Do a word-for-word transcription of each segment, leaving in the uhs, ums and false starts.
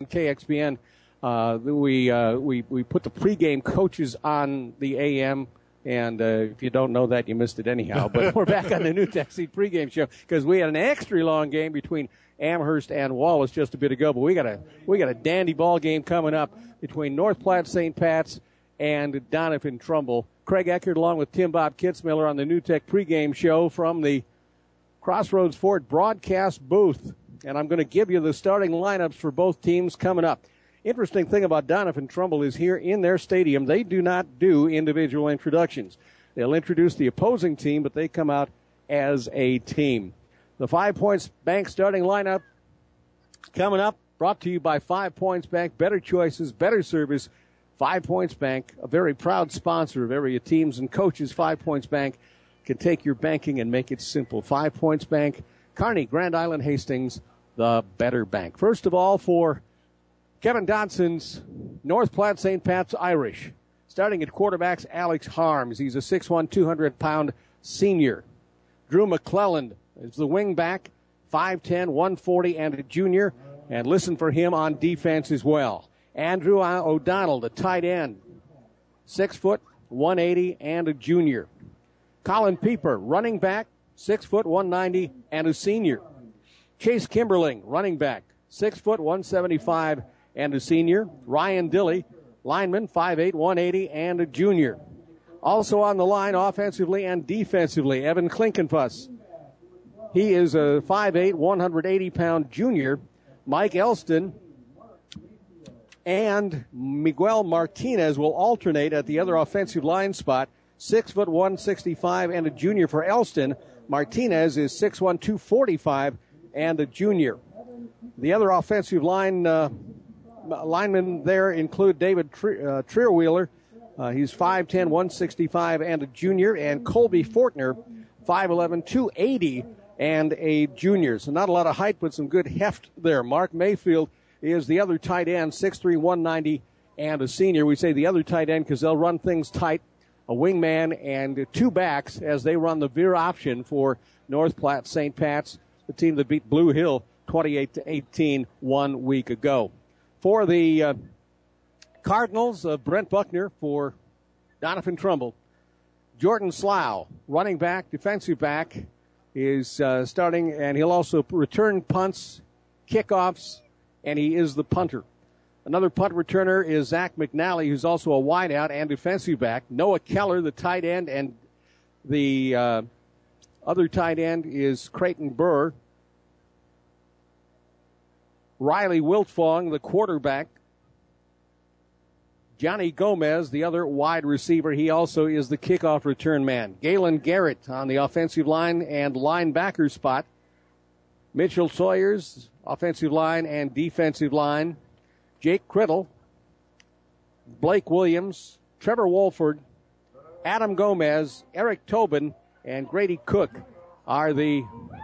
K X P N, uh, we, uh, we, we put the pregame coaches on the A M. And uh, if you don't know that, you missed it anyhow. But we're back on the NuTech Seed pregame show because we had an extra long game between Amherst and Wallace just a bit ago. But we got a we got a dandy ball game coming up between North Platte Saint Pat's and Doniphan Trumbull. Craig Eckert along with Tim Bob Kitzmiller on the NuTech pregame show from the Crossroads Ford broadcast booth. And I'm going to give you the starting lineups for both teams coming up. Interesting thing about Doniphan Trumbull is here in their stadium, they do not do individual introductions. They'll introduce the opposing team, but they come out as a team. The Five Points Bank starting lineup coming up, brought to you by Five Points Bank. Better choices, better service. Five Points Bank, a very proud sponsor of area teams and coaches. Five Points Bank can take your banking and make it simple. Five Points Bank, Kearney, Grand Island, Hastings, the better bank. First of all, for Kevin Dodson's North Platte Saint Pat's Irish. Starting at quarterbacks, Alex Harms. He's a six one, two hundred pound senior. Drew McClelland is the wing back, five ten, one forty, and a junior. And listen for him on defense as well. Andrew O'Donnell, the tight end, six foot, one eighty, and a junior. Colin Pieper, running back, six foot, one ninety, and a senior. Chase Kimberling, running back, six foot, one seventy-five, and a senior. Ryan Dilley, lineman, five eight, one eighty, and a junior. Also on the line offensively and defensively, Evan Klinkenfuss. He is a five eight, one hundred eighty pound junior. Mike Elston and Miguel Martinez will alternate at the other offensive line spot. six foot, one sixty-five, and a junior for Elston. Martinez is six one, two forty-five, and a junior. The other offensive line uh, linemen there include David Tre- uh, Trierwheeler. Uh, he's five ten, one sixty-five, and a junior. And Colby Fortner, five eleven, two eighty, and a junior. So not a lot of height, but some good heft there. Mark Mayfield is the other tight end, six three, one ninety, and a senior. We say the other tight end because they'll run things tight. A wingman and two backs as they run the veer option for North Platte Saint Pat's, the team that beat Blue Hill twenty-eight to eighteen one week ago. For the uh, Cardinals, uh, Brent Buckner. For Doniphan Trumbull, Jordan Slough, running back, defensive back, is uh, starting, and he'll also return punts, kickoffs, and he is the punter. Another punt returner is Zach McNally, who's also a wideout and defensive back. Noah Keller, the tight end, and the uh, other tight end is Creighton Burr. Riley Wiltfong, the quarterback. Johnny Gomez, the other wide receiver. He also is the kickoff return man. Galen Garrett on the offensive line and linebacker spot. Mitchell Sawyers, offensive line and defensive line. Jake Criddle, Blake Williams, Trevor Wolford, Adam Gomez, Eric Tobin, and Grady Cook are the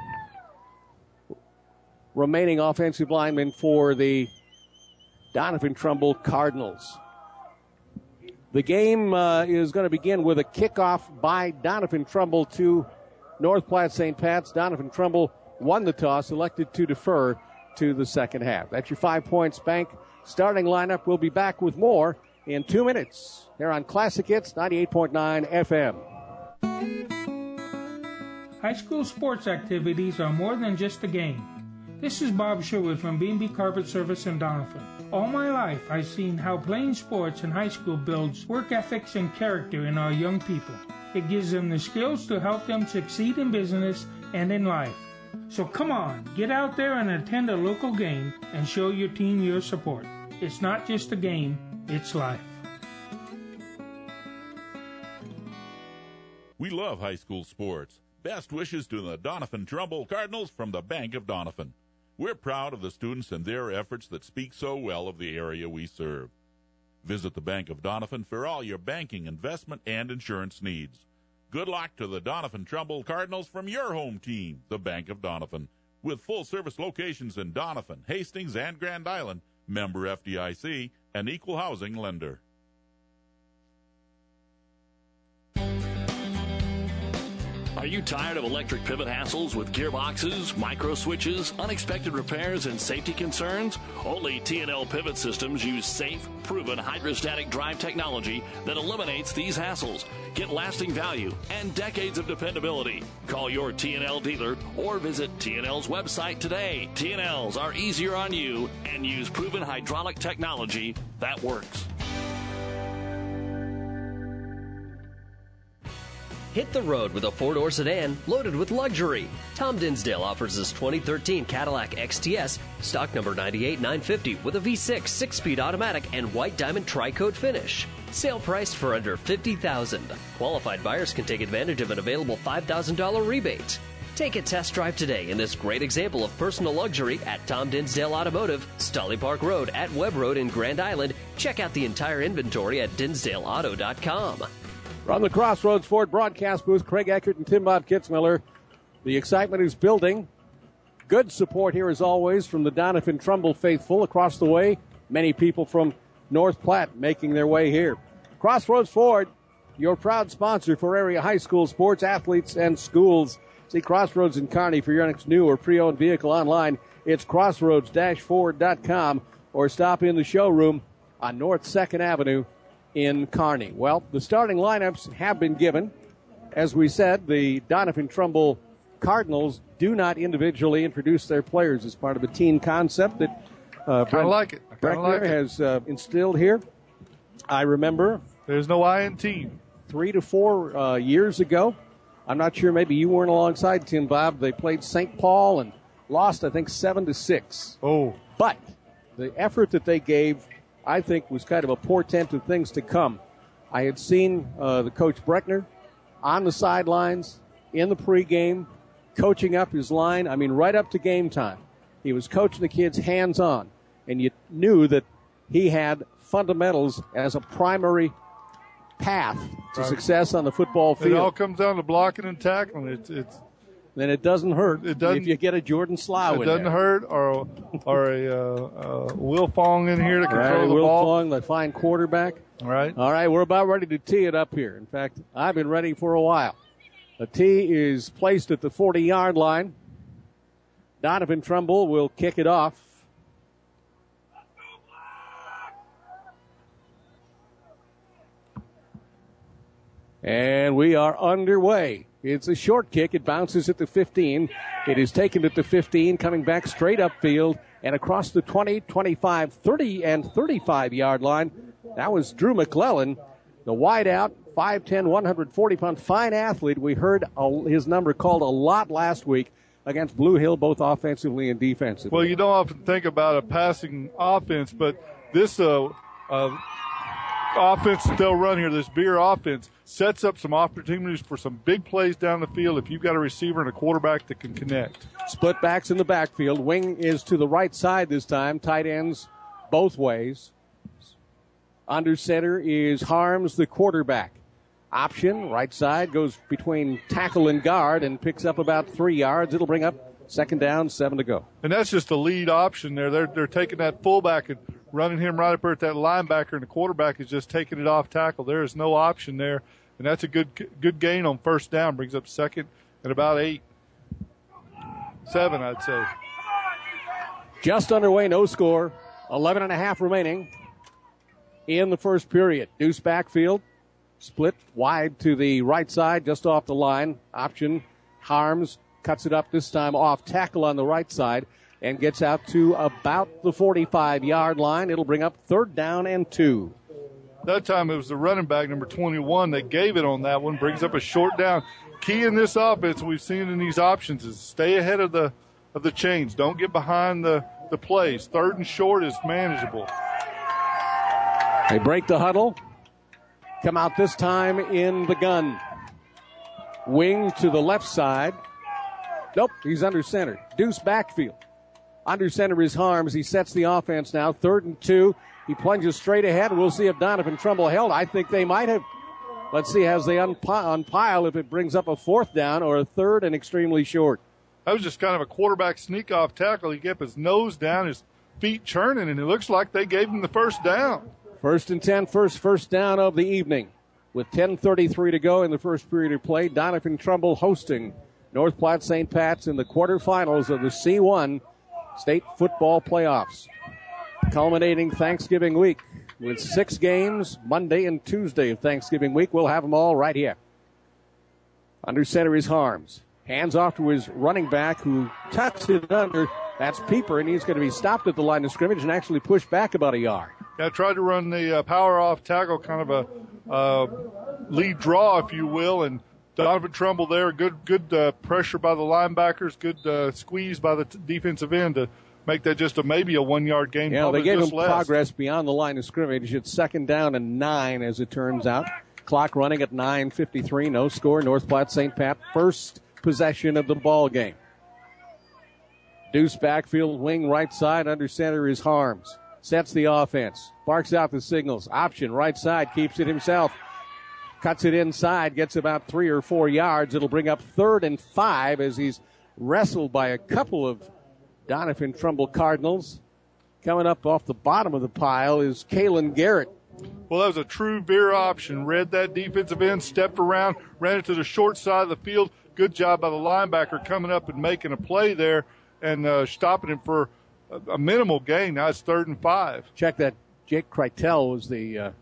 remaining offensive linemen for the Doniphan Trumbull Cardinals. The game uh, is going to begin with a kickoff by Doniphan Trumbull to North Platte Saint Pat's. Doniphan Trumbull won the toss, elected to defer to the second half. That's your Five Points Bank starting lineup. We'll be back with more in two minutes here on Classic Hits ninety-eight point nine F M. High school sports activities are more than just a game. This is Bob Sherwood from B and B Carpet Service in Doniphan. All my life, I've seen how playing sports in high school builds work ethics and character in our young people. It gives them the skills to help them succeed in business and in life. So come on, get out there and attend a local game and show your team your support. It's not just a game, it's life. We love high school sports. Best wishes to the Doniphan Trumbull Cardinals from the Bank of Doniphan. We're proud of the students and their efforts that speak so well of the area we serve. Visit the Bank of Doniphan for all your banking, investment, and insurance needs. Good luck to the Doniphan Trumbull Cardinals from your home team, the Bank of Doniphan. With full-service locations in Doniphan, Hastings, and Grand Island, member F D I C, an equal housing lender. Are you tired of electric pivot hassles with gearboxes, micro switches, unexpected repairs, and safety concerns? Only T and L Pivot Systems use safe, proven hydrostatic drive technology that eliminates these hassles. Get lasting value and decades of dependability. Call your T and L dealer or visit T and L's website today. T and L's are easier on you and use proven hydraulic technology that works. Hit the road with a four-door sedan loaded with luxury. Tom Dinsdale offers this twenty thirteen Cadillac X T S, stock number ninety-eight nine fifty, with a V six six-speed automatic and white diamond tri-coat finish. Sale priced for under fifty thousand dollars. Qualified buyers can take advantage of an available five thousand dollars rebate. Take a test drive today in this great example of personal luxury at Tom Dinsdale Automotive, Stolly Park Road at Webb Road in Grand Island. Check out the entire inventory at dinsdale auto dot com. From the Crossroads Ford broadcast booth, Craig Eckert and Tim Bob Kitzmiller. The excitement is building. Good support here, as always, from the Donovan Trumbull faithful across the way. Many people from North Platte making their way here. Crossroads Ford, your proud sponsor for area high school sports, athletes, and schools. See Crossroads in Kearney for your next new or pre-owned vehicle online. It's crossroads dash ford dot com or stop in the showroom on North second Avenue in Kearney. Well, the starting lineups have been given. As we said, the Donovan Trumbull Cardinals do not individually introduce their players as part of a team concept that uh, Brent like it. Breckner like it. has uh, instilled here. I remember there's no I in team. Three to four uh, years ago, I'm not sure, maybe you weren't alongside, Tim Bob. They played Saint Paul and lost, I think, seven to six. Oh. But the effort that they gave, I think, was kind of a portent of things to come. I had seen uh, the coach Breckner on the sidelines in the pregame, coaching up his line. I mean, right up to game time. He was coaching the kids hands-on, and you knew that he had fundamentals as a primary path to right. success on the football field. It all comes down to blocking and tackling. It's it's. Then it doesn't hurt it doesn't, if you get a Jordan Slough in there. It doesn't there. hurt, or or a uh, uh, Will Fong in here to control right, the Will ball. Will Fong, the fine quarterback. All right. All right, we're about ready to tee it up here. In fact, I've been ready for a while. The tee is placed at the forty-yard line. Donovan Trumbull will kick it off. And we are underway. It's a short kick. It bounces at the fifteen. It is taken at the fifteen, coming back straight upfield and across the twenty, twenty-five, thirty, and thirty-five-yard line. That was Drew McClellan, the wideout, five ten, one hundred forty pound fine athlete. We heard his number called a lot last week against Blue Hill, both offensively and defensively. Well, you don't often think about a passing offense, but this uh, uh, offense that they'll run here, this Beer offense, sets up some opportunities for some big plays down the field if you've got a receiver and a quarterback that can connect. Split backs in the backfield. Wing is to the right side this time. Tight ends both ways. Under center is Harms, the quarterback. Option, right side, goes between tackle and guard and picks up about three yards. It'll bring up second down, seven to go. And that's just a lead option there. They're, they're taking that fullback and running him right up there at that linebacker, and the quarterback is just taking it off tackle. There is no option there, and that's a good good gain on first down. Brings up second and about eight. Seven, I'd say. Just underway, no score. Eleven and a half remaining in the first period. Deuce backfield. Split wide to the right side, just off the line. Option, Harms cuts it up this time off tackle on the right side and gets out to about the forty-five-yard line. It'll bring up third down and two. That time it was the running back, number twenty-one, that gave it on that one. Brings up a short down. Key in this offense we've seen in these options is stay ahead of the of the chains. Don't get behind the, the plays. Third and short is manageable. They break the huddle. Come out this time in the gun. Wing to the left side. Nope, he's under center. Deuce backfield. Under center is Harms. He sets the offense now. Third and two. He plunges straight ahead. We'll see if Donovan Trumbull held. I think they might have. Let's see as they unpile if it brings up a fourth down or a third and extremely short. That was just kind of a quarterback sneak-off tackle. He kept his nose down, his feet churning, and it looks like they gave him the first down. First and ten, first first down of the evening. with ten thirty-three to go in the first period of play. Doniphan Trumbull hosting North Platte Saint Pat's in the quarterfinals of the C one State Football Playoffs. Culminating Thanksgiving week with six games Monday and Tuesday of Thanksgiving week. We'll have them all right here. Under center is Harms. Hands off to his running back who tucks it under. That's Pieper, and he's going to be stopped at the line of scrimmage and actually pushed back about a yard. Yeah, tried to run the uh, power off tackle, kind of a uh, lead draw, if you will, and Doniphan Trumbull there. Good good uh, pressure by the linebackers, good uh, squeeze by the t- defensive end to make that just a maybe a one-yard gain. Yeah, they gave him less. progress beyond the line of scrimmage. It's second down and nine, as it turns out. Clock running at nine fifty-three. No score. North Platte Saint Pat first possession of the ball game. Deuce backfield wing right side. Under center is Harms. Sets the offense. Barks out the signals. Option right side. Keeps it himself. Cuts it inside. Gets about three or four yards. It'll bring up third and five as he's wrestled by a couple of Doniphan Trumbull Cardinals. Coming up off the bottom of the pile is Kalen Garrett. Well, that was a true veer option. Read that defensive end, stepped around, ran it to the short side of the field. Good job by the linebacker coming up and making a play there and uh, stopping him for a, a minimal gain. Now it's third and five. Check that. Jake Kreitel was the uh,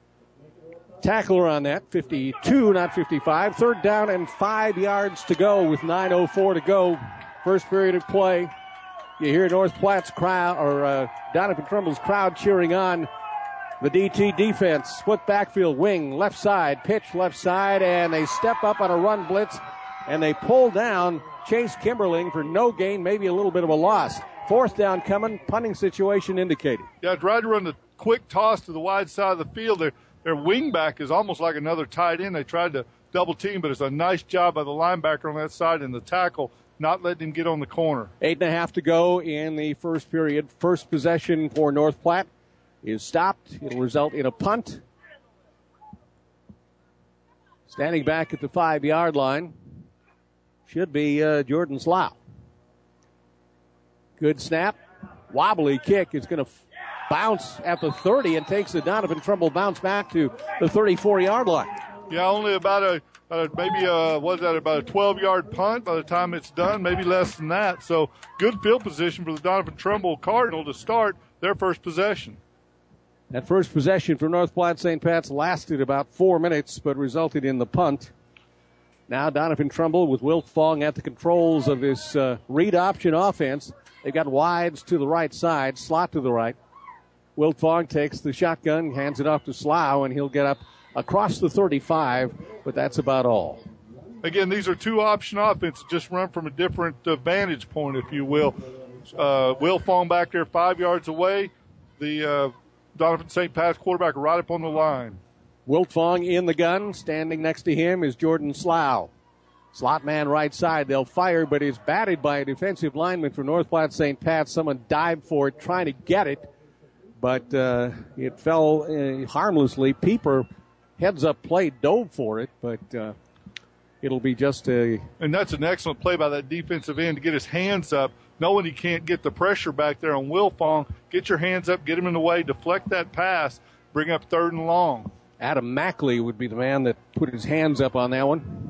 tackler on that. fifty-two, not fifty-five. Third down and five yards to go with nine oh four to go. First period of play. You hear North Platte's crowd, or uh, Doniphan Trumbull's crowd cheering on the D T defense. Split backfield, wing, left side, pitch left side, and they step up on a run blitz, and they pull down Chase Kimberling for no gain, maybe a little bit of a loss. Fourth down coming, punting situation indicated. Yeah, tried to run the quick toss to the wide side of the field. Their, their wing back is almost like another tight end. They tried to double team, but it's a nice job by the linebacker on that side and the tackle not letting him get on the corner. Eight and a half to go in the first period. First possession for North Platte is stopped. It'll result in a punt. Standing back at the five-yard line should be uh, Jordan Slough. Good snap. Wobbly kick is going to f- bounce at the thirty and takes the Doniphan Trumbull bounce back to the thirty-four-yard line. Yeah, only about a, uh, maybe a, what is that, about a twelve-yard punt by the time it's done, maybe less than that. So good field position for the Doniphan Trumbull Cardinal to start their first possession. That first possession for North Platte Saint Pat's lasted about four minutes, but resulted in the punt. Now Doniphan Trumbull with Wilt Fong at the controls of this uh, read option offense. They've got wides to the right side, slot to the right. Wilt Fong takes the shotgun, hands it off to Slough, and he'll get up across the thirty-five, but that's about all. Again, these are two option offenses, just run from a different uh, vantage point, if you will. Uh, Wilt Fong back there five yards away. The uh, Doniphan Saint Pat's quarterback right up on the line. Wilt Fong in the gun. Standing next to him is Jordan Slough. Slot man right side. They'll fire, but it's batted by a defensive lineman for North Platte Saint Pat. Someone dived for it, trying to get it, but uh, it fell uh, harmlessly. Pieper, heads up play, dove for it, but uh, it'll be just a... And that's an excellent play by that defensive end to get his hands up, knowing he can't get the pressure back there on Wilt Fong. Get your hands up, get him in the way, deflect that pass, bring up third and long. Adam Mackley would be the man that put his hands up on that one.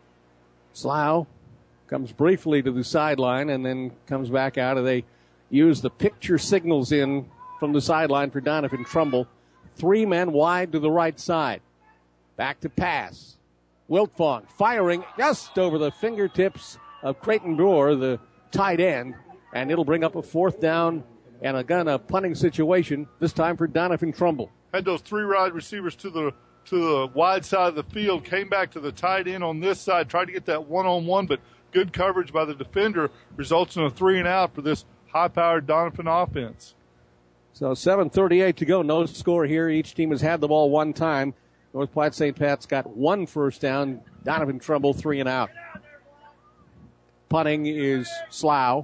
Slough comes briefly to the sideline and then comes back out. And they use the picture signals in from the sideline for Doniphan Trumbull. Three men wide to the right side. Back to pass. Wilt Fong firing just over the fingertips of Creighton Brewer, the tight end, and it'll bring up a fourth down and again a punting situation, this time for Doniphan Trumbull. Had those three wide receivers to the to the wide side of the field, came back to the tight end on this side, tried to get that one-on-one, but good coverage by the defender results in a three and out for this high-powered Doniphan offense. So seven thirty-eight to go, no score here. Each team has had the ball one time. North Platte Saint Pat's got one first down. Doniphan Trumbull, three and out. Punting is Slough.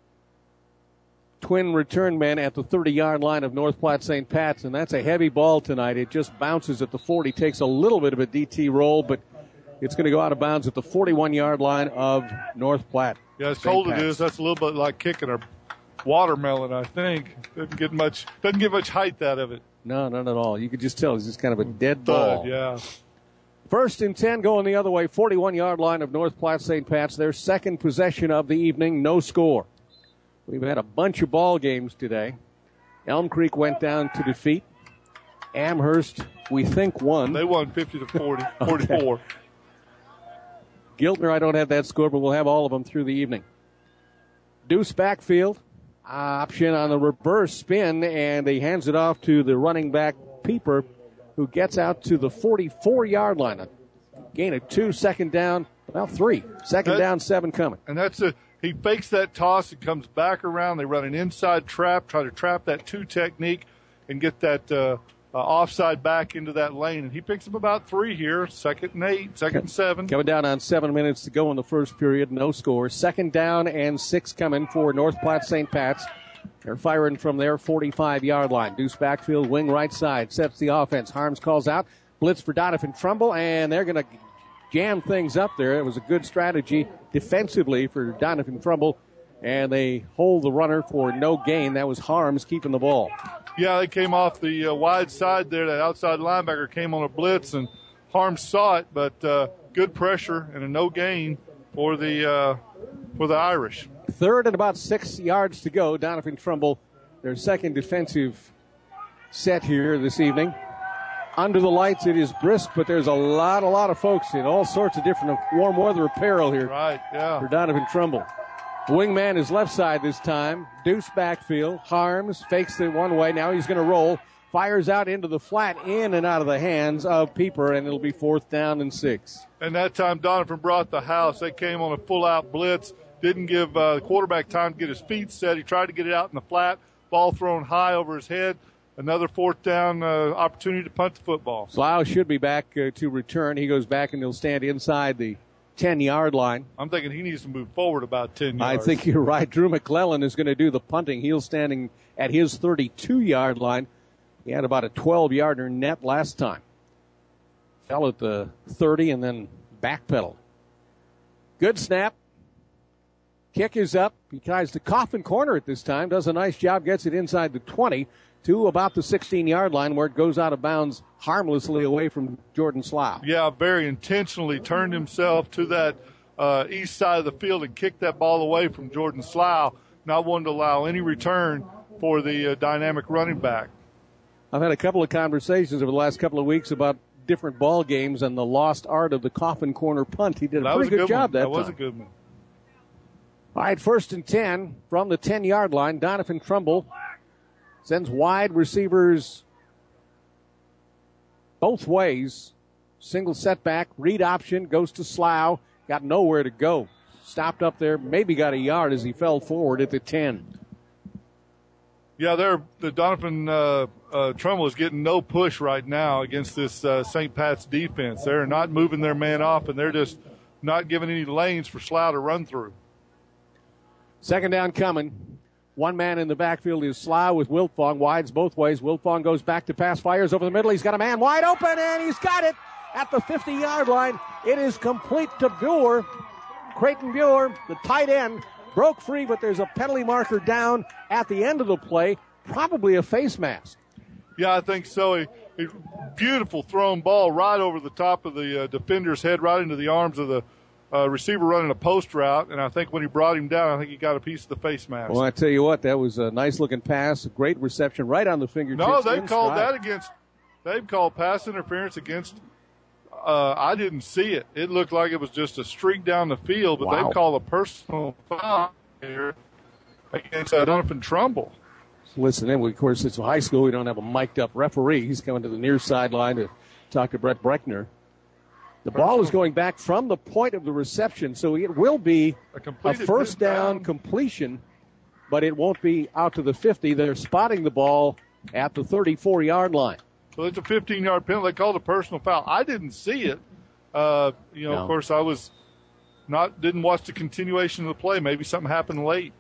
Twin return men at the thirty-yard line of North Platte Saint Pat's, and that's a heavy ball tonight. It just bounces at the forty, takes a little bit of a D T roll, but it's going to go out of bounds at the forty-one-yard line of North Platte. Yeah, as cold it is, that's a little bit like kicking a watermelon, I think. Doesn't get much, doesn't get much height out of it. No, none at all. You could just tell it's just kind of a dead ball. Thud, yeah. First and ten going the other way, forty-one-yard line of North Platte Saint Pat's. Their second possession of the evening, no score. We've had a bunch of ball games today. Elm Creek went down to defeat. Amherst, we think, won. They won fifty to forty, forty-four. Okay. Giltner, I don't have that score, but we'll have all of them through the evening. Deuce backfield, option on the reverse spin, and he hands it off to the running back, Pieper, who gets out to the forty-four-yard line. A gain of two, second down, well, three. Second that, down, seven coming. And that's a he fakes that toss and comes back around. They run an inside trap, try to trap that two technique and get that uh, uh, offside back into that lane. And he picks up about three here, second and eight, second and seven. Coming down on seven minutes to go in the first period, no score. Second down and six coming for North Platte Saint Pat's. They're firing from their forty-five-yard line. Deuce backfield, wing right side, sets the offense. Harms calls out, blitz for Donovan Trumbull, and they're going to jam things up there. It was a good strategy defensively for Donovan Trumbull, and they hold the runner for no gain. That was Harms keeping the ball. Yeah, they came off the uh, wide side there. That outside linebacker came on a blitz, and Harms saw it, but uh, good pressure and a no gain for the uh, for the Irish. Third and about six yards to go. Donovan Trumbull, their second defensive set here this evening. Under the lights, it is brisk, but there's a lot, a lot of folks in all sorts of different warm weather apparel here. Right, yeah. For Donovan Trumbull. Wingman is left side this time. Deuce backfield. Harms fakes it one way. Now he's going to roll. Fires out into the flat, in and out of the hands of Pieper, and it'll be fourth down and six. And that time Donovan brought the house. They came on a full-out blitz. Didn't give uh, the quarterback time to get his feet set. He tried to get it out in the flat. Ball thrown high over his head. Another fourth down uh, opportunity to punt the football. Slough should be back uh, to return. He goes back and he'll stand inside the ten-yard line. I'm thinking he needs to move forward about ten yards. I think you're right. Drew McClellan is going to do the punting. He's standing at his thirty-two-yard line. He had about a twelve-yarder net last time. Fell at the thirty and then backpedaled. Good snap. Kick is up. He tries to coffin corner it this time. Does a nice job. Gets it inside the twenty to about the sixteen-yard line where it goes out of bounds harmlessly away from Jordan Slough. Yeah, very intentionally turned himself to that uh, east side of the field and kicked that ball away from Jordan Slough, not wanting to allow any return for the uh, dynamic running back. I've had a couple of conversations over the last couple of weeks about different ball games and the lost art of the coffin corner punt. He did a that pretty a good, good job one. that, that was time. a good one. All right, first and ten from the ten-yard line. Donovan Trumbull sends wide receivers both ways. Single setback, read option, goes to Slough. Got nowhere to go. Stopped up there, maybe got a yard as he fell forward at the ten. Yeah, they're, the Donovan uh, uh, Trumbull is getting no push right now against this uh, Saint Pat's defense. They're not moving their man off, and they're just not giving any lanes for Slough to run through. Second down coming. One man in the backfield is Slough with Wiltfong. Wides both ways. Wiltfong goes back to pass, fires over the middle. He's got a man wide open, and he's got it at the fifty-yard line. It is complete to Buer. Creighton Buer, the tight end, broke free, but there's a penalty marker down at the end of the play. Probably a face mask. Yeah, I think so. A, a beautiful thrown ball right over the top of the uh, defender's head, right into the arms of the Uh, receiver running a post route, and I think when he brought him down, I think he got a piece of the face mask. Well, I tell you what, that was a nice-looking pass, a great reception right on the fingertips. No, they've inside. called that against, they've called pass interference against, uh, I didn't see it. It looked like it was just a streak down the field, but Wow. they've called a personal foul here against uh, Donovan Trumbull. Listen, and of course, it's a high school. We don't have a mic'd-up referee. He's coming to the near sideline to talk to Brett Breckner. The ball is going back from the point of the reception, so it will be a, a first down, down completion, but it won't be out to the fifty. They're spotting the ball at the thirty-four-yard line. So it's a fifteen-yard penalty. They called a personal foul. I didn't see it. Uh, you know, no. Of course, I was not didn't watch the continuation of the play. Maybe something happened late.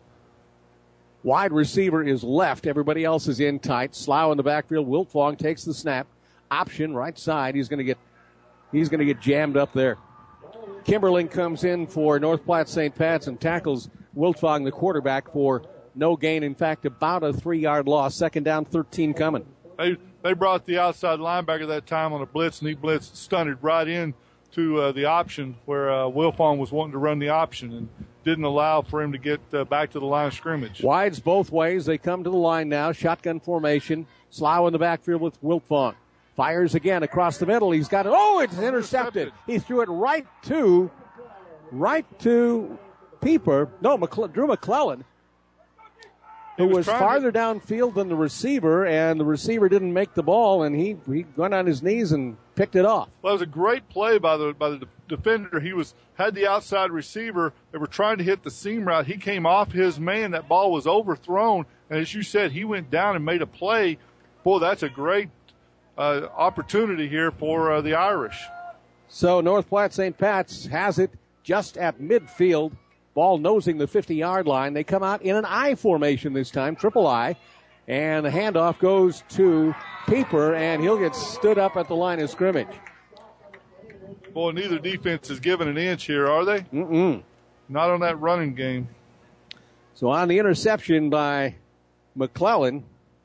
Wide receiver is left. Everybody else is in tight. Slough in the backfield. Wiltfong takes the snap. Option right side. He's going to get He's going to get jammed up there. Kimberling comes in for North Platte Saint Pat's and tackles Wiltfong, the quarterback, for no gain. In fact, about a three-yard loss. Second down, thirteen coming. They they brought the outside linebacker that time on a blitz, and he blitzed, stunted right in to uh, the option where uh, Wilfong was wanting to run the option and didn't allow for him to get uh, back to the line of scrimmage. Wides both ways. They come to the line now. Shotgun formation. Slough in the backfield with Wilfong. Fires again across the middle. He's got it. Oh, it's intercepted. He threw it right to, right to Pieper. No, McCle- Drew McClellan, who was, was farther to... downfield than the receiver, and the receiver didn't make the ball, and he, he went on his knees and picked it off. Well, it was a great play by the by the defender. He was had the outside receiver. They were trying to hit the seam route. He came off his man. That ball was overthrown, and as you said, he went down and made a play. Boy, that's a great uh, opportunity here for uh, the Irish. So North Platte Saint Pat's has it just at midfield. Ball nosing the fifty-yard line. They come out in an I formation this time, triple I. And the handoff goes to Pieper, and he'll get stood up at the line of scrimmage. Boy, neither defense is giving an inch here, are they? Mm-mm. Not on that running game. So on the interception by McClellan,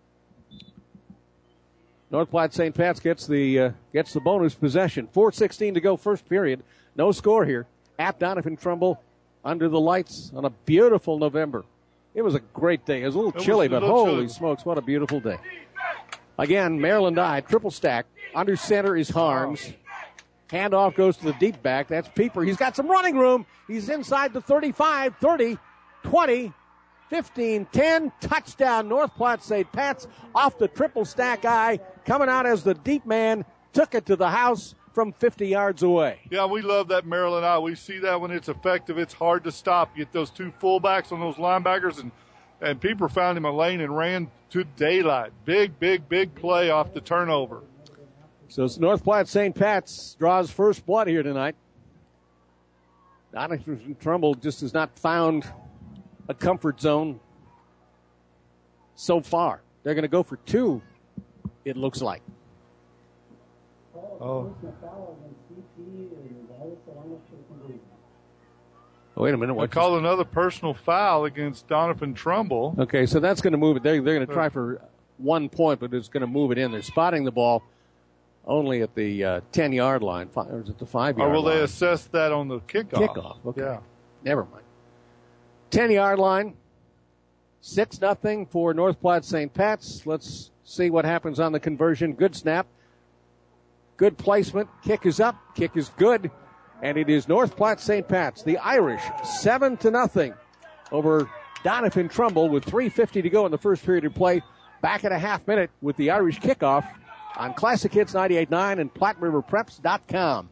North Platte Saint Pat's gets the uh, gets the bonus possession. four sixteen to go, first period. No score here. At Donovan Trumbull under the lights on a beautiful November. It was a great day. It was a little it chilly, a but little holy chilly. smokes, what a beautiful day. Again, Maryland I, triple stack. Under center is Harms. Handoff goes to the deep back. That's Pieper. He's got some running room. He's inside the thirty-five, thirty, twenty, fifteen, ten. Touchdown, North Platte Saint Pat's off the triple stack eye. Coming out as the deep man. Took it to the house from fifty yards away. Yeah, we love that Maryland eye. We see that when it's effective. It's hard to stop. Get those two fullbacks on those linebackers, and, and Pieper found him a lane and ran to daylight. Big, big, big play off the turnover. So it's North Platte Saint Pat's draws first blood here tonight. Donovan Trumbull just has not found a comfort zone so far. They're going to go for two, it looks like. Oh. Oh, wait a minute. What call another personal foul against Donovan Trumbull. Okay, so that's going to move it. They're, they're going to try for one point, but it's going to move it in. They're spotting the ball only at the uh, ten-yard line. Five, or is it the five-yard line? Or will line? They assess that on the kickoff? Kickoff, okay. Yeah. Never mind. ten-yard line. six nothing for North Platte Saint Pat's. Let's see what happens on the conversion. Good snap. Good placement. Kick is up. Kick is good. And it is North Platte Saint Pat's. The Irish, seven to nothing over Donovan Trumbull with three fifty to go in the first period of play. Back at a half minute with the Irish kickoff on Classic Hits ninety-eight point nine and Platte River Preps dot com.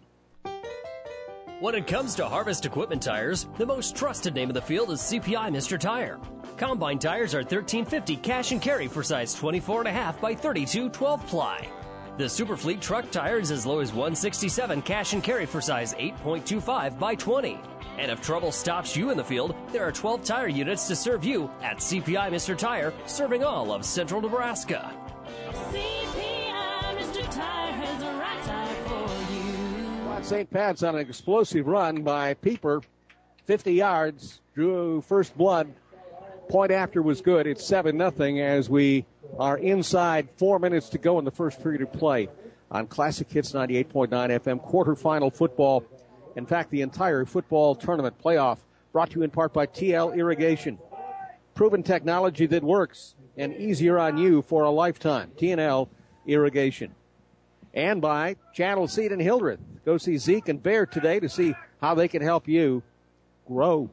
When it comes to Harvest Equipment tires, the most trusted name in the field is C P I Mister Tire. Combine tires are thirteen fifty cash and carry for size twenty-four and a half by thirty-two twelve ply. The Superfleet truck tire is as low as one sixty-seven cash and carry for size eight point two five by twenty. And if trouble stops you in the field, there are twelve tire units to serve you at C P I Mister Tire, serving all of central Nebraska. C P I Mister Tire has the right tire for you. Saint Pat's on an explosive run by Pieper. fifty yards, drew first blood. Point after was good. It's seven nothing as we are inside four minutes to go in the first period of play on Classic Hits ninety-eight point nine F M quarterfinal football. In fact, the entire football tournament playoff brought to you in part by T L Irrigation. Proven technology that works and easier on you for a lifetime. T L Irrigation. And by Channel Seed in Hildreth. Go see Zeke and Bear today to see how they can help you grow.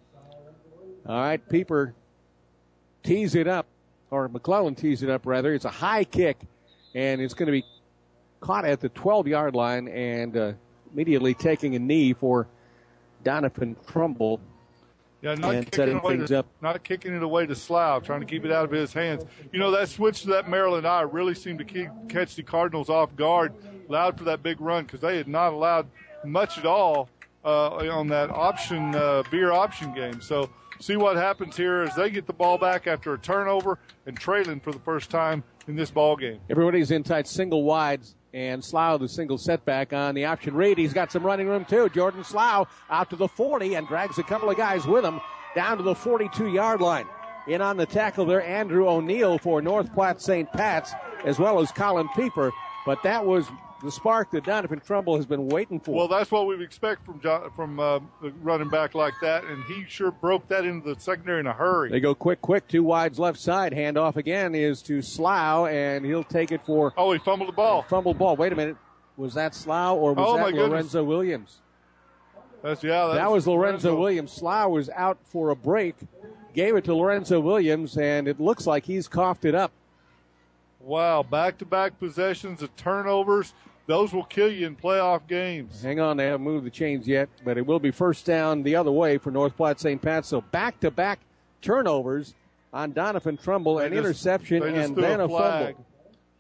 All right, Pieper tees it up, or McClellan tees it up, rather. It's a high kick, and it's going to be caught at the twelve-yard line and uh, immediately taking a knee for Donovan Trumbull. Yeah, not and kicking, setting it away things to, up. not kicking it away to Slough, trying to keep it out of his hands. You know, that switch to that Maryland eye really seemed to keep, catch the Cardinals off guard, allowed for that big run, because they had not allowed much at all uh, on that option, uh, beer option game. So see what happens here as they get the ball back after a turnover and trailing for the first time in this ball game. Everybody's in tight single wides, and Slough the single setback on the option read. He's got some running room too. Jordan Slough out to the forty and drags a couple of guys with him down to the forty-two-yard line. In on the tackle there, Andrew O'Neill for North Platte Saint Pat's, as well as Colin Pieper. But that was the spark that Donovan Trumbull has been waiting for. Well, that's what we expect from John, from uh, a running back like that, and he sure broke that into the secondary in a hurry. They go quick, quick, two wides left side. Handoff again is to Slough, and he'll take it for... Oh, he fumbled the ball. Fumbled ball. Wait a minute. Was that Slough or was oh, that my Lorenzo goodness. Williams? That's, yeah, that's that was Lorenzo, Lorenzo Williams. Slough was out for a break. Gave it to Lorenzo Williams, and it looks like he's coughed it up. Wow, back-to-back possessions of turnovers. Those will kill you in playoff games. Hang on, they haven't moved the chains yet, but it will be first down the other way for North Platte Saint Pat. So back-to-back turnovers on Donovan Trumbull, They an just- interception, they just and threw then a a flag. fumble.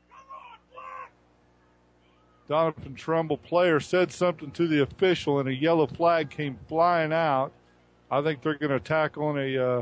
Donovan Trumbull player said something to the official, and a yellow flag came flying out. I think they're going to tackle on a uh,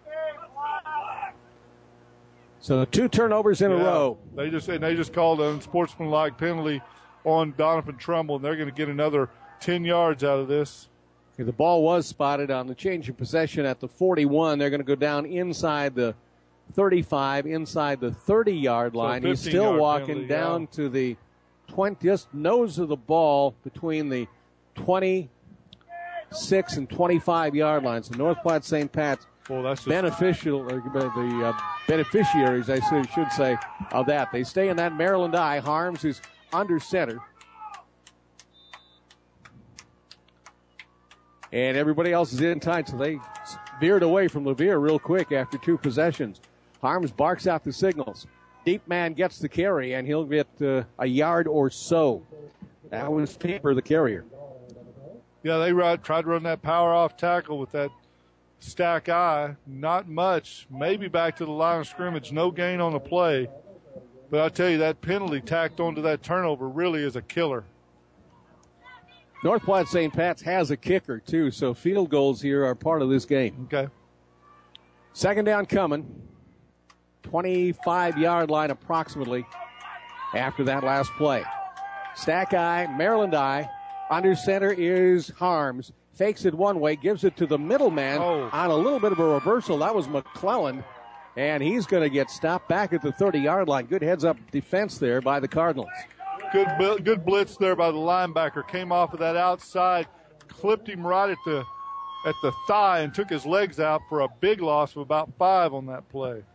So two turnovers in yeah, a row. They just and they just called an unsportsmanlike penalty on Donovan Trumbull, and they're going to get another ten yards out of this. The ball was spotted on the change of possession at the forty-one. They're going to go down inside the thirty-five, inside the thirty-yard line. He's still fifteen-yard walking penalty, down yeah. to the twenty, just nose of the ball between the twenty-six and twenty-five-yard lines. So North Platte Saint Pat's Well, that's just, beneficial, or the uh, beneficiaries, I should, should say, of that. They stay in that Maryland eye. Harms is under center. And everybody else is in tight, so they veered away from Levere real quick after two possessions. Harms barks out the signals. Deep man gets the carry, and he'll get uh, a yard or so. That was Pieper, the carrier. yeah, they run, tried to run that power off tackle with that stack eye. Not much. Maybe back to the line of scrimmage. No gain on the play. But I tell you, that penalty tacked onto that turnover really is a killer. North Platte Saint Pat's has a kicker, too, so field goals here are part of this game. Okay. Second down coming. twenty-five-yard line approximately after that last play. Stack eye, Maryland eye. Under center is Harms. Fakes it one way, gives it to the middleman Oh. on a little bit of a reversal. That was McClellan, and he's going to get stopped back at the thirty-yard line. Good heads-up defense there by the Cardinals. Good bl- good blitz there by the linebacker. Came off of that outside, clipped him right at the at the thigh and took his legs out for a big loss of about five on that play.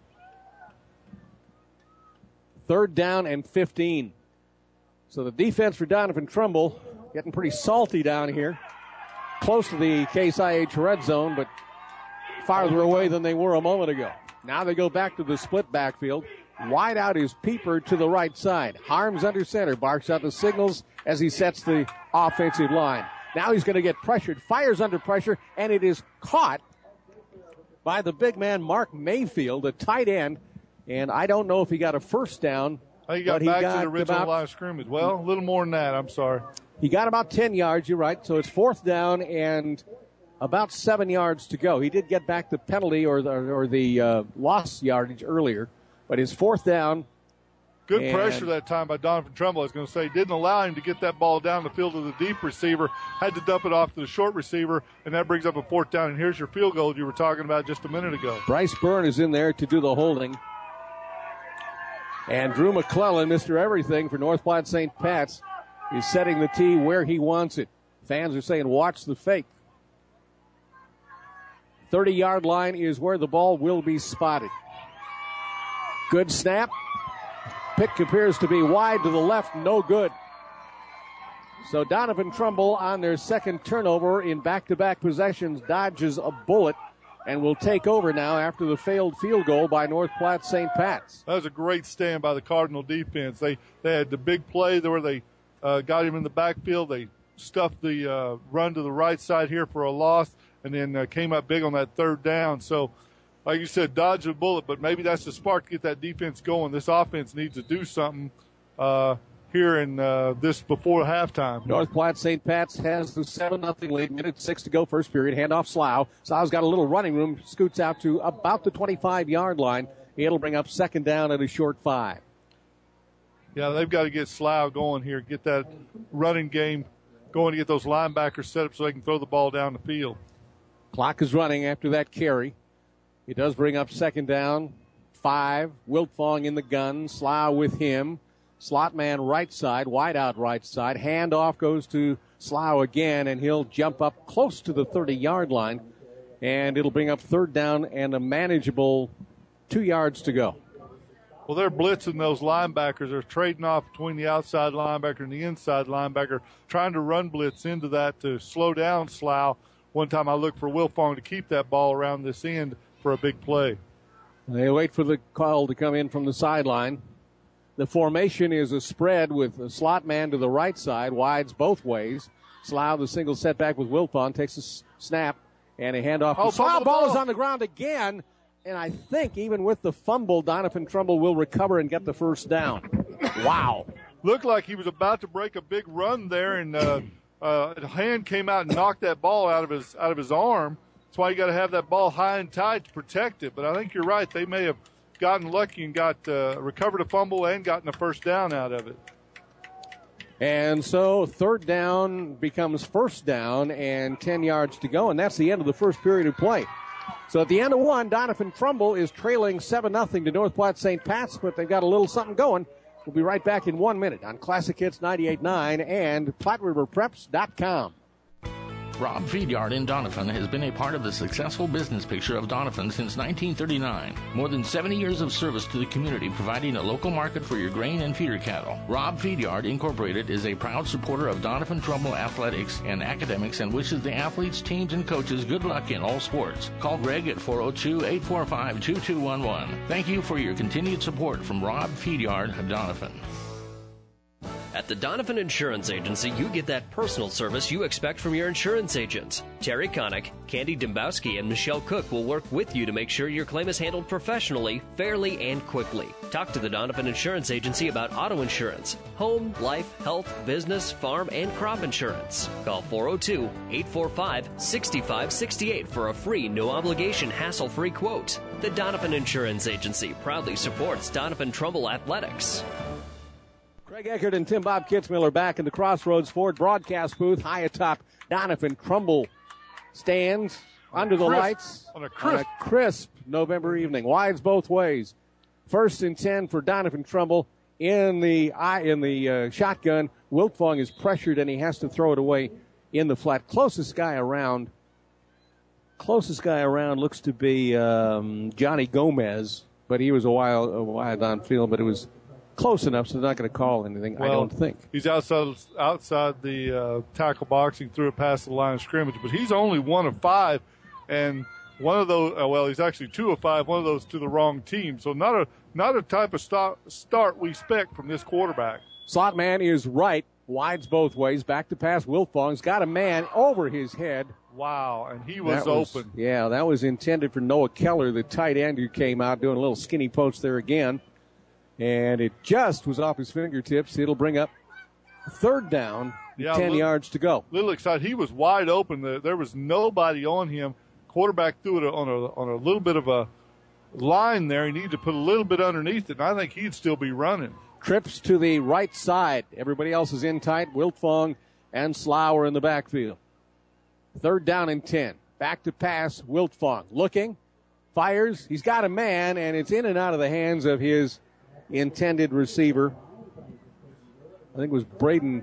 Third down and fifteen. So the defense for Donovan Trumbull getting pretty salty down here. Close to the Case I H red zone, but farther away than they were a moment ago. Now they go back to the split backfield. Wide out is Pieper to the right side. Harms under center, barks out the signals as he sets the offensive line. Now he's going to get pressured, fires under pressure, and it is caught by the big man Mark Mayfield, a tight end. And I don't know if he got a first down. I think he got but he back got to the original about, line of scrimmage. Well, a little more than that. I'm sorry. He got about ten yards, you're right. So it's fourth down and about seven yards to go. He did get back the penalty or the, or the uh, lost yardage earlier, but his fourth down. Good And- pressure that time by Donovan Trumbull. I was going to say, didn't allow him to get that ball down the field to the deep receiver. Had to dump it off to the short receiver, and that brings up a fourth down. And here's your field goal you were talking about just a minute ago. Bryce Byrne is in there to do the holding. And Drew McClellan, Mister Everything for North Platte Saint Pat's, is setting the tee where he wants it. Fans are saying, watch the fake. thirty-yard line is where the ball will be spotted. Good snap. Pick appears to be wide to the left, no good. So Donovan Trumbull on their second turnover in back-to-back possessions dodges a bullet and will take over now after the failed field goal by North Platte Saint Pat's. That was a great stand by the Cardinal defense. They they had the big play where they uh, got him in the backfield. They stuffed the uh, run to the right side here for a loss, and then uh, came up big on that third down. So, like you said, dodge a bullet, but maybe that's the spark to get that defense going. This offense needs to do something uh, here in uh, this before halftime. North Platte Saint Pat's has the seven nothing lead. Minute six to go, first period. Handoff Slough. Slough's got a little running room. Scoots out to about the twenty-five-yard line. It'll bring up second down at a short five. Yeah, they've got to get Slough going here, get that running game going to get those linebackers set up so they can throw the ball down the field. Clock is running after that carry. It does bring up second down, five. Wiltfong in the gun, Slough with him. Slot man right side, wide out right side. Handoff goes to Slough again, and he'll jump up close to the thirty-yard line. And it'll bring up third down and a manageable two yards to go. Well, they're blitzing those linebackers. They're trading off between the outside linebacker and the inside linebacker, trying to run blitz into that to slow down Slough. One time I looked for Wilfong to keep that ball around this end for a big play. They wait for the call to come in from the sideline. The formation is a spread with a slot man to the right side, wides both ways. Slough, the single setback with Wilfong, takes a s- snap and a handoff. Oh, Slough, ball ball. is on the ground again, and I think even with the fumble, Donovan Trumbull will recover and get the first down. Wow. Looked like he was about to break a big run there, and uh, uh, a hand came out and knocked that ball out of his out of his arm. That's why you got to have that ball high and tight to protect it. But I think you're right. They may have gotten lucky and got uh, recovered a fumble and gotten a first down out of it. And so third down becomes first down and ten yards to go, and that's the end of the first period of play. So at the end of one, Donovan Trumbull is trailing seven nothing to North Platte Saint Pat's, but they've got a little something going. We'll be right back in one minute on Classic Hits ninety-eight point nine and Platte River Preps dot com. Rob Feedyard in Donovan has been a part of the successful business picture of Donovan since nineteen thirty-nine. More than seventy years of service to the community, providing a local market for your grain and feeder cattle. Rob Feedyard Incorporated is a proud supporter of Donovan Trumbull athletics and academics and wishes the athletes, teams, and coaches good luck in all sports. Call Greg at four oh two, eight four five, two two one one. Thank you for your continued support from Rob Feedyard of Donovan. At the Donovan Insurance Agency, you get that personal service you expect from your insurance agents. Terry Connick, Candy Dembowski, and Michelle Cook will work with you to make sure your claim is handled professionally, fairly, and quickly. Talk to the Donovan Insurance Agency about auto insurance, home, life, health, business, farm, and crop insurance. Call four oh two, eight four five, six five six eight for a free, no-obligation, hassle-free quote. The Donovan Insurance Agency proudly supports Donovan Trumbull Athletics. Craig Eckert and Tim Bob Kitzmiller back in the Crossroads Ford broadcast booth, high atop Donovan Trumbull stands under the crisp, lights on a crisp. on a crisp November evening. Wides both ways. First and ten for Donovan Trumbull in the eye in the uh, shotgun. Wiltfong is pressured and he has to throw it away in the flat. Closest guy around. Closest guy around looks to be um, Johnny Gomez, but he was a while a while downfield, but it was close enough, so they're not going to call anything, Well, I don't think. He's outside outside the uh, tackle box. He threw it past the line of scrimmage, but he's only one of five, and one of those. Uh, well, he's actually two of five. One of those to the wrong team. So not a not a type of start, start we expect from this quarterback. Slot man is right, wides both ways, back to pass. Wilfong's got a man over his head. Wow, and he was, That was open. Yeah, that was intended for Noah Keller, the tight end who came out doing a little skinny post there again. And it just was off his fingertips. It'll bring up third down, Yeah, ten little, yards to go. Little excited. He was wide open. There was nobody on him. Quarterback threw it on a on a little bit of a line there. He needed to put a little bit underneath it, and I think he'd still be running. Trips to the right side. Everybody else is in tight. Wiltfong and Slough in the backfield. Third down and ten. Back to pass. Wiltfong looking, fires. He's got a man, and it's in and out of the hands of his intended receiver. I think it was Braden.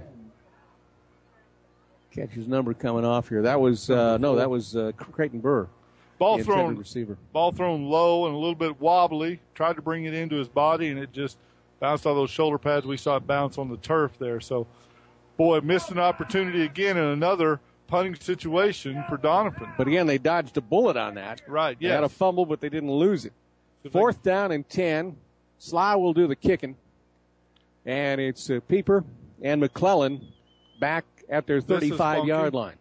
Catch his number coming off here. That was uh, no, that was uh, Creighton Burr. Ball the thrown, intended receiver. ball thrown low and a little bit wobbly. Tried to bring it into his body, and it just bounced off those shoulder pads. We saw it bounce on the turf there. So, boy, missed an opportunity again in another punting situation for Donovan. But again, they dodged a bullet on that. Right, They had yes. a fumble, but they didn't lose it. Fourth down and ten. Slough will do the kicking. And it's uh, Pieper and McClellan back at their thirty-five-yard line.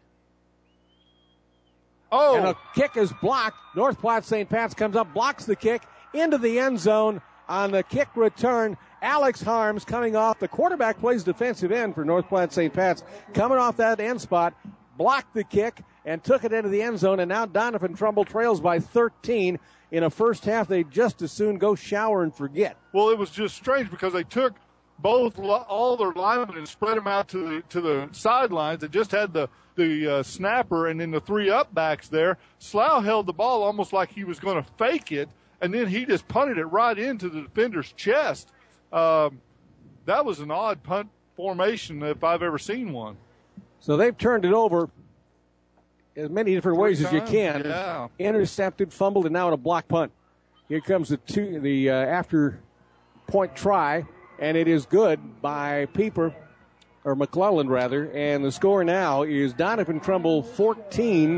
Oh! And a kick is blocked. North Platte Saint Pat's comes up, blocks the kick into the end zone on the kick return. Alex Harms coming off. The quarterback plays defensive end for North Platte Saint Pat's. Coming off that end spot, blocked the kick and took it into the end zone. And now Donovan Trumbull trails by thirteen. In a first half, they just as soon go shower and forget. Well, it was just strange because they took both all their linemen and spread them out to the to the sidelines. They just had the the uh, snapper and then the three up backs there. Slough held the ball almost like he was going to fake it, and then he just punted it right into the defender's chest. Um, that was an odd punt formation if I've ever seen one. So they've turned it over as many different Three ways times, as you can. yeah. Intercepted, fumbled, and now in a block punt. Here comes the two, the uh, after point try, and it is good by Pieper, or McClellan rather, and the score now is Donovan Trumbull fourteen,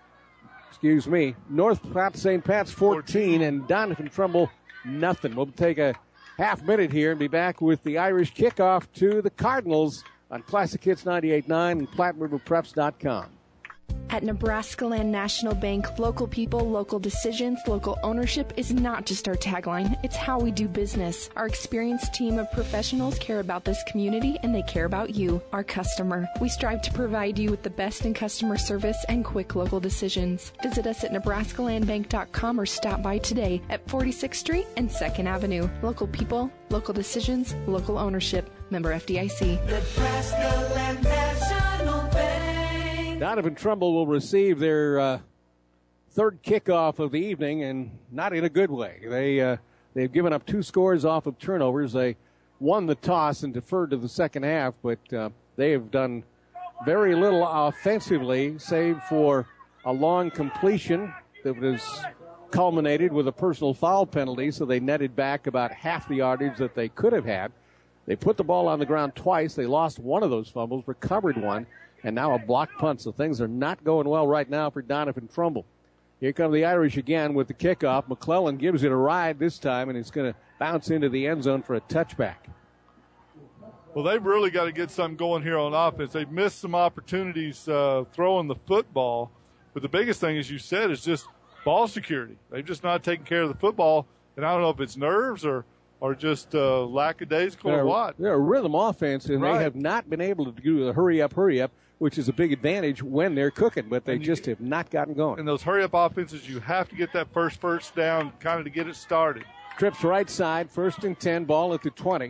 excuse me, North Platte Saint Pat's fourteen, and Donovan Trumbull nothing. We'll take a half minute here and be back with the Irish kickoff to the Cardinals on Classic Hits ninety-eight point nine and Platte River Preps dot com. At Nebraska Land National Bank, local people, local decisions, local ownership is not just our tagline, it's how we do business. Our experienced team of professionals care about this community and they care about you, our customer. We strive to provide you with the best in customer service and quick local decisions. Visit us at Nebraska Land Bank dot com or stop by today at forty-sixth Street and second Avenue. Local people, local decisions, local ownership. Member F D I C. Nebraska Land National Bank. Donovan Trumbull will receive their uh, third kickoff of the evening, and not in a good way. They, uh, they've given up two scores off of turnovers. They won the toss and deferred to the second half, but uh, they have done very little offensively, save for a long completion that was culminated with a personal foul penalty, so they netted back about half the yardage that they could have had. They put the ball on the ground twice. They lost one of those fumbles, recovered one, and now a block punt. So things are not going well right now for Donovan Trumbull. Here come the Irish again with the kickoff. McClellan gives it a ride this time, and it's going to bounce into the end zone for a touchback. Well, they've really got to get something going here on offense. They've missed some opportunities uh, throwing the football. But the biggest thing, as you said, is just ball security. They've just not taken care of the football. And I don't know if it's nerves or or just uh, lackadaisical they're, or what. They're a rhythm offense, and Right. they have not been able to do the hurry-up, hurry-up, which is a big advantage when they're cooking, but they And you- just have not gotten going. In those hurry-up offenses, you have to get that first first down kind of to get it started. Trips right side, first and ten, ball at the twenty.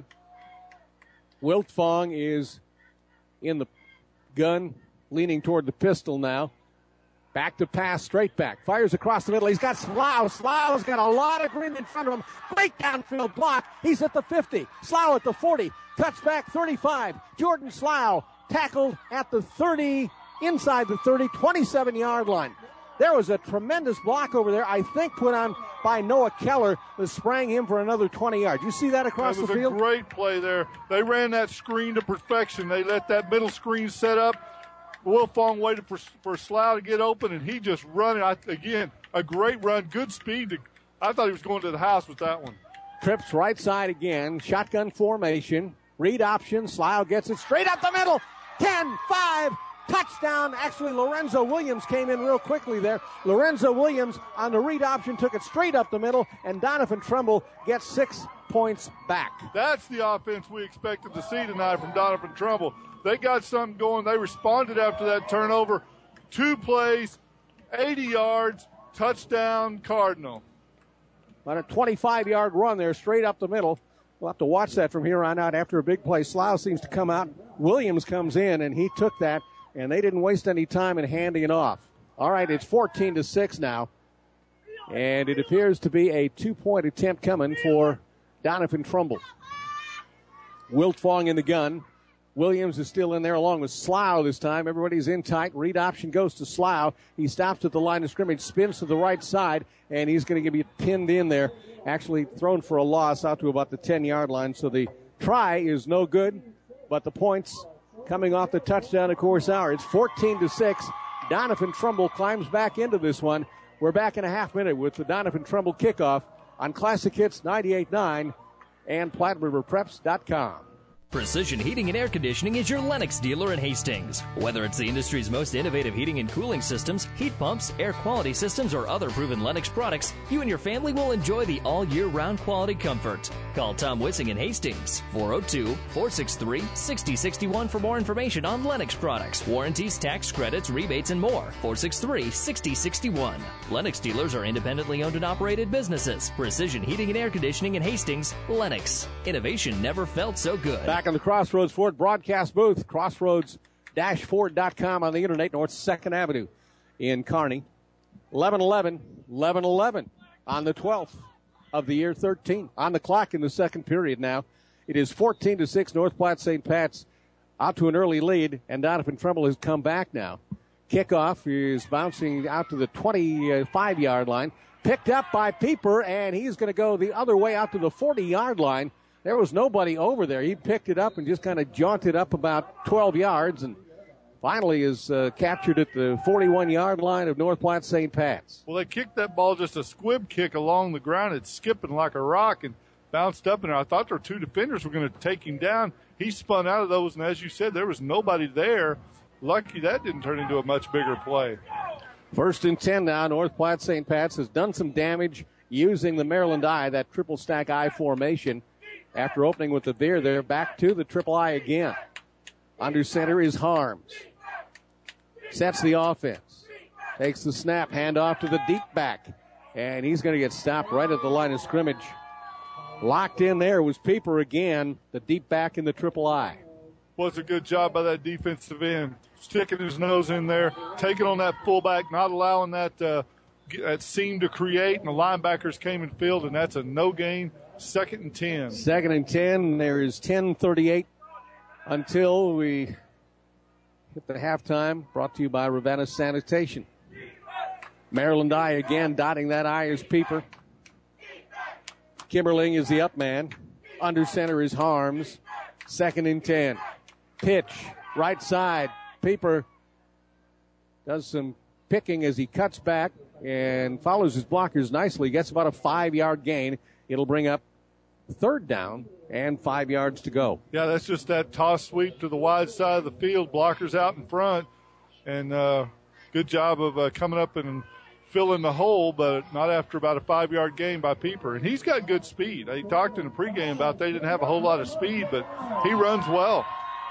Wiltfong is in the gun, leaning toward the pistol now. Back to pass, straight back. Fires across the middle. He's got Slough. Slough's got a lot of green in front of him. Great downfield block. He's at the fifty. Slough at the forty. Cuts back thirty-five. Jordan Slough tackled at the thirty, inside the thirty, twenty-seven-yard line. There was a tremendous block over there, I think put on by Noah Keller, that sprang him for another twenty yards. You see that across That the was field? a great play there. They ran that screen to perfection. They let that middle screen set up. Wilfong waited for for Slough to get open, and he just running. I, again, a great run, good speed. To, I thought he was going to the house with that one. Trips right side again. Shotgun formation. Read option. Slough gets it straight up the middle. ten five. Touchdown. Actually, Lorenzo Williams came in real quickly there. Lorenzo Williams on the read option took it straight up the middle, and Donovan Trumbull gets six points back. That's the offense we expected to see tonight from Donovan Trumbull. They got something going. They responded after that turnover. Two plays, eighty yards, touchdown, Cardinal. On a twenty-five-yard run there, straight up the middle. We'll have to watch that from here on out after a big play. Slough seems to come out. Williams comes in, and he took that, and they didn't waste any time in handing it off. All right, it's fourteen to six now, and it appears to be a two-point attempt coming for Donovan Trumbull. Wiltfong in the gun. Williams is still in there along with Slough this time. Everybody's in tight. Read option goes to Slough. He stops at the line of scrimmage, spins to the right side, and he's going to be pinned in there. Actually thrown for a loss out to about the ten-yard line. So the try is no good, but the points coming off the touchdown, of course, are. It's fourteen to six. Donovan Trumbull climbs back into this one. We're back in a half minute with the Donovan Trumbull kickoff on Classic Hits ninety-eight point nine and Platte River Preps dot com. Precision Heating and Air Conditioning is your Lennox dealer in Hastings. Whether it's the industry's most innovative heating and cooling systems, heat pumps, air quality systems, or other proven Lennox products, you and your family will enjoy the all year round quality comfort. Call Tom Wissing in Hastings, four oh two, four six three, six oh six one for more information on Lennox products, warranties, tax credits, rebates, and more. four six three, six oh six one. Lennox dealers are independently owned and operated businesses. Precision Heating and Air Conditioning in Hastings, Lennox. Innovation never felt so good. Back in the Crossroads Ford broadcast booth, crossroads dash ford dot com on the internet, North second Avenue in Kearney. eleven eleven, eleven eleven on the twelfth of the year thirteen. On the clock in the second period now. It is fourteen to six, North Platte Saint Pat's out to an early lead, and Donovan Trumbull has come back now. Kickoff is bouncing out to the twenty-five-yard line. Picked up by Pieper, and he's going to go the other way out to the forty-yard line. There was nobody over there. He picked it up and just kind of jaunted up about twelve yards and finally is uh, captured at the forty-one-yard line of North Platte Saint Pat's. Well, they kicked that ball just a squib kick along the ground. It's skipping like a rock and bounced up in there. I thought their two defenders were going to take him down. He spun out of those, and as you said, there was nobody there. Lucky that didn't turn into a much bigger play. First and ten now. North Platte Saint Pat's has done some damage using the Maryland I, that triple stack I formation. After opening with the veer, they're back to the triple I again. Under center is Harms. Sets the offense. Takes the snap, hand off to the deep back. And he's going to get stopped right at the line of scrimmage. Locked in there was Pieper again, the deep back in the triple I. Was a good job by that defensive end. Sticking his nose in there, taking on that fullback, not allowing that, uh, that seam to create, and the linebackers came in field, and that's a no gain. Second and ten. Second and ten. There is ten thirty-eight until we hit the halftime. Brought to you by Ravenna Sanitation. Maryland I again dotting that I is Pieper. Kimberling is the up man. Under center is Harms. Second and ten. Pitch. Right side. Pieper does some picking as he cuts back and follows his blockers nicely. Gets about a five-yard gain. It'll bring up third down and five yards to go. Yeah, that's just that toss sweep to the wide side of the field. Blockers out in front. And uh, good job of uh, coming up and filling the hole, but not after about a five-yard gain by Pieper. And he's got good speed. He talked in the pregame about they didn't have a whole lot of speed, but he runs well.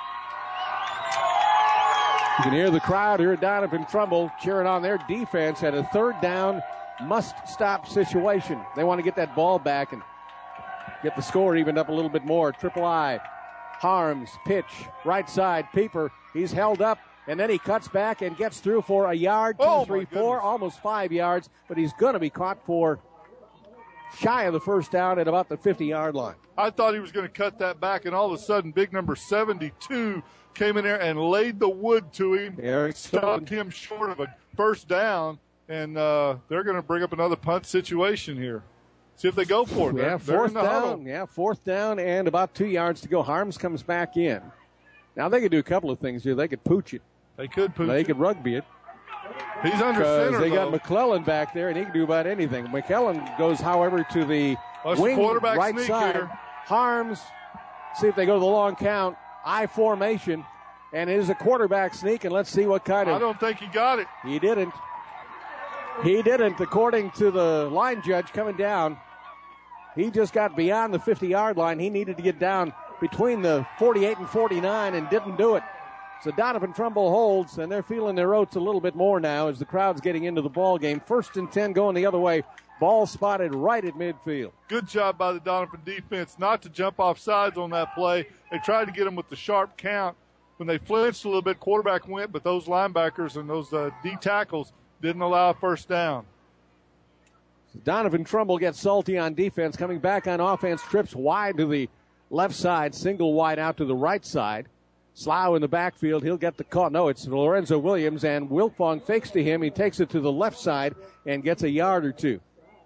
You can hear the crowd here at Donovan Trumbull cheering on their defense at a third down must-stop situation. They want to get that ball back and get the score evened up a little bit more. Triple I, Harms, pitch, right side, Pieper. He's held up, and then he cuts back and gets through for a yard, two, oh three, four, almost five yards, but he's going to be caught for shy of the first down at about the fifty-yard line. I thought he was going to cut that back, and all of a sudden, big number seventy-two came in there and laid the wood to him, Eric stopped him short of a first down, and uh, they're going to bring up another punt situation here. See if they go for it. Yeah, they're, fourth they're down. huddle. Yeah, fourth down and about two yards to go. Harms comes back in. Now they could do a couple of things here. They could pooch it. They could pooch They it. could rugby it. He's under Because center, they got though. McClellan back there, and he can do about anything. McClellan goes, however, to the Well, wing quarterback right sneak side. here. Harms, see if they go to the long count. I formation, and it is a quarterback sneak, and let's see what kind of. I don't think he got it. He didn't. He didn't, according to the line judge coming down. He just got beyond the fifty-yard line. He needed to get down between the forty-eight and forty-nine and didn't do it. So Donovan Trumbull holds, and they're feeling their oats a little bit more now as the crowd's getting into the ball game. First and ten going the other way. Ball spotted right at midfield. Good job by the Donovan defense not to jump off sides on that play. They tried to get him with the sharp count. When they flinched a little bit, quarterback went, but those linebackers and those uh, D tackles didn't allow a first down. Donovan Trumbull gets salty on defense. Coming back on offense, trips wide to the left side, single wide out to the right side. Slough in the backfield. He'll get the call. No, it's Lorenzo Williams, and Wilfong fakes to him. He takes it to the left side and gets a yard or two.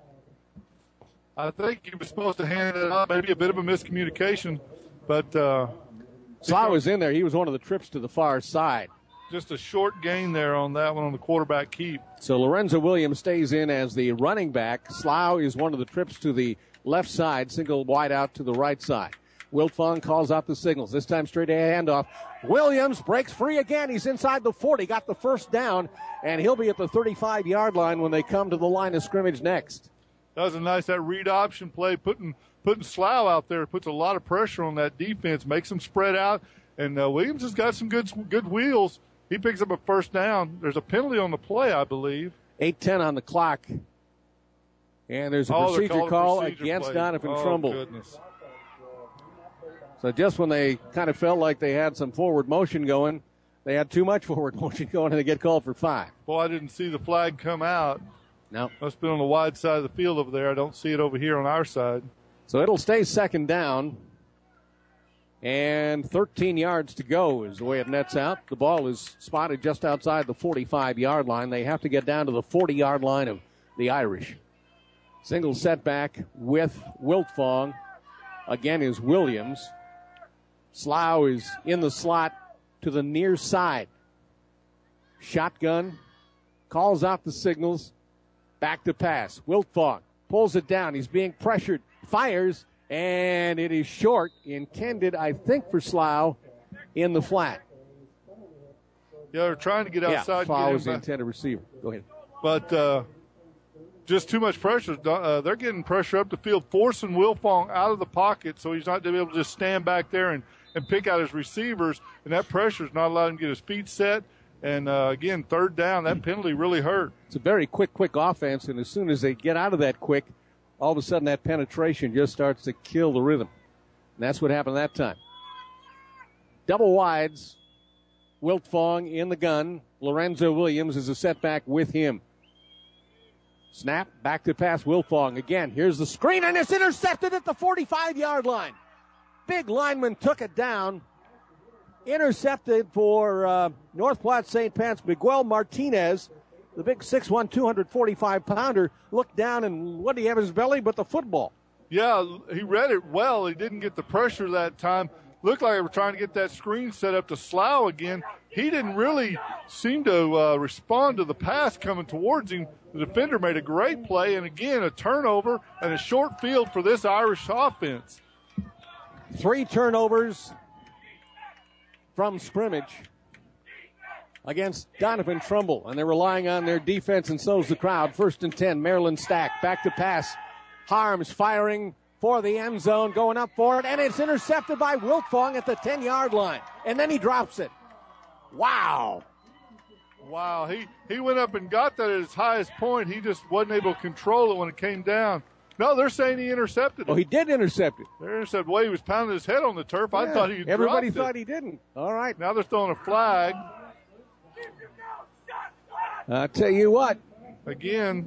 I think he was supposed to hand it up. Maybe a bit of a miscommunication, but uh, Slough was in there. He was one of the trips to the far side. just a short gain there on that one on the quarterback keep. So Lorenzo Williams stays in as the running back. Slough is one of the trips to the left side, single wide out to the right side. Wiltfong calls out the signals. This time straight ahead handoff. Williams breaks free again. He's inside the forty. Got the first down, and he'll be at the thirty-five-yard line when they come to the line of scrimmage next. That was a nice that read option play, putting putting Slough out there. Puts a lot of pressure on that defense, makes them spread out. And uh, Williams has got some good good wheels. He picks up a first down. There's a penalty on the play, I believe. eight ten on the clock. And there's a oh, procedure a call procedure against play. Donovan oh, Trumbull. Goodness. So just when they kind of felt like they had some forward motion going, they had too much forward motion going, and they get called for five. Well, I didn't see the flag come out. No. Must have been on the wide side of the field over there. I don't see it over here on our side. So it'll stay second down. And thirteen yards to go is the way it nets out. The ball is spotted just outside the forty-five-yard line. They have to get down to the forty-yard line of the Irish. Single setback with Wiltfong. Again is Williams. Slough is in the slot to the near side. Shotgun. Calls out the signals. Back to pass. Wiltfong pulls it down. He's being pressured. Fires. And it is short. Intended, I think, for Slough in the flat. Yeah, they're trying to get outside. Yeah, Slough was the back. intended receiver. Go ahead. But uh, just too much pressure. Uh, they're getting pressure up the field, forcing Wiltfong out of the pocket so he's not going to be able to just stand back there and, and pick out his receivers. And that pressure is not allowing him to get his feet set. And, uh, again, third down, that penalty really hurt. It's a very quick, quick offense, and as soon as they get out of that quick, all of a sudden that penetration just starts to kill the rhythm. And that's what happened that time. Double wides. Wiltfong in the gun. Lorenzo Williams is a setback with him. Snap, back to pass, Wiltfong. Again, here's the screen, and it's intercepted at the forty-five-yard line. Big lineman took it down. Intercepted for uh, North Platte Saint Pat's Miguel Martinez. The big six one, two forty-five pounder looked down, and what did he have in his belly but the football? Yeah, he read it well. He didn't get the pressure that time. Looked like they were trying to get that screen set up to Slough again. He didn't really seem to uh, respond to the pass coming towards him. The defender made a great play, and again, a turnover and a short field for this Irish offense. Three turnovers from scrimmage against Donovan Trumbull, and they're relying on their defense, and so's the crowd. First and ten, Maryland Stack. Back to pass. Harms firing for the end zone, going up for it, and it's intercepted by Wiltfong at the ten-yard line. And then he drops it. Wow. Wow, he, he went up and got that at his highest point. He just wasn't able to control it when it came down. No, they're saying he intercepted it. Oh, he did intercept it. They intercepted the way he was pounding his head on the turf. Yeah, I thought he everybody dropped thought it. he didn't. All right. Now they're throwing a flag. I'll tell you what. Again.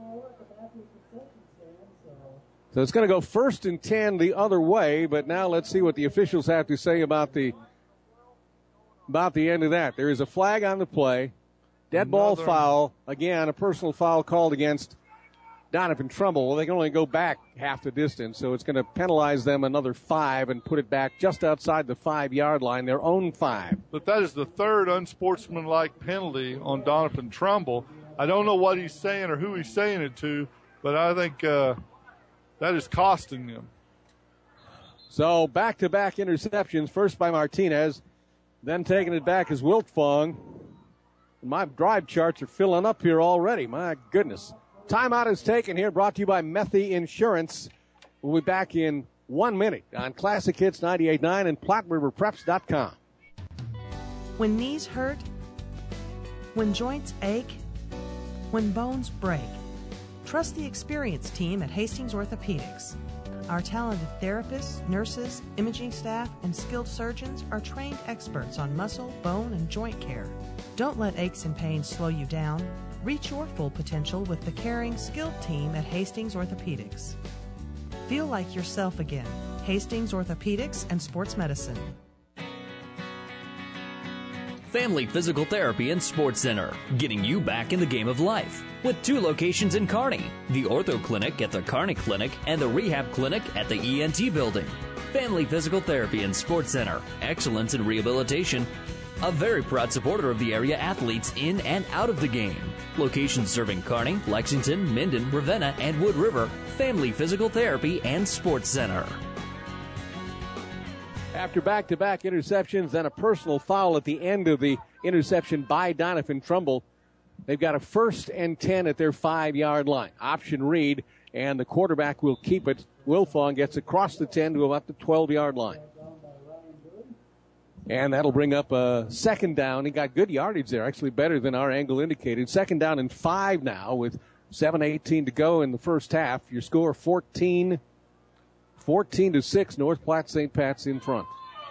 So it's going to go first and ten the other way, but now let's see what the officials have to say about the about the end of that. There is a flag on the play. Dead ball Another. foul. Again, a personal foul called against Donovan Trumbull. Well, they can only go back half the distance, so it's going to penalize them another five and put it back just outside the five-yard line, their own five. But that is the third unsportsmanlike penalty on Donovan Trumbull. I don't know what he's saying or who he's saying it to, but I think uh, that is costing them. So back-to-back interceptions, first by Martinez, then taking it back is Wiltfong. My drive charts are filling up here already. My goodness. Timeout is taken here, brought to you by Methy Insurance. We'll be back in one minute on Classic Hits ninety-eight point nine and Platte River Preps dot com. When knees hurt, when joints ache, when bones break, trust the experienced team at Hastings Orthopedics. Our talented therapists, nurses, imaging staff, and skilled surgeons are trained experts on muscle, bone, and joint care. Don't let aches and pains slow you down. Reach your full potential with the caring, skilled team at Hastings Orthopedics. Feel like yourself again. Hastings Orthopedics and Sports Medicine. Family Physical Therapy and Sports Center, getting you back in the game of life. With two locations in Kearney, the Ortho Clinic at the Kearney Clinic and the Rehab Clinic at the E N T Building. Family Physical Therapy and Sports Center, excellence in rehabilitation. A very proud supporter of the area athletes in and out of the game. Locations serving Kearney, Lexington, Minden, Ravenna, and Wood River. Family Physical Therapy and Sports Center. After back-to-back interceptions and a personal foul at the end of the interception by Doniphan Trumbull, they've got a first and ten at their five-yard line. Option read, and the quarterback will keep it. Wilfong gets across the ten to about the twelve-yard line. And that'll bring up a second down. He got good yardage there, actually better than our angle indicated. Second down and five now with seven eighteen to go in the first half. Your score fourteen, fourteen to six, North Platte Saint Pat's in front.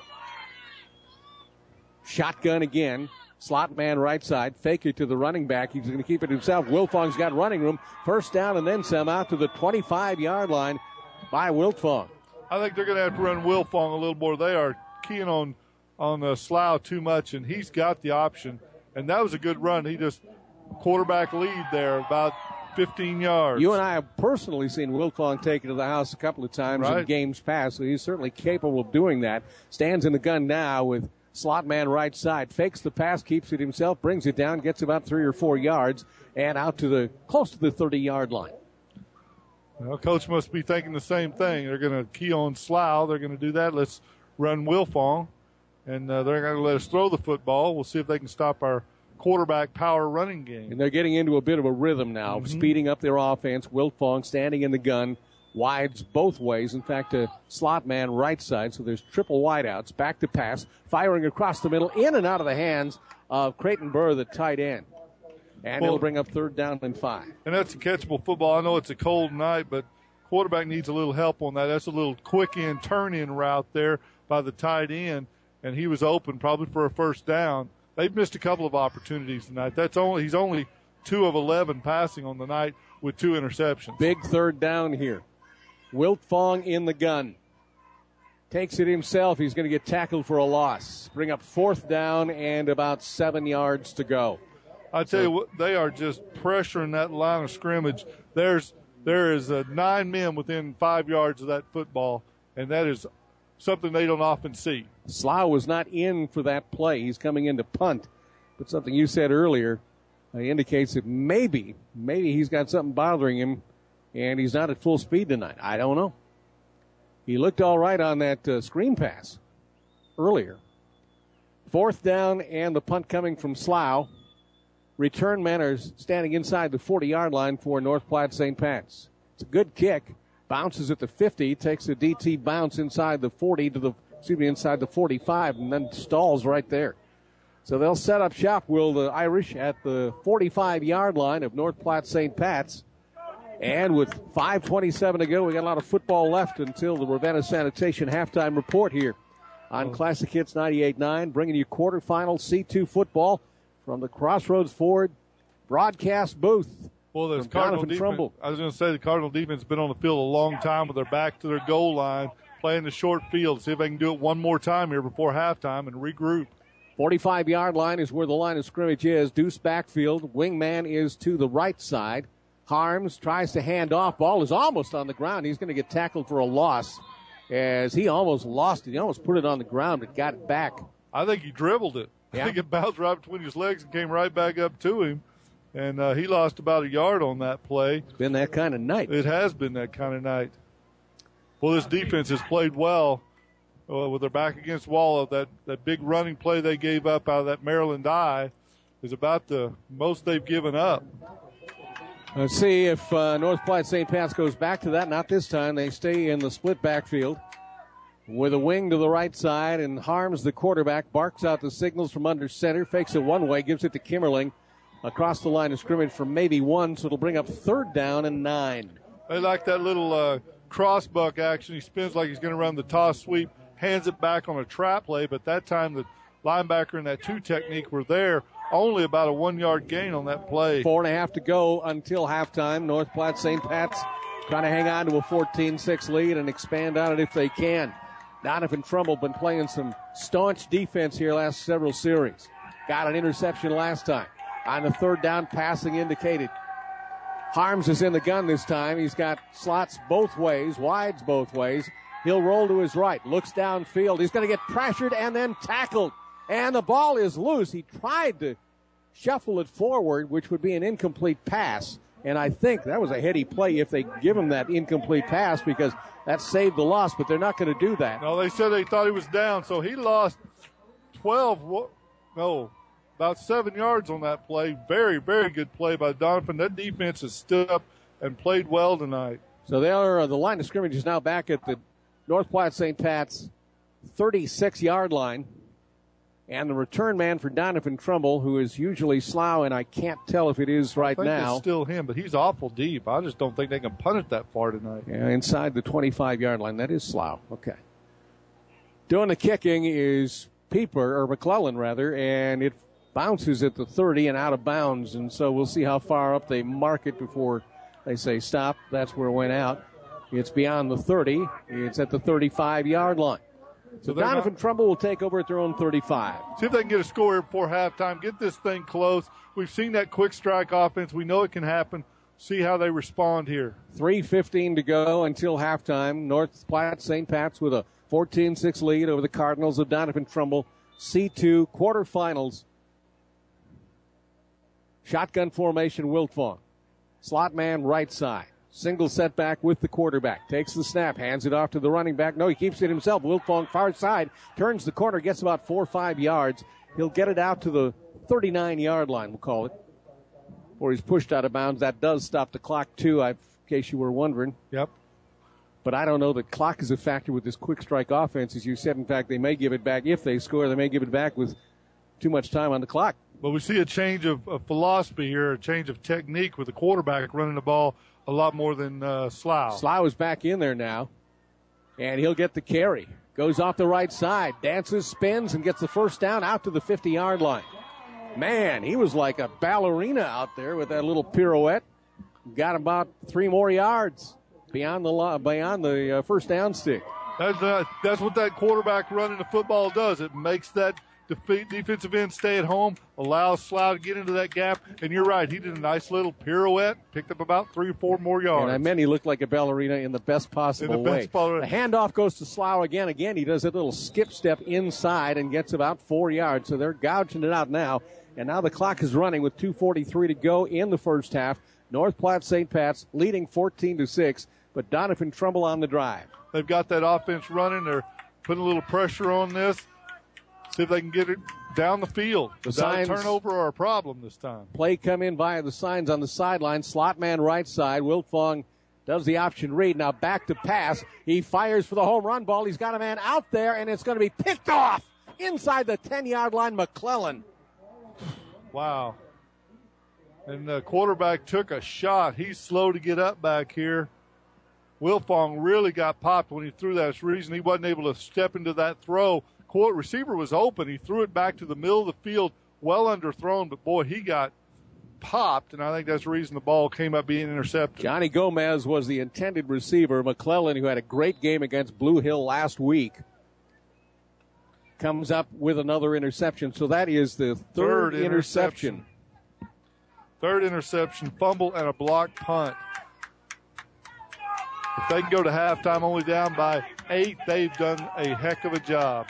Shotgun again. Slot man right side. Fake it to the running back. He's going to keep it himself. Wilfong's got running room. First down and then some out to the twenty-five-yard line by Wilfong. I think they're going to have to run Wilfong a little more. They are keying on on uh, Slough too much, and he's got the option. And that was a good run. He just quarterback lead there, about fifteen yards. You and I have personally seen Wilfong take it to the house a couple of times right. in games past, so he's certainly capable of doing that. Stands in the gun now with slot man right side. Fakes the pass, keeps it himself, brings it down, gets about three or four yards, and out to the close to the thirty-yard line. Well, Coach must be thinking the same thing. They're going to key on Slough. They're going to do that. Let's run Wilfong. And uh, they're going to let us throw the football. We'll see if they can stop our quarterback power running game. And they're getting into a bit of a rhythm now, mm-hmm. speeding up their offense. Wilfong standing in the gun, wides both ways. In fact, a slot man right side, so there's triple wideouts. Back to pass, firing across the middle, in and out of the hands of Creighton Burr, the tight end. And well, it'll bring up third down and five. And that's a catchable football. I know it's a cold night, but quarterback needs a little help on that. That's a little quick in, turn in route there by the tight end. And he was open probably for a first down. They've missed a couple of opportunities tonight. That's only he's only two of eleven passing on the night with two interceptions. Big third down here. Wilfong in the gun. Takes it himself. He's going to get tackled for a loss. Bring up fourth down and about seven yards to go. I tell so, you what, they are just pressuring that line of scrimmage. There's there is uh, nine men within five yards of that football, and that is something they don't often see. Slough was not in for that play. He's coming in to punt. But something you said earlier uh, indicates that maybe, maybe he's got something bothering him and he's not at full speed tonight. I don't know. He looked all right on that uh, screen pass earlier. Fourth down and the punt coming from Slough. Return men are standing inside the forty-yard line for North Platte Saint Pat's. It's a good kick. Bounces at the fifty, takes a D T bounce inside the forty to the, excuse me, inside the forty-five, and then stalls right there. So they'll set up shop, will the Irish, at the forty-five-yard line of North Platte Saint Pat's. And with five twenty-seven to go, we got a lot of football left until the Ravenna Sanitation halftime report here on Classic Hits ninety-eight point nine, bringing you quarterfinal C two football from the Crossroads Ford broadcast booth. Well, there's Cardinal defense. I was going to say the Cardinal defense has been on the field a long time with their back to their goal line, playing the short field. See if they can do it one more time here before halftime and regroup. forty-five-yard line is where the line of scrimmage is. Deuce backfield. Wingman is to the right side. Harms tries to hand off. Ball is almost on the ground. He's going to get tackled for a loss as he almost lost it. He almost put it on the ground but got it back. I think he dribbled it. Yeah. I think it bounced right between his legs and came right back up to him. And uh, he lost about a yard on that play. It's been that kind of night. It has been that kind of night. Well, this defense has played well uh, with their back against the wall. That, that big running play they gave up out of that Maryland I is about the most they've given up. Let's see if uh, North Platte Saint Pat's goes back to that. Not this time. They stay in the split backfield with a wing to the right side, and Harms, the quarterback, barks out the signals from under center, fakes it one way, gives it to Kimmerling. Across the line of scrimmage for maybe one, so it'll bring up third down and nine. They like that little uh, cross-buck action. He spins like he's going to run the toss sweep, hands it back on a trap play, but that time the linebacker and that two technique were there. Only about a one-yard gain on that play. Four and a half to go until halftime. North Platte Saint Pat's trying to hang on to a fourteen six lead and expand on it if they can. Doniphan Trumbull been playing some staunch defense here last several series. Got an interception last time. On the third down, passing indicated. Harms is in the gun this time. He's got slots both ways, wides both ways. He'll roll to his right, looks downfield. He's going to get pressured and then tackled. And the ball is loose. He tried to shuffle it forward, which would be an incomplete pass. And I think that was a heady play if they give him that incomplete pass because that saved the loss, but they're not going to do that. No, they said they thought he was down, so he lost twelve, no, about seven yards on that play. Very, very good play by Donovan. That defense has stood up and played well tonight. So they are, uh, the line of scrimmage is now back at the North Platte Saint Pat's thirty-six-yard line. And the return man for Donovan Trumbull, who is usually Slough, and I can't tell if it is right I think now. It's still him, but he's awful deep. I just don't think they can punt it that far tonight. Yeah, inside the twenty-five-yard line. That is Slough. Okay. Doing the kicking is Pieper, or McClellan, rather, and it bounces at the thirty and out of bounds. And so we'll see how far up they mark it before they say stop. That's where it went out. It's beyond the thirty. It's at the thirty-five-yard line. So, so Donovan not, Trumbull will take over at their own thirty-five. See if they can get a score here before halftime. Get this thing close. We've seen that quick strike offense. We know it can happen. See how they respond here. three fifteen to go until halftime. North Platte Saint Pat's with a fourteen six lead over the Cardinals of Donovan Trumbull. C two quarterfinals. Shotgun formation, Wiltfong. Slot man right side. Single setback with the quarterback. Takes the snap, hands it off to the running back. No, he keeps it himself. Wiltfong far side, turns the corner, gets about four or five yards. He'll get it out to the thirty-nine-yard line, we'll call it, or he's pushed out of bounds. That does stop the clock, too, in case you were wondering. Yep. But I don't know that clock is a factor with this quick strike offense. As you said, in fact, they may give it back. If they score, they may give it back with too much time on the clock. But we see a change of, of philosophy here, a change of technique with the quarterback running the ball a lot more than uh, Slough. Slough is back in there now, and he'll get the carry. Goes off the right side, dances, spins, and gets the first down out to the fifty-yard line. Man, he was like a ballerina out there with that little pirouette. Got about three more yards beyond the beyond the uh, first down stick. That's, uh, that's what that quarterback running the football does. It makes that defeat defensive end stay at home, allows Slough to get into that gap. And you're right, he did a nice little pirouette, picked up about three or four more yards. And I meant he looked like a ballerina in the best possible in the way. Best ball- the handoff goes to Slough again. Again, he does a little skip step inside and gets about four yards. So they're gouging it out now. And now the clock is running with two forty-three to go in the first half. North Platte Saint Pat's leading fourteen to six, but Donovan Trumbull on the drive. They've got that offense running. They're putting a little pressure on this. See if they can get it down the field. The Without signs, a turnover or a problem this time. Play come in via the signs on the sideline. Slot man right side. Wiltfong does the option read. Now back to pass. He fires for the home run ball. He's got a man out there, and it's going to be picked off inside the ten-yard line. McClellan. Wow. And the quarterback took a shot. He's slow to get up back here. Wiltfong really got popped when he threw that. It's the reason he wasn't able to step into that throw. Court receiver was open. He threw it back to the middle of the field, well underthrown, but boy, he got popped, and I think that's the reason the ball came up being intercepted. Johnny Gomez was the intended receiver. McClellan, who had a great game against Blue Hill last week, comes up with another interception. So that is the third, third interception. interception. Third interception, fumble, and a blocked punt. If they can go to halftime only down by eight, they've done a heck of a job.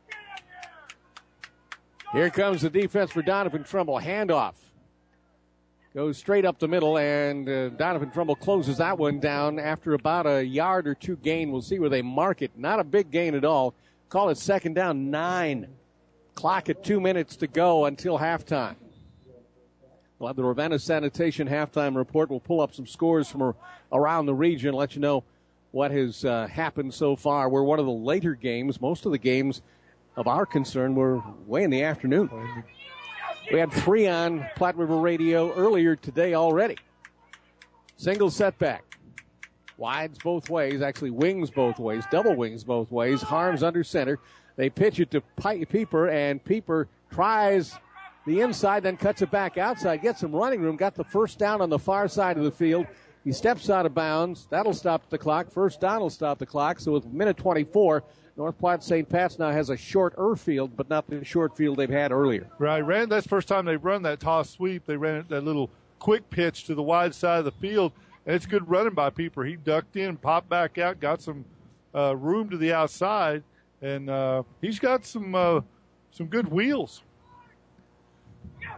Here comes the defense for Donovan Trumbull. Handoff. Goes straight up the middle, and uh, Donovan Trumbull closes that one down after about a yard or two gain. We'll see where they mark it. Not a big gain at all. Call it second down, nine. Clock at two minutes to go until halftime. We'll have the Ravenna Sanitation halftime report. We'll pull up some scores from around the region, let you know what has uh, happened so far. We're one of the later games. Most of the games of our concern were way in the afternoon. We had three on Platte River Radio earlier today already. Single setback. Wides both ways, actually wings both ways, double wings both ways. Harms under center. They pitch it to Pieper, and Pieper tries the inside, then cuts it back outside, gets some running room, got the first down on the far side of the field. He steps out of bounds. That'll stop the clock. First down will stop the clock. So with minute twenty-four, North Platte Saint Pat's now has a shorter field, but not the short field they've had earlier. Right, ran. That's the first time they've run that toss sweep. They ran that little quick pitch to the wide side of the field, and it's good running by Pieper. He ducked in, popped back out, got some uh, room to the outside, and uh, he's got some uh, some good wheels.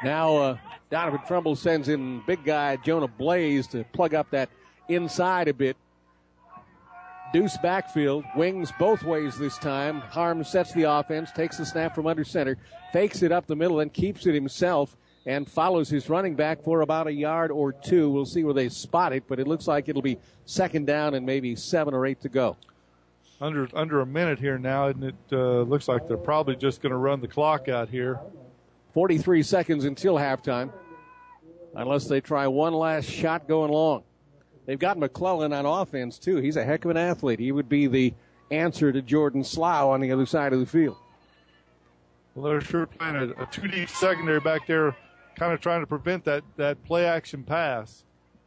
Now uh, Donovan Trumbull sends in big guy Jonah Blaze to plug up that inside a bit. Deuce backfield, wings both ways this time. Harms sets the offense, takes the snap from under center, fakes it up the middle, and keeps it himself, and follows his running back for about a yard or two. We'll see where they spot it, but it looks like it'll be second down and maybe seven or eight to go. Under under a minute here now, and it uh, looks like they're probably just going to run the clock out here. forty-three seconds until halftime, unless they try one last shot going long. They've got McClellan on offense, too. He's a heck of an athlete. He would be the answer to Jordan Slough on the other side of the field. Well, they're sure playing a, a two deep secondary back there, kind of trying to prevent that, that play-action pass.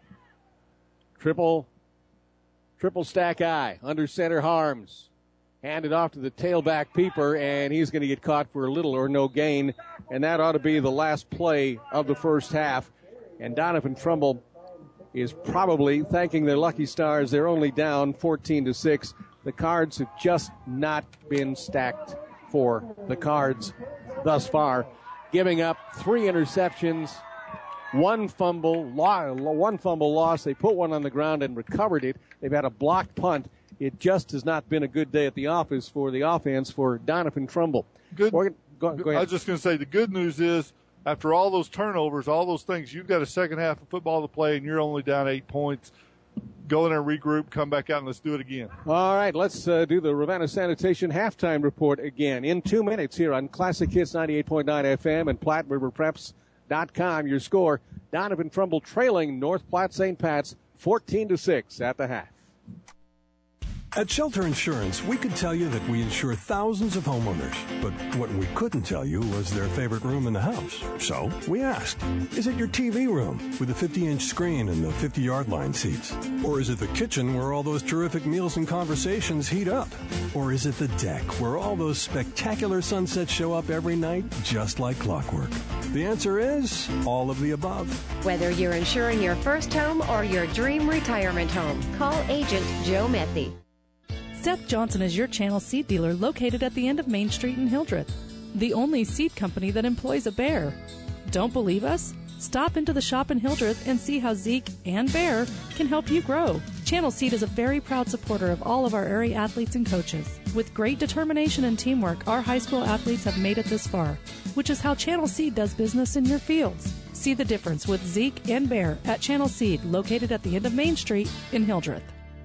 Triple, triple stack eye, under center Harms. Handed off to the tailback Pieper, and he's going to get caught for little or no gain, and that ought to be the last play of the first half. And Donovan Trumbull is probably thanking their lucky stars. They're only down fourteen to six. The Cards have just not been stacked for the Cards thus far, giving up three interceptions, one fumble, one fumble loss. They put one on the ground and recovered it. They've had a blocked punt. It just has not been a good day at the office for the offense for Donovan Trumbull. Good. Morgan, go, go ahead. I was just going to say the good news is, after all those turnovers, all those things, you've got a second half of football to play, and you're only down eight points. Go in there, regroup, come back out, and let's do it again. All right, let's uh, do the Ravenna Sanitation halftime report again in two minutes here on Classic Hits ninety-eight point nine F M and Platte River Preps dot com. Your score, Donovan Trumbull trailing North Platte Saint Pat's fourteen to six at the half. At Shelter Insurance, we could tell you that we insure thousands of homeowners, but what we couldn't tell you was their favorite room in the house. So we asked, is it your T V room with the fifty-inch screen and the fifty-yard line seats? Or is it the kitchen where all those terrific meals and conversations heat up? Or is it the deck where all those spectacular sunsets show up every night just like clockwork? The answer is all of the above. Whether you're insuring your first home or your dream retirement home, call Agent Joe Methy. Seth Johnson is your Channel Seed dealer located at the end of Main Street in Hildreth. The only seed company that employs a bear. Don't believe us? Stop into the shop in Hildreth and see how Zeke and Bear can help you grow. Channel Seed is a very proud supporter of all of our area athletes and coaches. With great determination and teamwork, our high school athletes have made it this far, which is how Channel Seed does business in your fields. See the difference with Zeke and Bear at Channel Seed, located at the end of Main Street in Hildreth.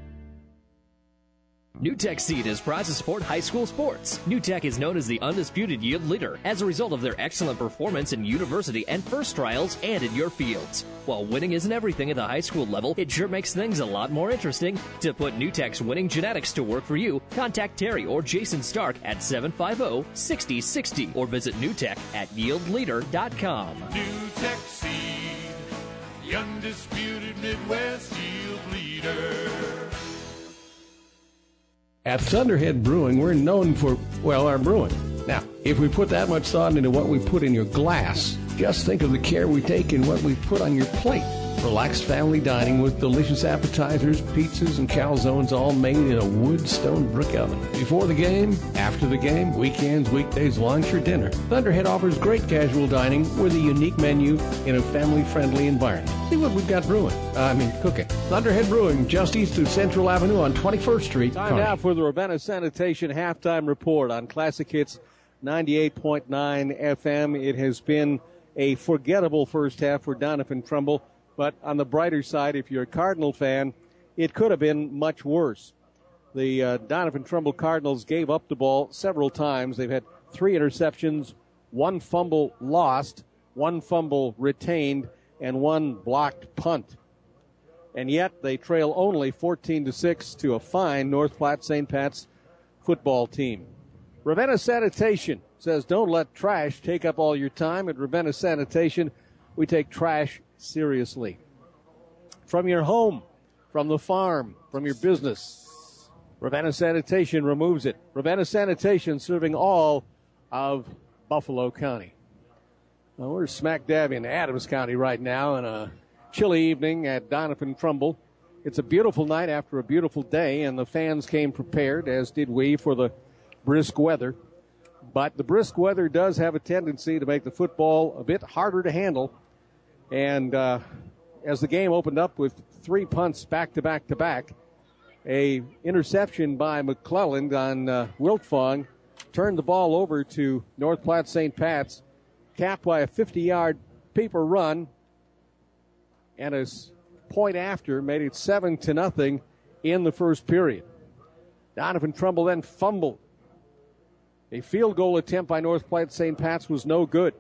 NewTek Seed is proud to support high school sports. NewTek is known as the undisputed yield leader as a result of their excellent performance in university and first trials and in your fields. While winning isn't everything at the high school level, it sure makes things a lot more interesting. To put NewTek's winning genetics to work for you, contact Terry or Jason Stark at seven five zero, six zero six zero or visit NewTek at yield leader dot com. NewTek Seed, the undisputed Midwest yield leader. At Thunderhead Brewing, we're known for, well, our brewing. Now, if we put that much thought into what we put in your glass, just think of the care we take in what we put on your plate. Relaxed family dining with delicious appetizers, pizzas, and calzones, all made in a wood stone brick oven. Before the game, after the game, weekends, weekdays, lunch, or dinner, Thunderhead offers great casual dining with a unique menu in a family-friendly environment. See what we've got brewing. Uh, I mean, cooking. Thunderhead Brewing, just east of Central Avenue on twenty-first Street. Time now for the Ravenna Sanitation halftime report on Classic Hits ninety-eight point nine F M. It has been a forgettable first half for Donovan Trumbull. But on the brighter side, if you're a Cardinal fan, it could have been much worse. The uh, Donovan Trumbull Cardinals gave up the ball several times. They've had three interceptions, one fumble lost, one fumble retained, and one blocked punt. And yet they trail only fourteen to six to a fine North Platte Saint Pat's football team. Ravenna Sanitation says don't let trash take up all your time. At Ravenna Sanitation, we take trash seriously. From your home, from the farm, from your business, Ravenna Sanitation removes it. Ravenna Sanitation serving all of Buffalo County. Well, we're smack dab in Adams County right now on a chilly evening at Donovan Trumbull. It's a beautiful night after a beautiful day, and the fans came prepared, as did we, for the brisk weather. But the brisk weather does have a tendency to make the football a bit harder to handle. And uh, as the game opened up with three punts back to back to back, a interception by McClelland on uh, Wiltfong turned the ball over to North Platte Saint Pat's, capped by a fifty-yard paper run, and a point after made it seven to nothing in the first period. Donovan Trumbull then fumbled. A field goal attempt by North Platte Saint Pat's was no good.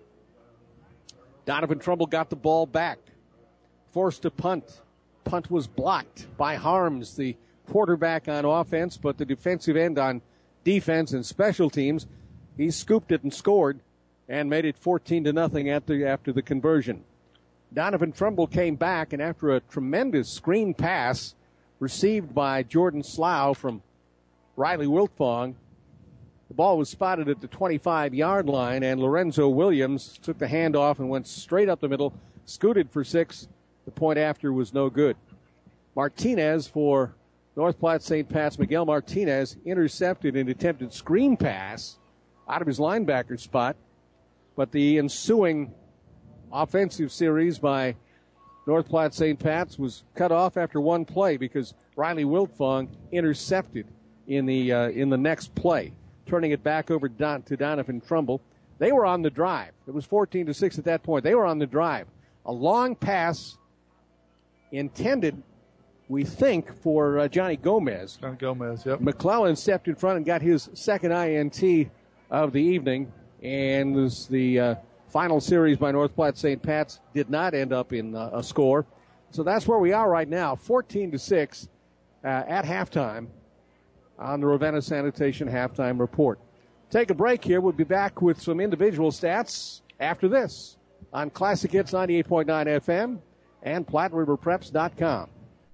Donovan Trumbull got the ball back, forced a punt. Punt was blocked by Harms, the quarterback on offense, but the defensive end on defense and special teams, he scooped it and scored and made it fourteen to nothing after, after the conversion. Donovan Trumbull came back, and after a tremendous screen pass received by Jordan Slough from Riley Wiltfong, the ball was spotted at the twenty-five-yard line, and Lorenzo Williams took the handoff and went straight up the middle, scooted for six. The point after was no good. Martinez for North Platte Saint Pat's, Miguel Martinez, intercepted an attempted screen pass out of his linebacker spot, but the ensuing offensive series by North Platte Saint Pat's was cut off after one play because Riley Wiltfong intercepted in the uh, in the next play, turning it back over Don, to Donovan Trumbull. They were on the drive. It was fourteen to six at that point. They were on the drive. A long pass intended, we think, for uh, Johnny Gomez. Johnny Gomez, yep. McClellan stepped in front and got his second I N T of the evening, and this, the uh, final series by North Platte Saint Pat's did not end up in uh, a score. So that's where we are right now, fourteen to six uh, at halftime on the Ravenna Sanitation Halftime Report. Take a break here. We'll be back with some individual stats after this on Classic Hits ninety-eight point nine F M and Platte River Preps dot com.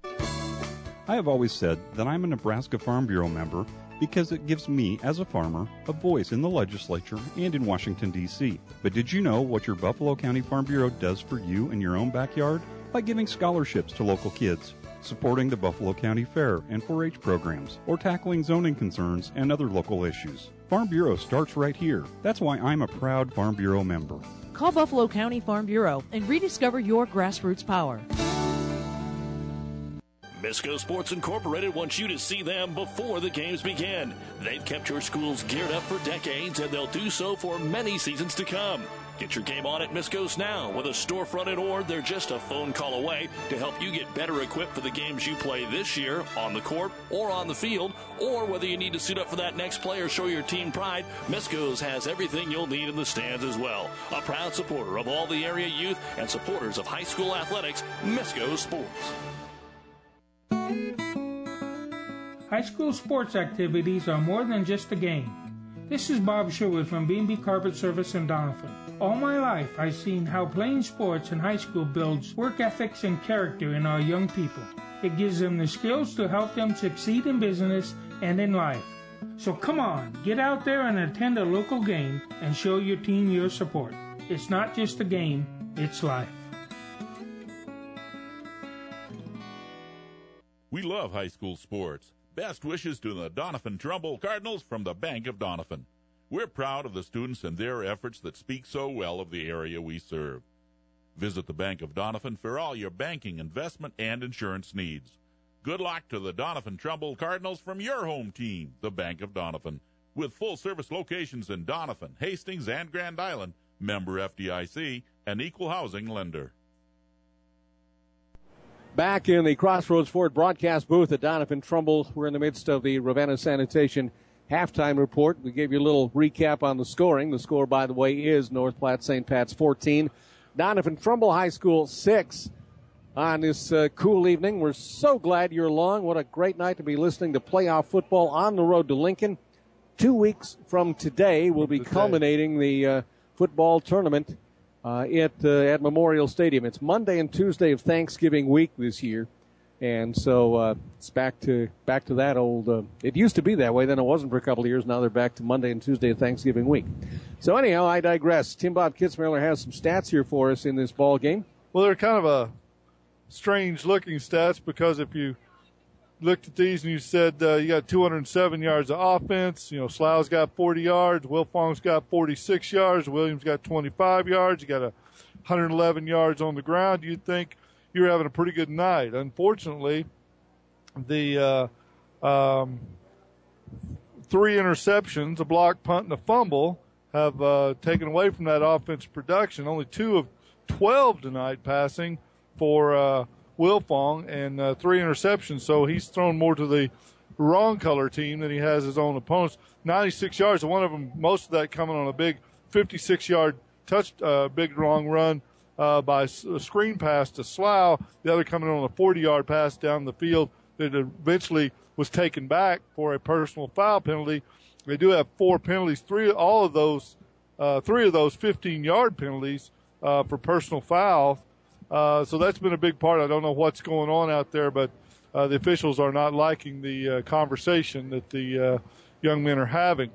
I have always said that I'm a Nebraska Farm Bureau member because it gives me, as a farmer, a voice in the legislature and in Washington, D C But did you know what your Buffalo County Farm Bureau does for you in your own backyard? By giving scholarships to local kids, supporting the Buffalo County Fair and four H programs, or tackling zoning concerns and other local issues. Farm Bureau starts right here. That's why I'm a proud Farm Bureau member. Call Buffalo County Farm Bureau and rediscover your grassroots power. Misco Sports Incorporated wants you to see them before the games begin. They've kept your schools geared up for decades, and they'll do so for many seasons to come. Get your game on at Misco's now. With a storefront in Ord, they're just a phone call away to help you get better equipped for the games you play this year on the court or on the field, or whether you need to suit up for that next play or show your team pride. Misco's has everything you'll need in the stands as well. A proud supporter of all the area youth and supporters of high school athletics, Misco Sports. High school sports activities are more than just a game. This is Bob Sherwood from B and B Carpet Service in Donovan. All my life, I've seen how playing sports in high school builds work ethics and character in our young people. It gives them the skills to help them succeed in business and in life. So come on, get out there and attend a local game and show your team your support. It's not just a game, it's life. We love high school sports. Best wishes to the Donovan Trumbull Cardinals from the Bank of Donovan. We're proud of the students and their efforts that speak so well of the area we serve. Visit the Bank of Donovan for all your banking, investment, and insurance needs. Good luck to the Donovan Trumbull Cardinals from your home team, the Bank of Donovan. With full-service locations in Donovan, Hastings, and Grand Island, member F D I C, an equal housing lender. Back in the Crossroads Ford broadcast booth at Donovan Trumbull, we're in the midst of the Ravenna Sanitation halftime report. We gave you a little recap on the scoring. The score, by the way, is North Platte Saint Pat's fourteen, Donovan Trumbull High School six on this uh, cool evening. We're so glad you're along. What a great night to be listening to playoff football on the road to Lincoln. Two weeks from today, we'll be culminating the uh, football tournament Uh, at, uh, at Memorial Stadium. It's Monday and Tuesday of Thanksgiving week this year, and so uh, it's back to back to that old. Uh, it used to be that way, then it wasn't for a couple of years. Now they're back to Monday and Tuesday of Thanksgiving week. So anyhow, I digress. Tim Bob Kitzmiller has some stats here for us in this ball game. Well, they're kind of a strange-looking stats because if you looked at these and you said uh, you got two hundred seven yards of offense. You know, Slough's got forty yards. Wilfong's got forty-six yards. Williams got twenty-five yards. You got a one hundred eleven yards on the ground. You'd think you're having a pretty good night. Unfortunately, the uh, um, three interceptions, a block, punt, and a fumble have uh, taken away from that offensive production. Only two of twelve tonight passing for uh, Wilfong, and uh, three interceptions. So he's thrown more to the wrong color team than he has his own opponents. ninety-six yards, and one of them, most of that coming on a big fifty-six-yard touch, uh, big long run uh, by a screen pass to Slough. The other coming on a forty-yard pass down the field that eventually was taken back for a personal foul penalty. They do have four penalties, three, all of those, uh, three of those fifteen-yard penalties uh, for personal fouls. Uh, so that's been a big part. I don't know what's going on out there, but uh, the officials are not liking the uh, conversation that the uh, young men are having.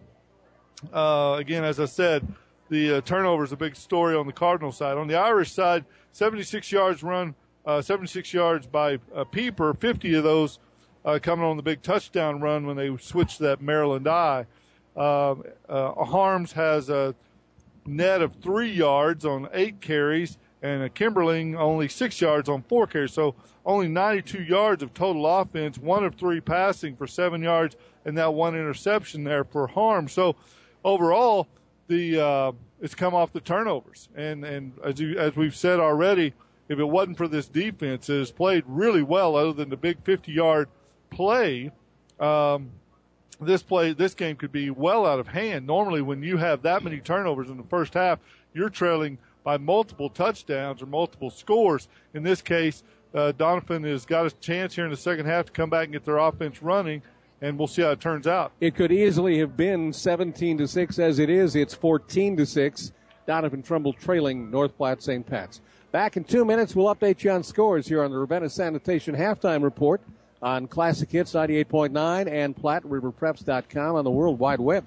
Uh, again, as I said, the uh, turnover is a big story on the Cardinal side. On the Irish side, seventy-six yards run, uh, seventy-six yards by uh, Pieper, fifty of those uh, coming on the big touchdown run when they switched that Maryland eye. Uh, uh, Harms has a net of three yards on eight carries, and a Kimberling only six yards on four carries. So only ninety-two yards of total offense, one of three passing for seven yards, and that one interception there for Harms. So overall, the uh, it's come off the turnovers. And and as you, as we've said already, if it wasn't for this defense, it has played really well other than the big fifty-yard play. Um, this play, this game could be well out of hand. Normally, when you have that many turnovers in the first half, you're trailing by multiple touchdowns or multiple scores. In this case, uh, Donovan has got a chance here in the second half to come back and get their offense running, and we'll see how it turns out. It could easily have been seventeen to six. As it is, it's fourteen to six. Donovan Trumbull trailing North Platte Saint Pat's. Back in two minutes, we'll update you on scores here on the Ravenna Sanitation Halftime Report on Classic Hits ninety-eight point nine and Platte River Preps dot com on the World Wide Web.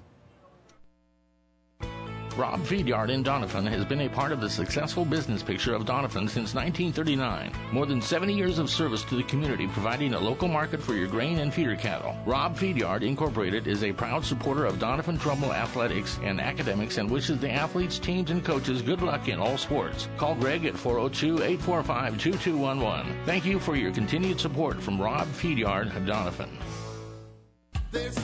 Rob Feedyard in Donovan has been a part of the successful business picture of Donovan since nineteen thirty-nine. More than seventy years of service to the community, providing a local market for your grain and feeder cattle. Rob Feedyard Incorporated is a proud supporter of Donovan Trumbull athletics and academics and wishes the athletes, teams, and coaches good luck in all sports. Call Greg at four oh two, eight four five, two two one one. Thank you for your continued support from Rob Feedyard of Donovan. There's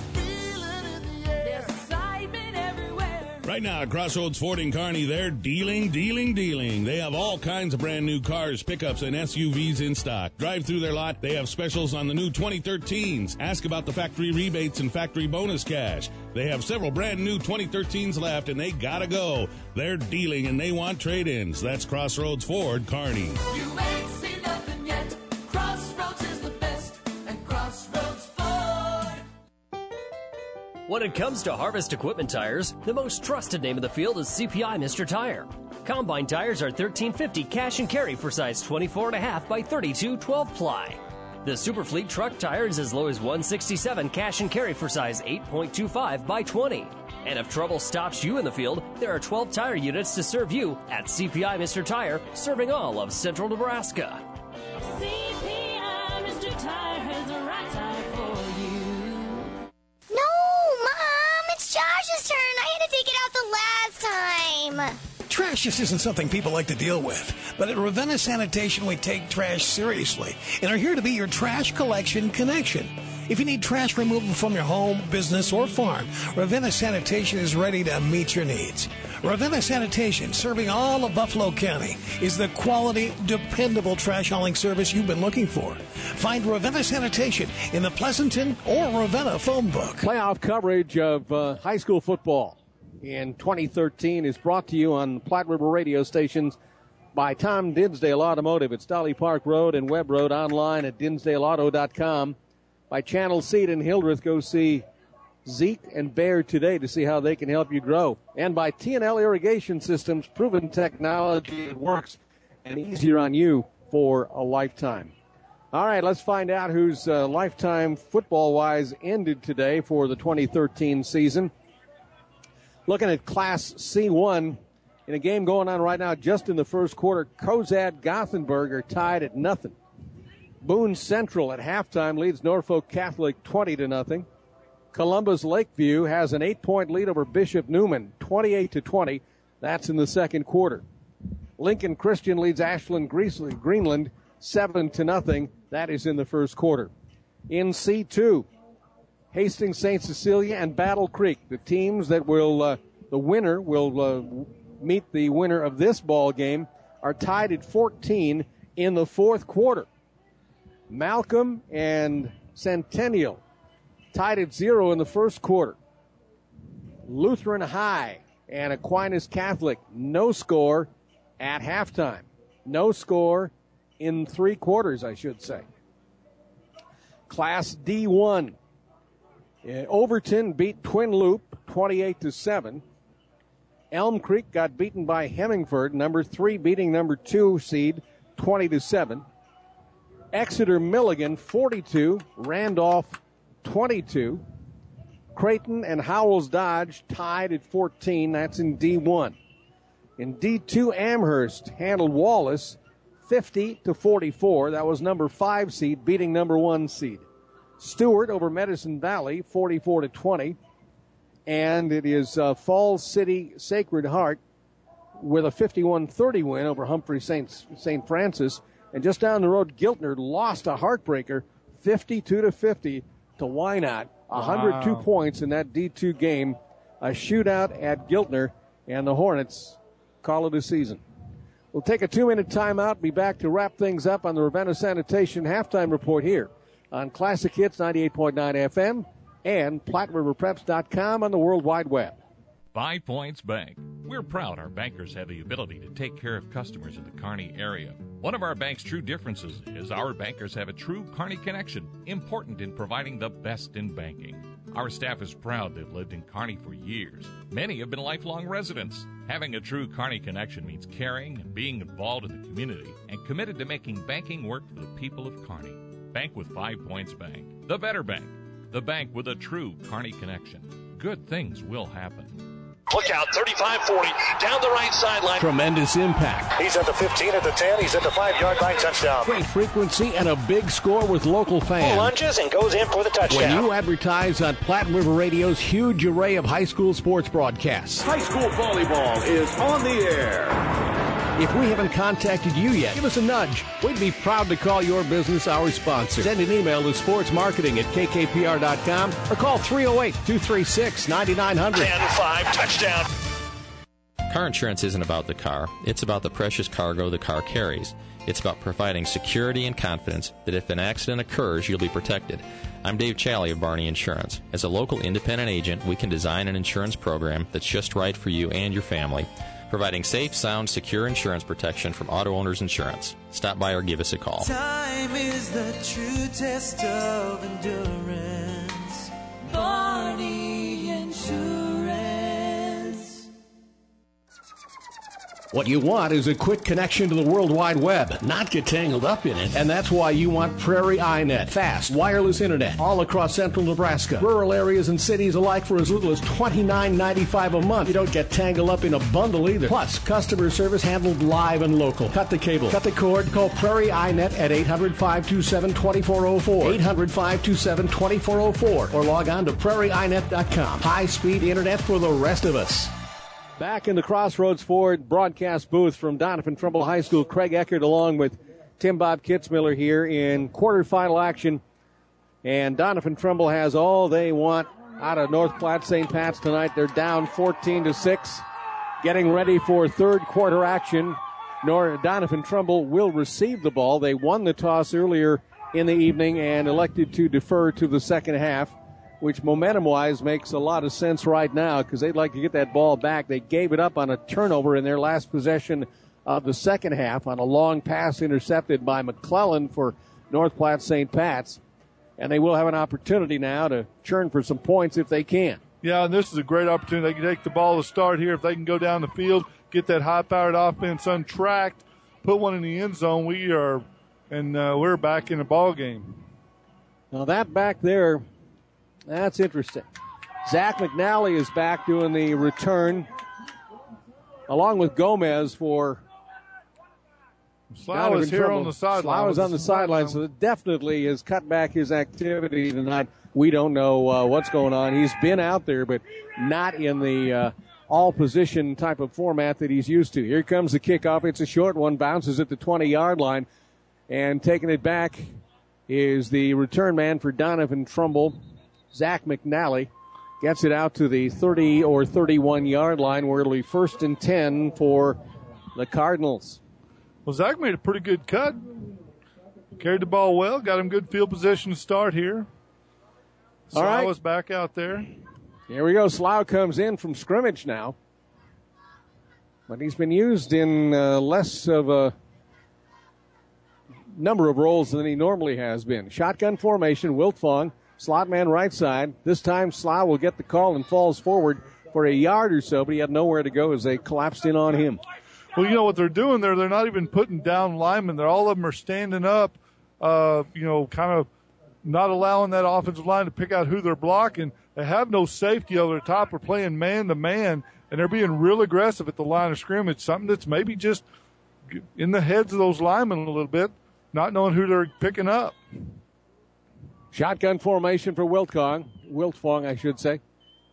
Right now at Crossroads Ford in Kearney, they're dealing, dealing, dealing. They have all kinds of brand new cars, pickups, and S U Vs in stock. Drive through their lot. They have specials on the new twenty thirteens. Ask about the factory rebates and factory bonus cash. They have several brand new twenty thirteens left, and they gotta go. They're dealing, and they want trade-ins. That's Crossroads Ford, Kearney. You ain't seen nothing yet. Crossroads is the best, and Crossroads Ford. When it comes to Harvest Equipment tires, the most trusted name in the field is C P I Mister Tire. Combine tires are thirteen fifty cash and carry for size twenty-four and a half by thirty-two twelve ply. The Superfleet truck tire is as low as one sixty-seven cash and carry for size eight point two five by twenty. And if trouble stops you in the field, there are twelve tire units to serve you at C P I Mister Tire, serving all of central Nebraska. C P I Mister Tire has the right tire for you. No, Mom, it's Josh's turn. I had to take it out the last time. Trash just isn't something people like to deal with. But at Ravenna Sanitation, we take trash seriously and are here to be your trash collection connection. If you need trash removal from your home, business, or farm, Ravenna Sanitation is ready to meet your needs. Ravenna Sanitation, serving all of Buffalo County, is the quality, dependable trash hauling service you've been looking for. Find Ravenna Sanitation in the Pleasanton or Ravenna phone book. Playoff coverage of uh, high school football in twenty thirteen is brought to you on Platte River radio stations by Tom Dinsdale Automotive. It's Dolly Park Road and Webb Road, online at dinsdale auto dot com. By Channel Seed in Hildreth, go see Zeke and Bear today to see how they can help you grow. And by T and L Irrigation Systems, proven technology that works and easier on you for a lifetime. All right, let's find out whose uh, lifetime football-wise ended today for the twenty thirteen season. Looking at Class C one, in a game going on right now just in the first quarter, Cozad Gothenburg are tied at nothing. Boone Central at halftime leads Norfolk Catholic twenty to nothing. Columbus Lakeview has an eight-point lead over Bishop Newman, twenty-eight to twenty. That's in the second quarter. Lincoln Christian leads Ashland Greenland seven to nothing. That is in the first quarter. In C two, Hastings Saint Cecilia and Battle Creek, the teams that will, uh, the winner will uh, meet the winner of this ball game, are tied at fourteen in the fourth quarter. Malcolm and Centennial tied at zero in the first quarter. Lutheran High and Aquinas Catholic, no score at halftime. No score in three quarters, I should say. Class D one. Uh, Overton beat Twin Loop twenty-eight to seven. Elm Creek got beaten by Hemingford, number three beating number two seed twenty to seven. Exeter Milligan forty-two, Randolph twenty-two. Creighton and Howells Dodge tied at fourteen. That's in D one. In D two, Amherst handled Wallace fifty to forty-four. That was number five seed beating number one seed. Stewart over Medicine Valley forty-four to twenty. And it is uh, Falls City Sacred Heart with a fifty-one thirty win over Humphrey Saint Saint Francis. And just down the road, Giltner lost a heartbreaker fifty-two to fifty to Wynot. one hundred two wow. points in that D two game. A shootout at Giltner, and the Hornets call it a season. We'll take a two-minute timeout, be back to wrap things up on the Ravenna Sanitation halftime report here on Classic Hits ninety-eight point nine F M and Platte River Preps dot com on the World Wide Web. Five Points Bank. We're proud our bankers have the ability to take care of customers in the Kearney area. One of our bank's true differences is our bankers have a true Kearney connection, important in providing the best in banking. Our staff is proud they've lived in Kearney for years. Many have been lifelong residents. Having a true Kearney connection means caring and being involved in the community and committed to making banking work for the people of Kearney. Bank with Five Points Bank. The better bank. The bank with a true Kearney connection. Good things will happen. Look out, thirty-five forty, down the right sideline. Tremendous impact. He's at the fifteen, at the ten, he's at the five-yard line, touchdown. Great frequency and a big score with local fans. Lunges and goes in for the touchdown. When you advertise on Platte River Radio's huge array of high school sports broadcasts. High school volleyball is on the air. If we haven't contacted you yet, give us a nudge. We'd be proud to call your business our sponsor. Send an email to sportsmarketing at k k p r dot com or call three oh eight, two three six, nine nine zero zero. ten five, touchdown. Car insurance isn't about the car. It's about the precious cargo the car carries. It's about providing security and confidence that if an accident occurs, you'll be protected. I'm Dave Challey of Barney Insurance. As a local independent agent, we can design an insurance program that's just right for you and your family, providing safe, sound, secure insurance protection from Auto Owners Insurance. Stop by or give us a call. Time is the true test of endurance. Barney Insurance. What you want is a quick connection to the World Wide Web, not get tangled up in it. And that's why you want Prairie iNet. Fast, wireless internet all across central Nebraska. Rural areas and cities alike for as little as twenty-nine ninety-five a month. You don't get tangled up in a bundle either. Plus, customer service handled live and local. Cut the cable, cut the cord, call Prairie iNet at eight hundred, five two seven, two four zero four, eight hundred, five two seven, two four zero four, or log on to prairie i net dot com. High-speed internet for the rest of us. Back in the Crossroads Ford broadcast booth from Donovan Trumbull High School, Craig Eckert along with Tim Bob Kitzmiller here in quarterfinal action. And Donovan Trumbull has all they want out of North Platte Saint Pat's tonight. They're down fourteen to six, getting ready for third quarter action. Nor Donovan Trumbull will receive the ball. They won the toss earlier in the evening and elected to defer to the second half, which momentum-wise makes a lot of sense right now because they'd like to get that ball back. They gave it up on a turnover in their last possession of the second half on a long pass intercepted by McClellan for North Platte Saint Pat's. And they will have an opportunity now to churn for some points if they can. Yeah, and this is a great opportunity. They can take the ball to start here. If they can go down the field, get that high-powered offense untracked, put one in the end zone, we are, and uh, we're back in the ball game. Now that back there, that's interesting. Zach McNally is back doing the return along with Gomez for Slough is here on the sideline. Slough is on the sideline, so definitely has cut back his activity tonight. We don't know uh, what's going on. He's been out there, but not in the uh, all-position type of format that he's used to. Here comes the kickoff. It's a short one, bounces at the twenty-yard line, and taking it back is the return man for Donovan Trumbull, Zach McNally. Gets it out to the thirty or thirty-one-yard line, where it'll be first and ten for the Cardinals. Well, Zach made a pretty good cut. Carried the ball well, got him good field position to start here. All right. Slough is back out there. Here we go. Slough comes in from scrimmage now. But he's been used in uh, less of a number of roles than he normally has been. Shotgun formation, Wiltfong, slot man right side. This time Slough will get the call and falls forward for a yard or so, but he had nowhere to go as they collapsed in on him. Well, you know what they're doing there? They're not even putting down linemen. They're, all of them are standing up, uh, you know, kind of not allowing that offensive line to pick out who they're blocking. They have no safety over the top. They're playing man-to-man, and they're being real aggressive at the line of scrimmage, something that's maybe just in the heads of those linemen a little bit, not knowing who they're picking up. Shotgun formation for Wiltfong. Wiltfong, I should say.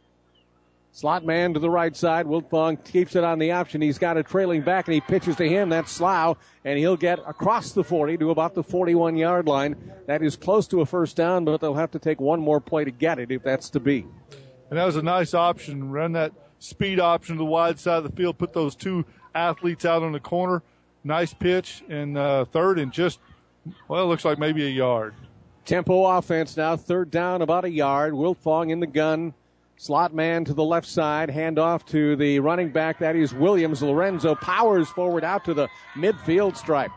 Slot man to the right side. Wiltfong keeps it on the option. He's got a trailing back, and he pitches to him. That's Slough, and he'll get across the forty to about the forty-one-yard line. That is close to a first down, but they'll have to take one more play to get it if that's to be. And that was a nice option. Run that speed option to the wide side of the field. Put those two athletes out on the corner. Nice pitch, and uh, third and just, well, it looks like maybe a yard. Tempo offense now. Third down, about a yard. Wiltfong in the gun. Slot man to the left side, hand off to the running back. That is Williams. Lorenzo powers forward out to the midfield stripe.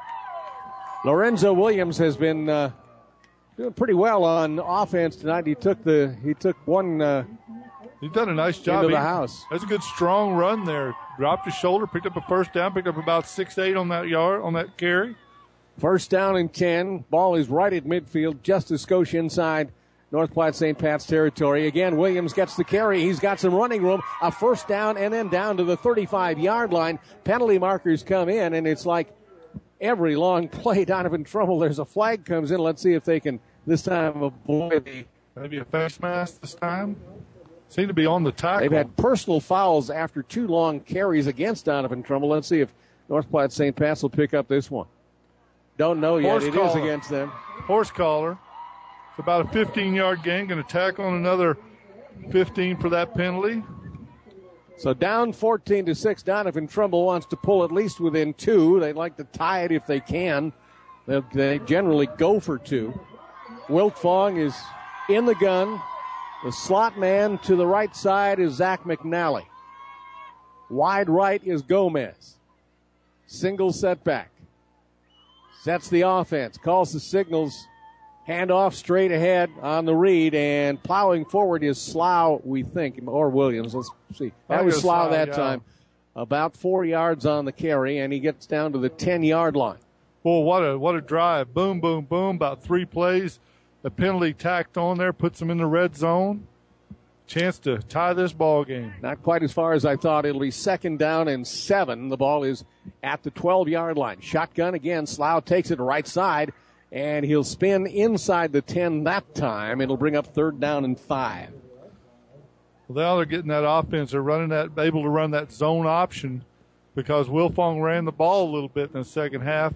Lorenzo Williams has been uh, doing pretty well on offense tonight. He took the he took one. Uh, He's done a nice job. Into the He- house. That's a good strong run there. Dropped his shoulder, picked up a first down, picked up about six eight on that yard on that carry. First down and ten. Ball is right at midfield, just a skosh inside North Platte Saint Pat's territory. Again, Williams gets the carry. He's got some running room. A first down and then down to the thirty-five-yard line. Penalty markers come in, and it's like every long play, Donovan Trumbull, there's a flag comes in. Let's see if they can this time avoid the... Maybe a face mask this time. Seem to be on the tackle. They've had personal fouls after two long carries against Donovan Trumbull. Let's see if North Platte Saint Pat's will pick up this one. Don't know yet. Horse It collar. is against them. Horse collar. It's about a fifteen-yard gain. Going to tackle on another fifteen for that penalty. So down fourteen to six. Donovan Trumbull wants to pull at least within two. They'd like to tie it if they can. They, they generally go for two. Wiltfong is in the gun. The slot man to the right side is Zach McNally. Wide right is Gomez. Single setback. Sets the offense. Calls the signals. Handoff straight ahead on the read, and plowing forward is Slough, we think, or Williams. Let's see. That I was guess Slough Slough, that yeah. time. About four yards on the carry, and he gets down to the ten-yard line. Well, what a what a drive. Boom, boom, boom. About three plays. The penalty tacked on there puts them in the red zone. Chance to tie this ball game. Not quite as far as I thought. It'll be second down and seven. The ball is at the twelve-yard line. Shotgun again. Slough takes it right side, and he'll spin inside the ten that time. It'll bring up third down and five. Well, now they're getting that offense. They're running that, able to run that zone option because Wilfong ran the ball a little bit in the second half.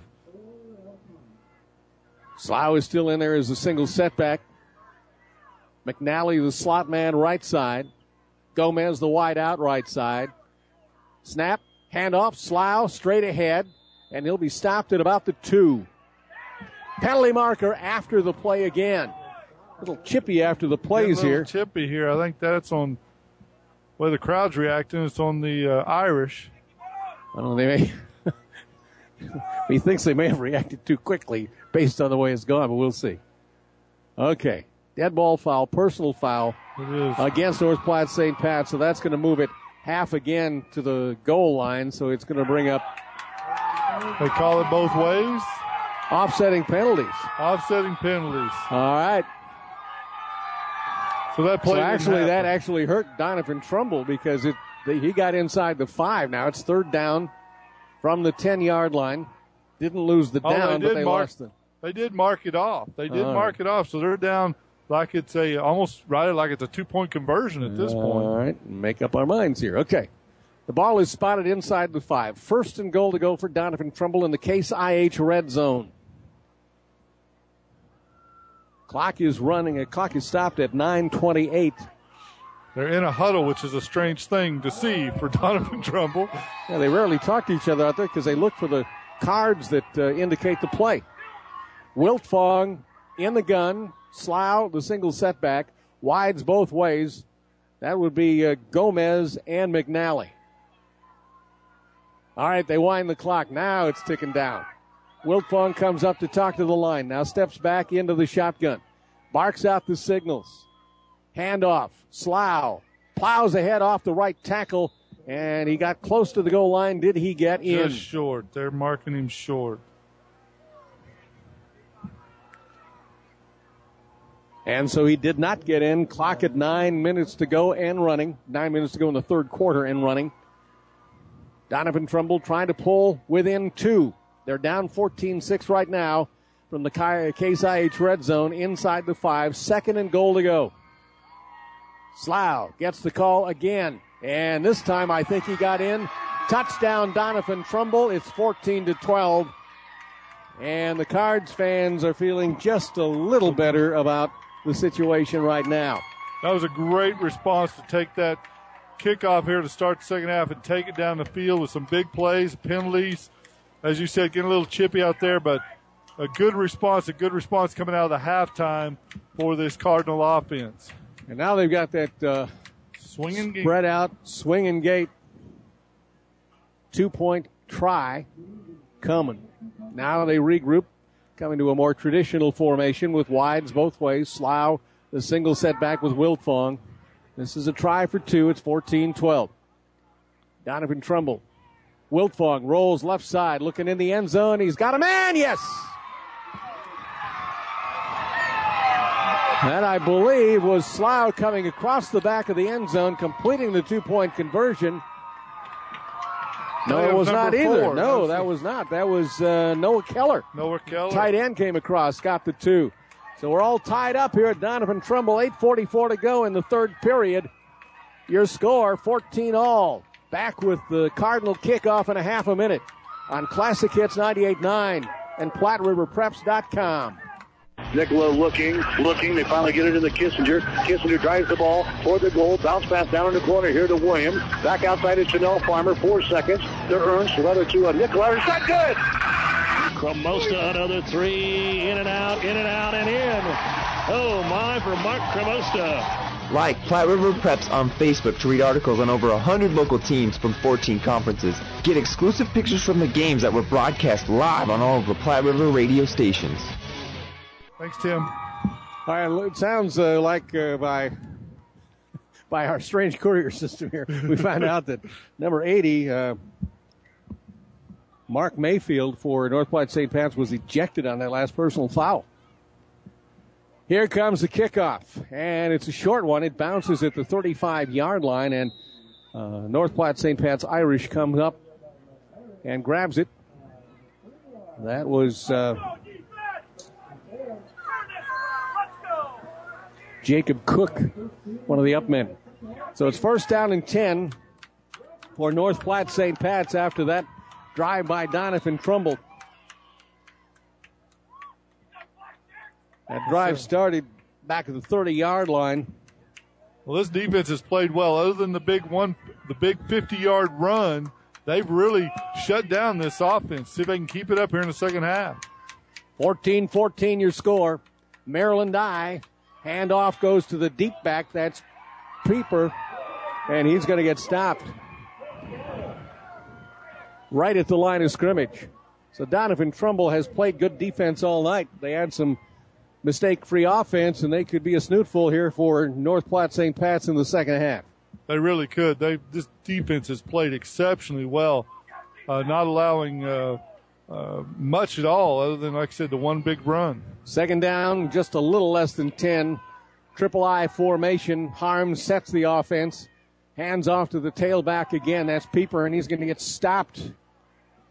Slough is still in there as a single setback. McNally, the slot man, right side. Gomez, the wide out, right side. Snap, handoff, Slough straight ahead, and he'll be stopped at about the two. Penalty marker after the play again. A little chippy after the plays Getting a little here. Chippy here. I think that's on where the crowd's reacting. It's on the uh, Irish. I don't know, they may. He thinks they may have reacted too quickly based on the way it's gone, but we'll see. Okay. Dead ball foul, personal foul against North Platte Saint Pat, so that's going to move it half again to the goal line, so it's going to bring up. They call it both ways. Offsetting penalties. Offsetting penalties. All right. So that play So didn't actually, happen. that actually hurt Donovan Trumbull because it he got inside the five. Now it's third down from the ten-yard line. Didn't lose the Oh, they down, but did they mark- lost the. They did mark it off. They did All mark it off, so they're down like it's a almost right like it's a two point conversion at this point. All right, make up our minds here. Okay. The ball is spotted inside the five. First and goal to go for Doniphan Trumbull in the Case I H red zone. Clock is running. A clock is stopped at nine twenty-eight. They're in a huddle, which is a strange thing to see for Doniphan Trumbull. Yeah, they rarely talk to each other out there because they look for the cards that uh, indicate the play. Wiltfong in the gun. Slough, the single setback. Wides both ways. That would be uh, Gomez and McNally. All right, they wind the clock. Now it's ticking down. Wiltfong comes up to talk to the line. Now steps back into the shotgun. Barks out the signals. Handoff. Slough plows ahead off the right tackle, and he got close to the goal line. Did he get in? Just short. They're marking him short. And so he did not get in. Clock at nine minutes to go and running. Nine minutes to go in the third quarter and running. Doniphan Trumbull trying to pull within two. They're down fourteen six right now from the Case I H red zone inside the five. Second and goal to go. Slough gets the call again. And this time I think he got in. Touchdown Doniphan Trumbull. It's fourteen to twelve. And the Cards fans are feeling just a little better about the situation right now. That was a great response to take that kickoff here to start the second half and take it down the field with some big plays, penalties. As you said, getting a little chippy out there, but a good response, a good response coming out of the halftime for this Cardinal offense. And now they've got that uh, swinging gate. Spread out, swinging gate, two-point try coming. Now they regroup, coming to a more traditional formation with wides both ways. Slough, the single setback with Wiltfong. This is a try for two. It's fourteen twelve. Doniphan Trumbull. Wiltfong rolls left side, looking in the end zone. He's got a man, yes! That, I believe, was Slough coming across the back of the end zone, completing the two-point conversion. No, it was not either. No, that was not. That was uh, Noah Keller. Noah Keller. Tight end came across, got the two. So we're all tied up here at Doniphan Trumbull. eight forty-four to go in the third period. Your score, fourteen all. Back with the Cardinal kickoff in a half a minute on Classic Hits ninety-eight nine and Platte River Preps dot com. Nicola looking, looking. They finally get it into Kissinger. Kissinger drives the ball toward the goal. Bounce pass down in the corner here to Williams. Back outside to Chanel Farmer. Four seconds. To Ernst. Leather to uh, Nicola. It's not good. Cremosta, another three. In and out, in and out, and in. Oh, my, for Mark Cremosta. Like Platte River Preps on Facebook to read articles on over one hundred local teams from fourteen conferences. Get exclusive pictures from the games that were broadcast live on all of the Platte River radio stations. Thanks, Tim. All right, it sounds uh, like uh, by by our strange courier system here, we found out that number eighty, uh, Mark Mayfield for North Platte Saint Pat's, was ejected on that last personal foul. Here comes the kickoff, and it's a short one. It bounces at the thirty-five-yard line, and uh, North Platte Saint Pat's Irish comes up and grabs it. That was uh, Jacob Cook, one of the up men. So it's first down and ten for North Platte Saint Pat's after that drive by Doniphan Trumbull. That drive started back at the thirty-yard line. Well, this defense has played well. Other than the big one, the big fifty-yard run, they've really shut down this offense. See if they can keep it up here in the second half. fourteen fourteen your score. Maryland I. Handoff goes to the deep back. That's Pieper, and he's going to get stopped right at the line of scrimmage. So Doniphan Trumbull has played good defense all night. They had some mistake-free offense, and they could be a snootful here for North Platte Saint Pat's in the second half. They really could. They this defense has played exceptionally well, uh, not allowing uh, uh, much at all other than, like I said, the one big run. Second down, just a little less than ten. Triple I formation. Harms sets the offense. Hands off to the tailback again. That's Pieper, and he's going to get stopped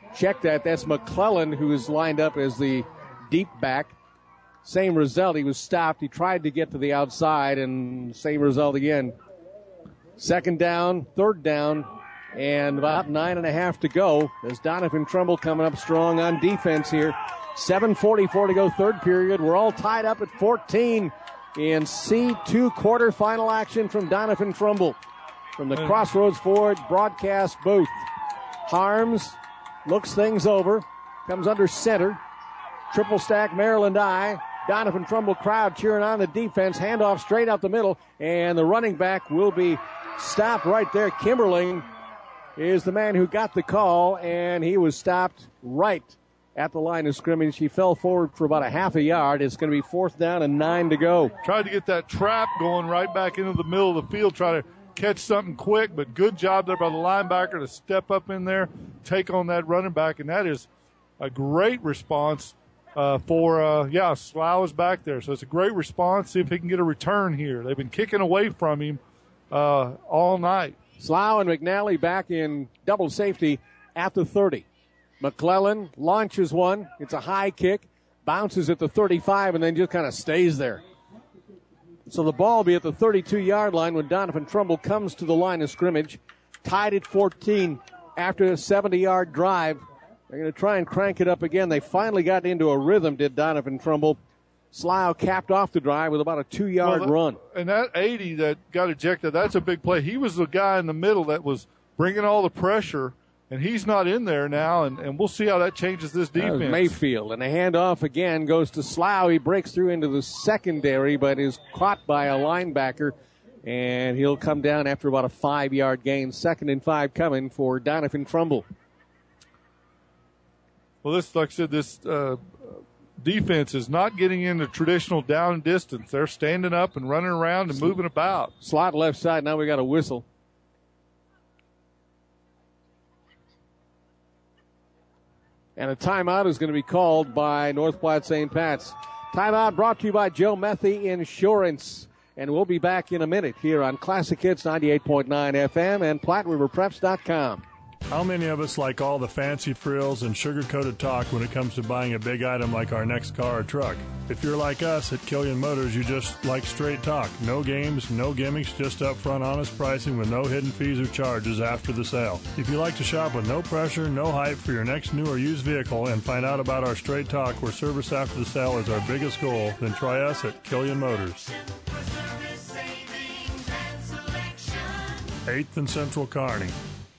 check that. That's McClellan, who is lined up as the deep back. Same result. He was stopped. He tried to get to the outside, and same result again. Second down, third down, and about nine and a half to go as Doniphan Trumbull coming up strong on defense here. seven forty-four to go, third period. We're all tied up at fourteen in C two quarterfinal action from Doniphan Trumbull from the Crossroads Ford broadcast booth. Harms looks things over, comes under center. Triple stack Maryland I. Doniphan Trumbull crowd cheering on the defense. Handoff straight up the middle, and the running back will be stopped right there. Kimberling is the man who got the call, and he was stopped right at the line of scrimmage. He fell forward for about a half a yard. It's going to be fourth down and nine to go. Tried to get that trap going right back into the middle of the field, try to catch something quick, but good job there by the linebacker to step up in there, take on that running back, and that is a great response uh, for, uh, yeah, Slough is back there. So it's a great response. See if he can get a return here. They've been kicking away from him uh, all night. Slough and McNally back in double safety at the thirty. McClellan launches one. It's a high kick, bounces at the thirty-five, and then just kind of stays there. So the ball will be at the thirty-two-yard line when Doniphan Trumbull comes to the line of scrimmage. Tied at fourteen after a seventy-yard drive. They're going to try and crank it up again. They finally got into a rhythm, did Doniphan Trumbull. Slough capped off the drive with about a two-yard well, that, run. And that eighty that got ejected, that's a big play. He was the guy in the middle that was bringing all the pressure, and he's not in there now, and, and we'll see how that changes this defense. That was Mayfield, and the handoff again goes to Slough. He breaks through into the secondary, but is caught by a linebacker, and he'll come down after about a five-yard gain. Second and five coming for Doniphan Trumbull. Well, this, like I said, this uh, defense is not getting into traditional down and distance. They're standing up and running around and moving about. Slot left side. Now we got a whistle. And a timeout is going to be called by North Platte Saint Pat's. Timeout brought to you by Joe Methy Insurance. And we'll be back in a minute here on Classic Hits ninety-eight point nine F M and Platte River Preps dot com. How many of us like all the fancy frills and sugar-coated talk when it comes to buying a big item like our next car or truck? If you're like us at Killian Motors, you just like straight talk. No games, no gimmicks, just upfront honest pricing with no hidden fees or charges after the sale. If you like to shop with no pressure, no hype for your next new or used vehicle and find out about our straight talk where service after the sale is our biggest goal, then try us at Killian Motors. eighth and Central Kearney.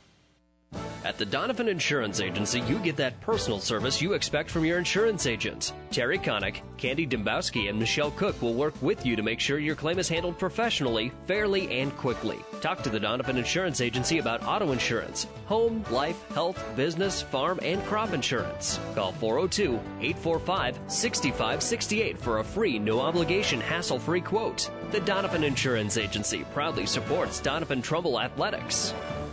At the Doniphan Insurance Agency, you get that personal service you expect from your insurance agent. Terry Connick, Candy Dembowski, and Michelle Cook will work with you to make sure your claim is handled professionally, fairly, and quickly. Talk to the Doniphan Insurance Agency about auto insurance, home, life, health, business, farm, and crop insurance. Call four oh two, eight four five, six five six eight for a free, no-obligation, hassle-free quote. The Doniphan Insurance Agency proudly supports Doniphan Trumbull Athletics.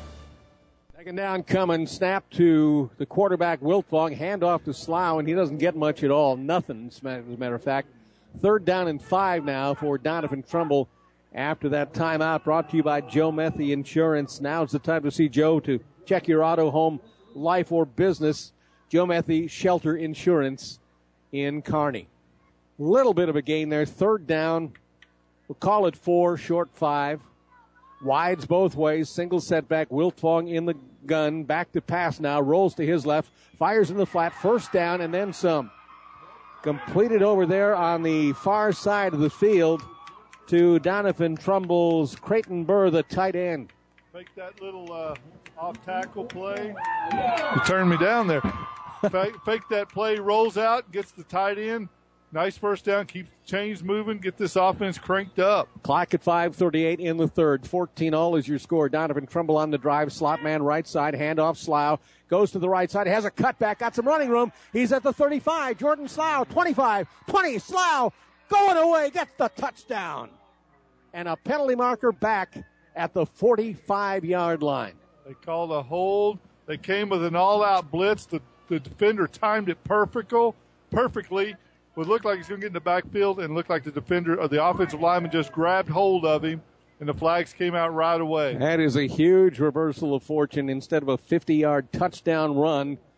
Second down coming, snap to the quarterback, Wiltfong, handoff to Slough, and he doesn't get much at all, nothing, as a matter of fact. Third down and five now for Doniphan Trumbull after that timeout brought to you by Joe Methy Insurance. Now's the time to see Joe to check your auto, home, life, or business. Joe Methy Shelter Insurance in Kearney. Little bit of a gain there, third down. We'll call it four, short five. Wides both ways, single setback, Wiltfong in the gun, back to pass now, rolls to his left, fires in the flat, first down and then some. Completed over there on the far side of the field to Doniphan Trumbull's Creighton Burr, the tight end. Fake that little uh, off-tackle play. You turned me down there. fake, fake that play, rolls out, gets the tight end. Nice first down, keeps the chains moving, get this offense cranked up. Clock at five thirty-eight in the third. fourteen all is your score. Doniphan Trumbull on the drive. Slot man right side. Handoff Slough. Goes to the right side. Has a cutback. Got some running room. He's at the thirty-five. Jordan Slough. twenty-five. twenty. Slough going away. Gets the touchdown. And a penalty marker back at the forty-five-yard line. They called a hold. They came with an all-out blitz. The, the defender timed it perfectly. perfectly. Would look like he's going to get in the backfield and look like the defender or the offensive lineman just grabbed hold of him, and the flags came out right away. That is a huge reversal of fortune. Instead of a fifty-yard touchdown run,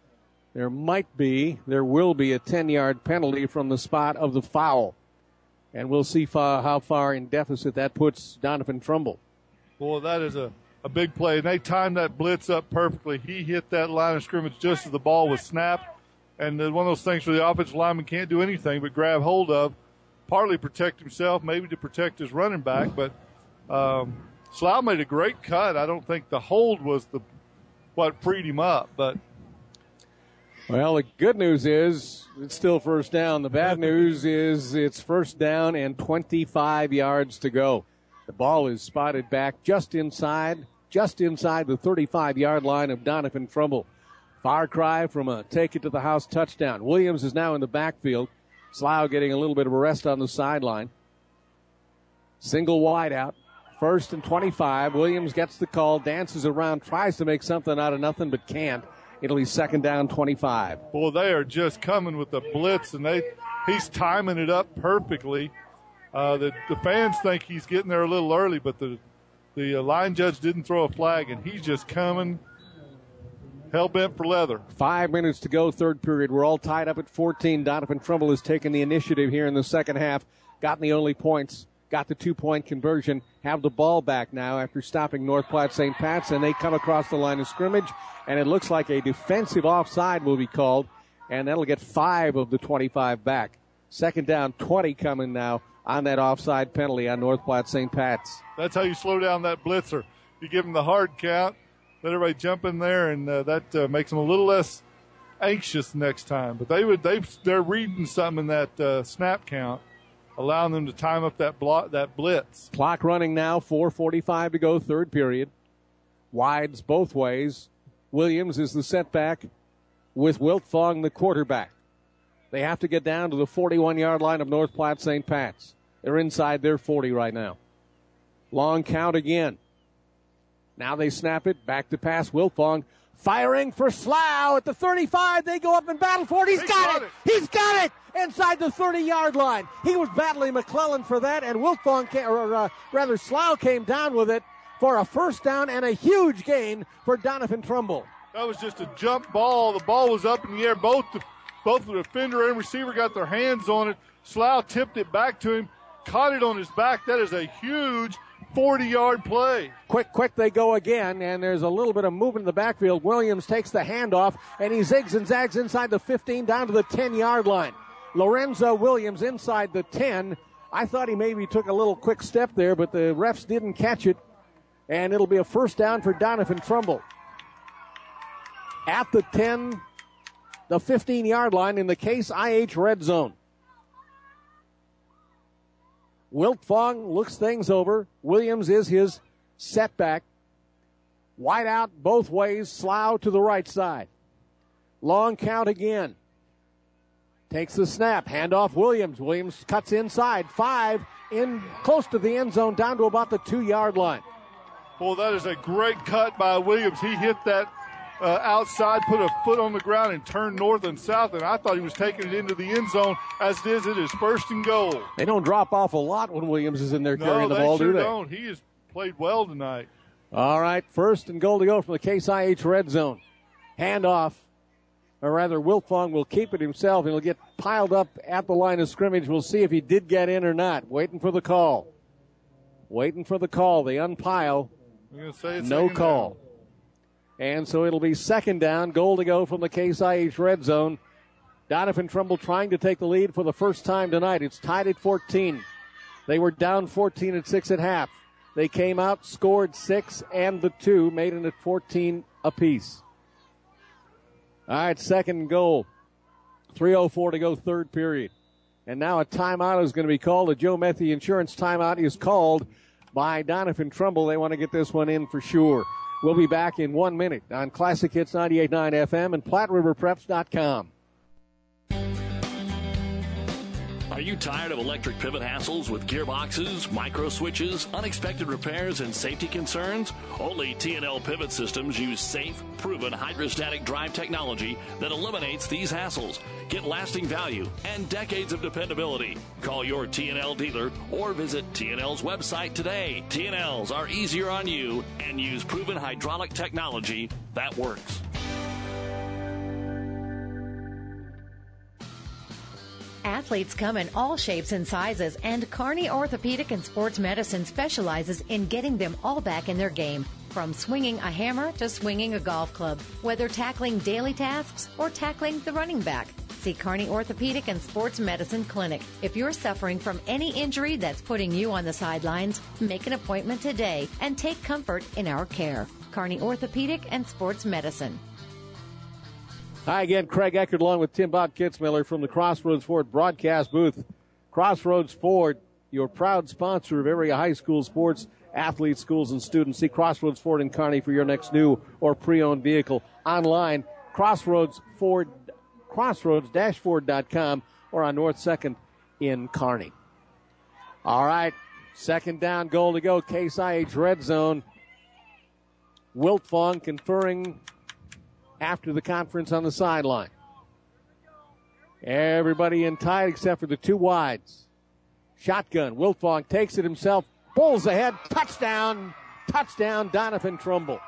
there might be, there will be a ten-yard penalty from the spot of the foul. And we'll see fa- how far in deficit that puts Doniphan Trumbull. Boy, that is a, a big play. And they timed that blitz up perfectly. He hit that line of scrimmage just as the ball was snapped. And one of those things where the offensive lineman can't do anything but grab hold of, partly protect himself, maybe to protect his running back. But um, Slough made a great cut. I don't think the hold was the what freed him up. But well, the good news is it's still first down. The bad news is it's first down and twenty-five yards to go. The ball is spotted back just inside, just inside the thirty-five-yard line of Doniphan Trumbull. Far cry from a take-it-to-the-house touchdown. Williams is now in the backfield. Slough getting a little bit of a rest on the sideline. Single wide out. First and twenty-five. Williams gets the call, dances around, tries to make something out of nothing, but can't. It'll be second down, twenty-five. Boy, they are just coming with the blitz, and they he's timing it up perfectly. Uh, the, the fans think he's getting there a little early, but the, the uh, line judge didn't throw a flag, and he's just coming hell-bent for leather. Five minutes to go, third period. We're all tied up at fourteen. Doniphan Trumbull has taken the initiative here in the second half, gotten the only points, got the two-point conversion, have the ball back now after stopping North Platte Saint Pat's, and they come across the line of scrimmage, and it looks like a defensive offside will be called, and that'll get five of the twenty-five back. Second down, twenty coming now on that offside penalty on North Platte Saint Pat's. That's how you slow down that blitzer. You give him the hard count, let everybody jump in there, and uh, that uh, makes them a little less anxious next time. But they would, they they're reading something in that uh, snap count, allowing them to time up that block, that blitz. Clock running now, four forty-five to go, third period. Wides both ways. Williams is the setback with Wiltfong the quarterback. They have to get down to the forty-one-yard line of North Platte Saint Pat's. They're inside their forty right now. Long count again. Now they snap it, back to pass. Wiltfong firing for Slough at the thirty-five. They go up and battle for it. He's He got, got it. it. He's got it inside the thirty-yard line. He was battling McClellan for that, and Wiltfong, came, or uh, rather Slough came down with it for a first down and a huge gain for Doniphan Trumbull. That was just a jump ball. The ball was up in the air. Both the, both the defender and receiver got their hands on it. Slough tipped it back to him, caught it on his back. That is a huge forty-yard play. Quick, quick, they go again, and there's a little bit of movement in the backfield. Williams takes the handoff, and he zigs and zags inside the fifteen down to the ten-yard line. Lorenzo Williams inside the ten. I thought he maybe took a little quick step there, but the refs didn't catch it, and it'll be a first down for Doniphan Trumbull. At the ten, the fifteen-yard line in the Case I H red zone. Wiltfong looks things over. Williams is his setback. Wide out both ways. Slough to the right side. Long count again. Takes the snap. Handoff Williams. Williams cuts inside. Five in close to the end zone down to about the two-yard line. Boy, that is a great cut by Williams. He hit that uh, outside, put a foot on the ground, and turned north and south, and I thought he was taking it into the end zone, as it is it is first and goal. They don't drop off a lot when Williams is in there No, carrying the they ball, sure do they? don't. He has played well tonight. All right, first and goal to go from the Case I H red zone. Handoff, or rather Wiltfong will keep it himself. He'll get piled up at the line of scrimmage. We'll see if he did get in or not. Waiting for the call. Waiting for the call. They unpile. I'm gonna say it's No second call. down. And so it'll be second down, goal to go from the Case I H red zone. Doniphan Trumbull trying to take the lead for the first time tonight. It's tied at fourteen. They were down fourteen at six at half. They came out, scored six and the two, made it at fourteen apiece. All right, second and goal. three oh four to go, third period. And now a timeout is going to be called. A Joe Methy Insurance timeout is called by Doniphan Trumbull. They want to get this one in for sure. We'll be back in one minute on Classic Hits ninety-eight point nine F M and Platte River Preps dot com. Are you tired of electric pivot hassles with gearboxes, micro switches, unexpected repairs, and safety concerns? Only T and L Pivot Systems use safe, proven hydrostatic drive technology that eliminates these hassles. Get lasting value and decades of dependability. Call your T and L dealer or visit T and L's website today. T and L's are easier on you and use proven hydraulic technology that works. Athletes come in all shapes and sizes, and Kearney Orthopedic and Sports Medicine specializes in getting them all back in their game. From swinging a hammer to swinging a golf club, whether tackling daily tasks or tackling the running back. See Kearney Orthopedic and Sports Medicine Clinic. If you're suffering from any injury that's putting you on the sidelines, make an appointment today and take comfort in our care. Kearney Orthopedic and Sports Medicine. Hi again, Craig Eckert along with Tim Bob Kitzmiller from the Crossroads Ford broadcast booth. Crossroads Ford, your proud sponsor of area high school sports, athletes, schools, and students. See Crossroads Ford in Kearney for your next new or pre-owned vehicle. Online, Crossroads Ford, crossroads dash ford dot com or on North second in Kearney. All right, second down, goal to go, Case I H red zone. Wiltfong conferring after the conference on the sideline. Everybody in tight except for the two wides. Shotgun. Wiltfong takes it himself. Pulls ahead. Touchdown. Touchdown, Donovan Trumbull.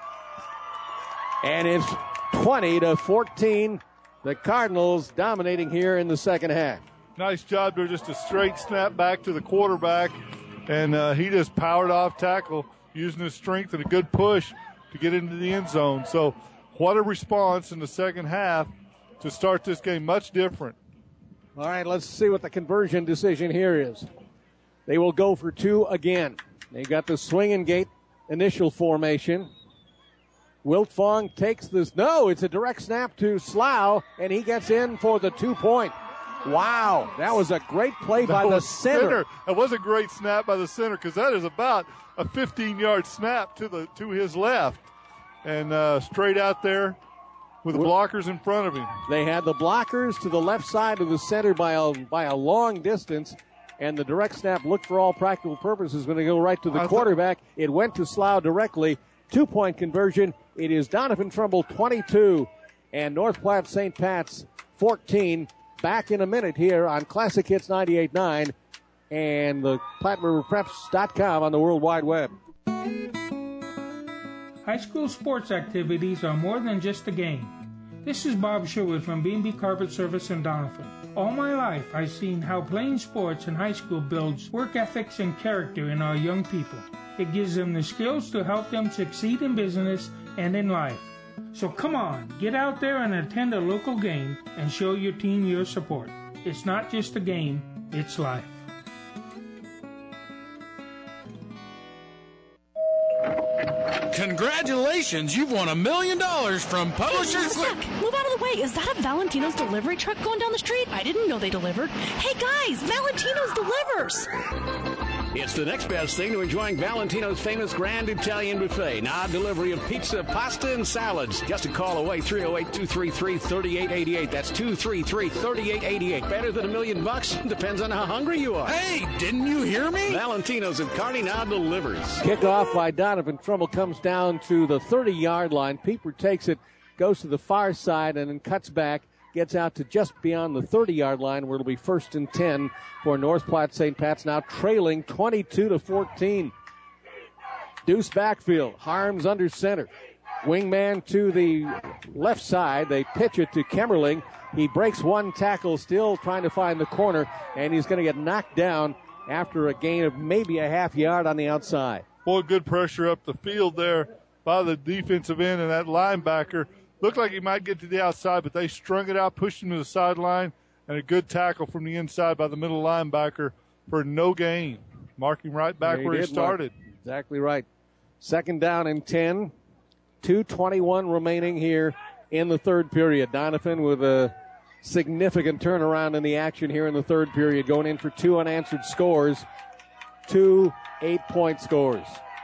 And it's twenty to fourteen. The Cardinals dominating here in the second half. Nice job there. Just a straight snap back to the quarterback. And uh, he just powered off tackle using his strength and a good push to get into the end zone. So what a response in the second half to start this game. Much different. All right, let's see what the conversion decision here is. They will go for two again. They got the swinging gate initial formation. Wiltfong takes this. No, it's a direct snap to Slough, and he gets in for the two-point. Wow, that was a great play by the center. center. That was a great snap by the center because that is about a fifteen-yard snap to the to his left. And uh, straight out there with the blockers in front of him. They had the blockers to the left side of the center by a, by a long distance, and the direct snap looked for all practical purposes going to go right to the I quarterback. Th- it went to Slough directly. Two-point conversion. It is Donovan Trumbull twenty-two and North Platte Saint Pat's fourteen. Back in a minute here on Classic Hits ninety-eight point nine and the Platte River Preps dot com on the World Wide Web. High school sports activities are more than just a game. This is Bob Sherwood from B and B Carpet Service in Donovan. All my life, I've seen how playing sports in high school builds work ethics and character in our young people. It gives them the skills to help them succeed in business and in life. So come on, get out there and attend a local game and show your team your support. It's not just a game, it's life. Congratulations, you've won a million dollars from Publishers. Hey, move out of the way. Is that a Valentino's delivery truck going down the street? I didn't know they delivered. Hey guys, Valentino's delivers. It's the next best thing to enjoying Valentino's famous Grand Italian Buffet. Now, delivery of pizza, pasta, and salads. Just a call away, three oh eight, two three three, three eight eight eight. That's two three three, three eight eight eight. Better than a million bucks? Depends on how hungry you are. Hey, didn't you hear me? Valentino's of Kearney now delivers. Kickoff by Donovan Trumbull comes down to the thirty-yard line. Pieper takes it, goes to the far side, and then cuts back. Gets out to just beyond the thirty-yard line where it'll be first and ten for North Platte Saint Pat's, now trailing twenty-two to fourteen. Deuce backfield. Harms under center. Wingman to the left side. They pitch it to Kemmerling. He breaks one tackle, still trying to find the corner, and he's going to get knocked down after a gain of maybe a half yard on the outside. Boy, good pressure up the field there by the defensive end and that linebacker. Looked like he might get to the outside, but they strung it out, pushed him to the sideline, and a good tackle from the inside by the middle linebacker for no gain. Marking right back Yeah, where he did, started. Mark. Exactly right. Second down and ten. two twenty-one remaining here in the third period. Donovan with a significant turnaround in the action here in the third period, going in for two unanswered scores, two eight-point scores.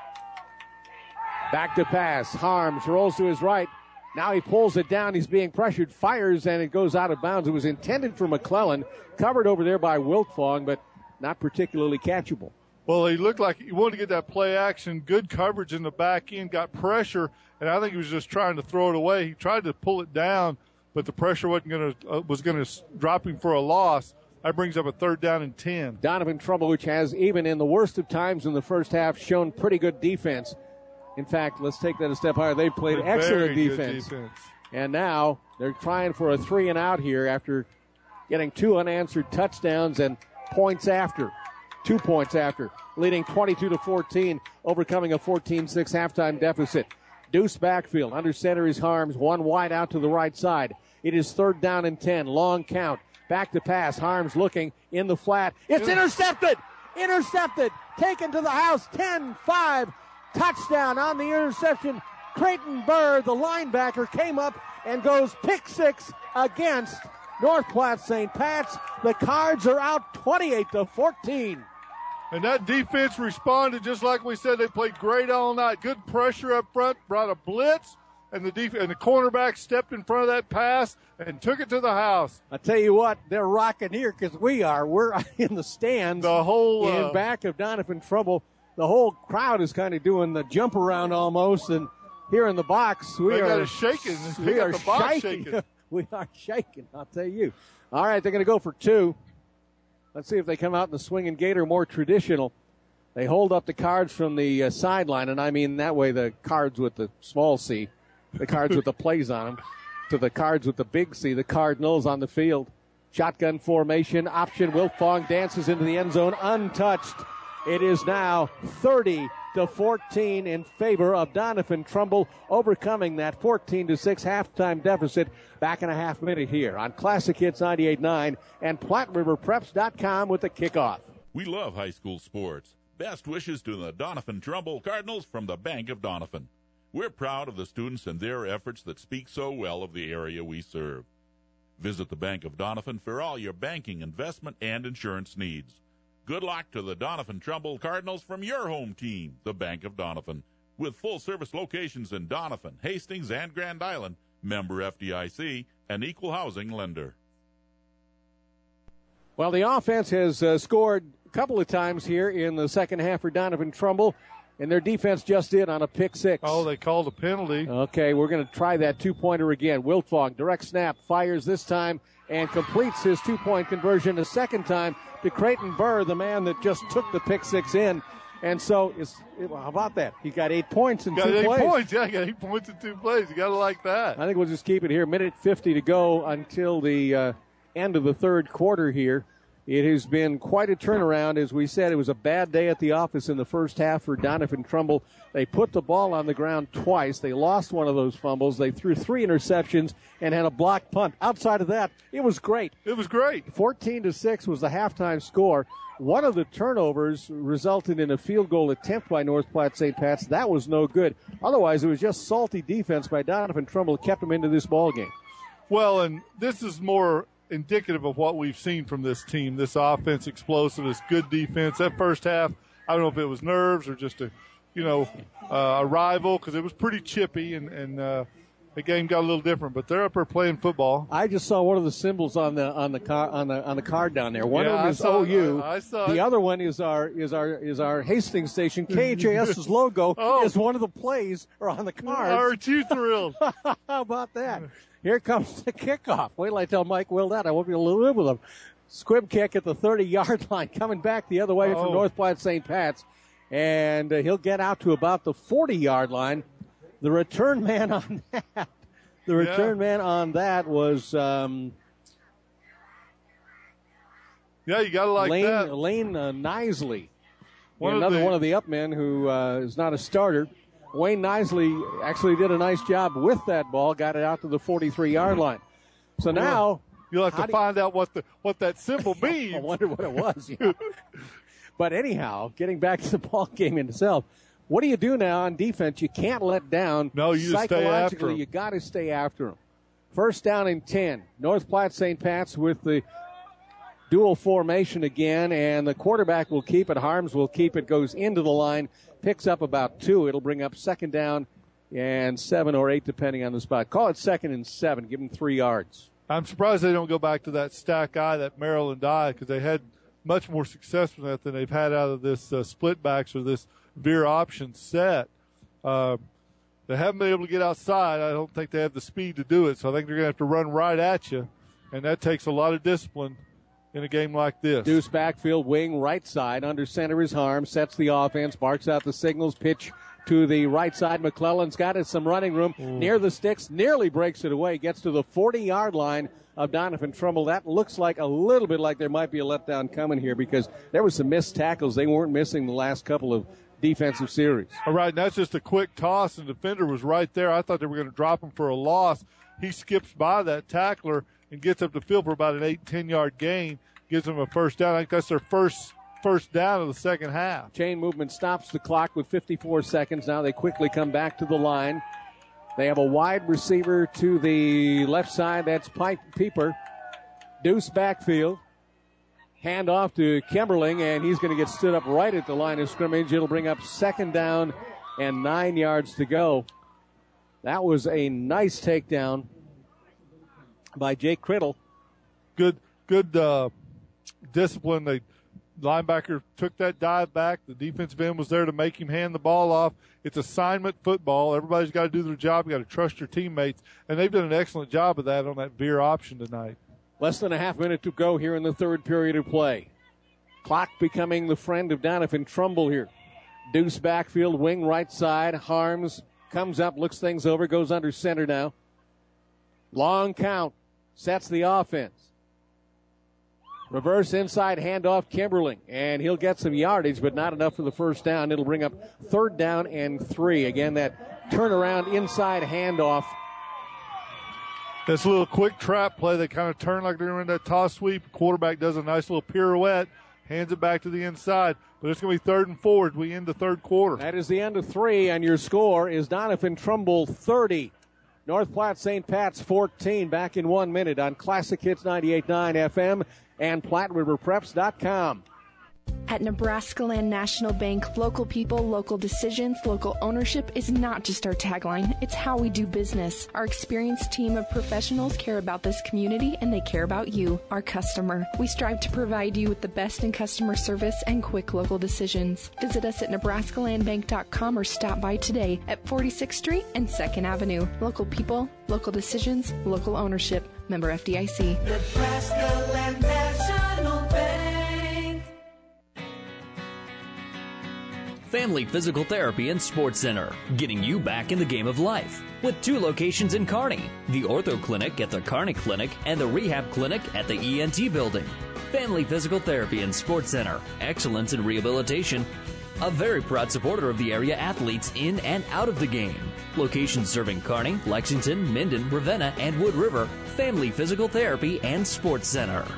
Back to pass. Harms rolls to his right. Now he pulls it down. He's being pressured, fires, and it goes out of bounds. It was intended for McClellan, covered over there by Wiltfong, but not particularly catchable. Well, he looked like he wanted to get that play action, good coverage in the back end, got pressure, and I think he was just trying to throw it away. He tried to pull it down, but the pressure wasn't going to uh, was going to drop him for a loss. That brings up a third down and ten. Donovan Trumbull, which has, even in the worst of times in the first half, shown pretty good defense. In fact, let's take that a step higher. They played Very excellent good defense. defense. And now they're trying for a three and out here after getting two unanswered touchdowns and points after, two points after, leading twenty-two to fourteen, overcoming a fourteen six halftime deficit. Deuce backfield, under center is Harms, one wide out to the right side. It is third down and ten, long count. Back to pass, Harms looking in the flat. It's intercepted! Intercepted! Taken to the house, ten five. Touchdown on the interception. Creighton Burr, the linebacker, came up and goes pick six against North Platte Saint Pat's. The Cards are out twenty-eight to fourteen. And that defense responded just like we said. They played great all night. Good pressure up front, brought a blitz, and the def- and the cornerback stepped in front of that pass and took it to the house. I tell you what, they're rocking here because we are. We're in the stands. The whole uh, in back of Donovan Trumbull. The whole crowd is kind of doing the jump around almost, and here in the box we they are got it shaking. They we got are the box shaking. shaking. We are shaking. I'll tell you. All right, they're going to go for two. Let's see if they come out in the swinging gate or more traditional. They hold up the Cards from the uh, sideline, and I mean that way the Cards with the small C, the Cards with the plays on them, to the Cards with the big C, the Cardinals on the field. Shotgun formation, option. Wiltfong dances into the end zone untouched. It is now thirty to fourteen in favor of Donovan Trumbull, overcoming that fourteen to six halftime deficit. Back in a half minute here on Classic Hits ninety-eight point nine and Platte River Preps dot com with the kickoff. We love high school sports. Best wishes to the Donovan Trumbull Cardinals from the Bank of Donovan. We're proud of the students and their efforts that speak so well of the area we serve. Visit the Bank of Donovan for all your banking, investment, and insurance needs. Good luck to the Donovan Trumbull Cardinals from your home team, the Bank of Donovan. With full-service locations in Donovan, Hastings, and Grand Island, member F D I C, an equal housing lender. Well, the offense has uh, scored a couple of times here in the second half for Donovan Trumbull, and their defense just did on a pick six. Oh, they called a penalty. Okay, we're going to try that two-pointer again. Wiltfong, direct snap, fires this time and completes his two-point conversion a second time to Creighton Burr, the man that just took the pick six in. And so, it's, how about that? He got eight points in got two eight plays. points. Yeah, got eight points in two plays. You got to like that. I think we'll just keep it here. Minute fifty to go until the uh, end of the third quarter here. It has been quite a turnaround. As we said, it was a bad day at the office in the first half for Donovan Trumbull. They put the ball on the ground twice. They lost one of those fumbles. They threw three interceptions and had a blocked punt. Outside of that, it was great. It was great. fourteen to six was the halftime score. One of the turnovers resulted in a field goal attempt by North Platte Saint Pat's. That was no good. Otherwise, it was just salty defense by Donovan Trumbull that kept them into this ball game. Well, and this is more indicative of what we've seen from this team. This offense, explosive, this good defense. That first half, I don't know if it was nerves or just a, you know, uh, a rival, because it was pretty chippy, and, and uh, the game got a little different. But they're up there playing football. I just saw one of the symbols on the on the car on the on the card down there. One Yeah, of them I is saw O it. U. I- I saw the it. other one is our is our is our Hastings station. K H A S's logo Oh. is one of the plays or on the cards. Aren't you thrilled? How about that? Here comes the kickoff. Wait till I tell Mike Will that. I won't be able to live with him. Squib kick at the thirty-yard line, coming back the other way Oh. from North Platte Saint Pat's. And uh, he'll get out to about the forty-yard line. The return man on that, the return man on that was um, yeah, you got to like Lane, that. Lane uh, Nisley. One of another the- one of the up men who uh, is not a starter. Wayne Nisley actually did a nice job with that ball, got it out to the forty-three-yard line. So now You'll have how to do- find out what the what that symbol means. I wonder what it was. Yeah. But anyhow, getting back to the ball game in itself, what do you do now on defense? You can't let down. No, you just stay after 'em. Psychologically, you got to stay after them. First down and ten. North Platte Saint Pat's with the dual formation again, and the quarterback will keep it. Harms will keep it, goes into the line, picks up about two. It'll bring up second down and seven or eight, depending on the spot. Call it second and seven. Give them three yards. I'm surprised they don't go back to that stack eye, that Maryland eye, because they had much more success with that than they've had out of this uh, split backs or this veer option set. Uh, they haven't been able to get outside. I don't think they have the speed to do it, so I think they're going to have to run right at you, and that takes a lot of discipline in a game like this. Deuce backfield, wing, right side. Under center is Harms. Sets the offense. Barks out the signals. Pitch to the right side. McClellan's got it, some running room near the sticks, nearly breaks it away, gets to the forty-yard line of Doniphan Trumbull. That looks like a little bit like there might be a letdown coming here because there was some missed tackles. They weren't missing the last couple of defensive series. All right, and that's just a quick toss, and the defender was right there. I thought they were going to drop him for a loss. He skips by that tackler and gets up the field for about an eight, ten-yard gain, gives them a first down. I think that's their first first down of the second half. Chain movement stops the clock with fifty-four seconds. Now they quickly come back to the line. They have a wide receiver to the left side. That's Pipe Pieper. Deuce backfield. Hand off to Kimberling, and he's going to get stood up right at the line of scrimmage. It'll bring up second down and nine yards to go. That was a nice takedown by Jake Criddle. Good, good uh, discipline. The linebacker took that dive back. The defensive end was there to make him hand the ball off. It's assignment football. Everybody's got to do their job. You got to trust your teammates, and they've done an excellent job of that on that veer option tonight. Less than a half minute to go here in the third period of play. Clock becoming the friend of Doniphan Trumbull here. Deuce backfield, wing right side. Harms comes up, looks things over, goes under center now. Long count, sets the offense. Reverse inside handoff, Kimberling, and he'll get some yardage, but not enough for the first down. It'll bring up third down and three. Again, that turnaround inside handoff. This little quick trap play, they kind of turn like they're in that toss sweep. Quarterback does a nice little pirouette, hands it back to the inside. But it's going to be third and four as we end the third quarter. That is the end of three, and your score is Doniphan Trumbull thirty. North Platte Saint Pat's fourteen. Back in one minute on Classic Hits ninety-eight point nine F M and Platte River Preps dot com. At Nebraska Land National Bank, local people, local decisions, local ownership is not just our tagline, it's how we do business. Our experienced team of professionals care about this community and they care about you, our customer. We strive to provide you with the best in customer service and quick local decisions. Visit us at Nebraska Land Bank dot com or stop by today at forty-sixth Street and second Avenue. Local people, local decisions, local ownership. Member F D I C. Nebraska Land National Bank. Family Physical Therapy and Sports Center, getting you back in the game of life. With two locations in Kearney, the Ortho Clinic at the Kearney Clinic and the Rehab Clinic at the E N T Building. Family Physical Therapy and Sports Center, excellence in rehabilitation. A very proud supporter of the area athletes in and out of the game. Locations serving Kearney, Lexington, Minden, Ravenna, and Wood River. Family Physical Therapy and Sports Center.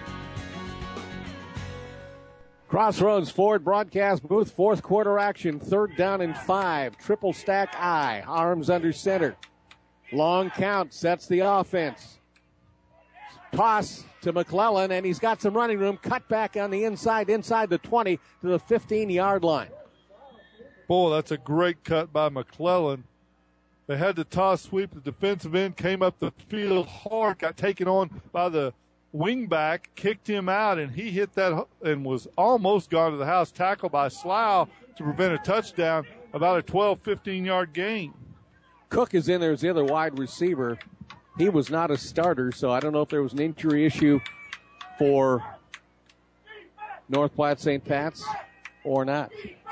Crossroads Ford broadcast booth, fourth quarter action, third down and five. Triple stack I, arms under center. Long count, sets the offense. Toss to McClellan, and he's got some running room. Cut back on the inside, inside the twenty to the fifteen-yard line. Boy, that's a great cut by McClellan. They had the toss sweep. The defensive end came up the field hard, got taken on by the wingback, kicked him out, and he hit that and was almost gone to the house. Tackled by Slough to prevent a touchdown, about a twelve, fifteen-yard gain. Cook is in there as the other wide receiver. He was not a starter, so I don't know if there was an injury issue for North Platte Saint Pat's or not.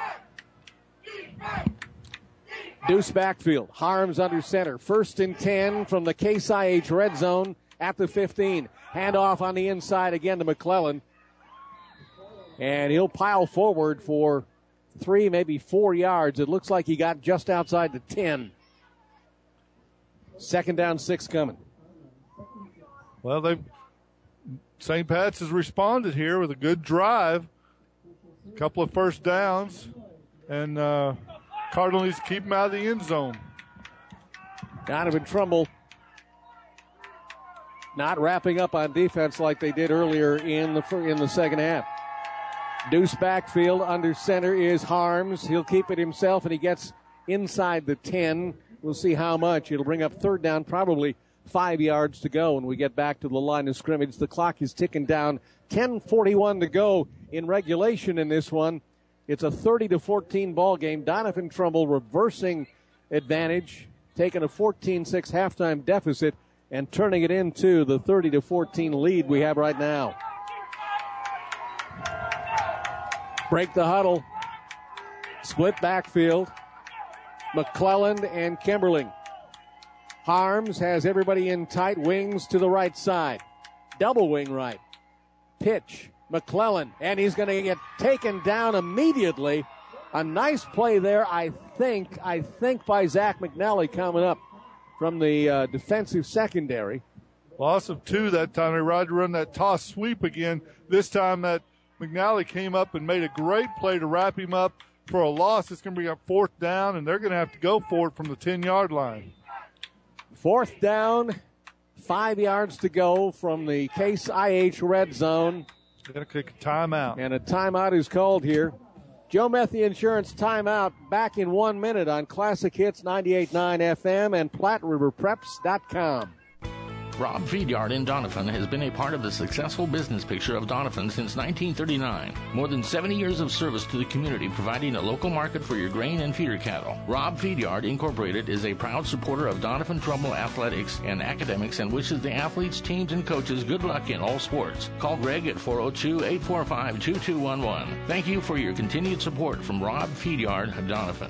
Deuce backfield. Harms under center. First and ten from the Case I H red zone at the fifteen. Handoff on the inside again to McClellan. And he'll pile forward for three, maybe four yards. It looks like he got just outside the ten. Second down, six coming. Well, they Saint Pat's has responded here with a good drive. A couple of first downs. And uh, Cardinal needs to keep him out of the end zone. Doniphan Trumbull not wrapping up on defense like they did earlier in the in the second half. Deuce backfield under center is Harms. He'll keep it himself, and he gets inside the ten. We'll see how much. It'll bring up third down, probably five yards to go when we get back to the line of scrimmage. The clock is ticking down. ten forty-one to go in regulation in this one. It's a thirty to fourteen ball game. Doniphan Trumbull reversing advantage, taking a fourteen six halftime deficit and turning it into the thirty to fourteen lead we have right now. Break the huddle. Split backfield. McClelland and Kimberling. Harms has everybody in tight, wings to the right side. Double wing right. Pitch. McClellan, and he's going to get taken down immediately. A nice play there, I think, I think by Zach McNally coming up from the uh, defensive secondary. Loss of two that time. Roger run that toss sweep again. This time that McNally came up and made a great play to wrap him up for a loss. It's going to be a fourth down, and they're going to have to go for it from the ten-yard line. Fourth down, five yards to go from the Case I H red zone. Going to kick a timeout. And a timeout is called here. Joe Methy Insurance timeout back in one minute on Classic Hits ninety-eight point nine F M and Platte River Preps dot com. Rob Feedyard in Donovan has been a part of the successful business picture of Donovan since nineteen thirty-nine. More than seventy years of service to the community, providing a local market for your grain and feeder cattle. Rob Feedyard Incorporated is a proud supporter of Donovan Trumbull athletics and academics and wishes the athletes, teams, and coaches good luck in all sports. Call Greg at four oh two, eight four five, two two one one. Thank you for your continued support from Rob Feedyard of Donovan.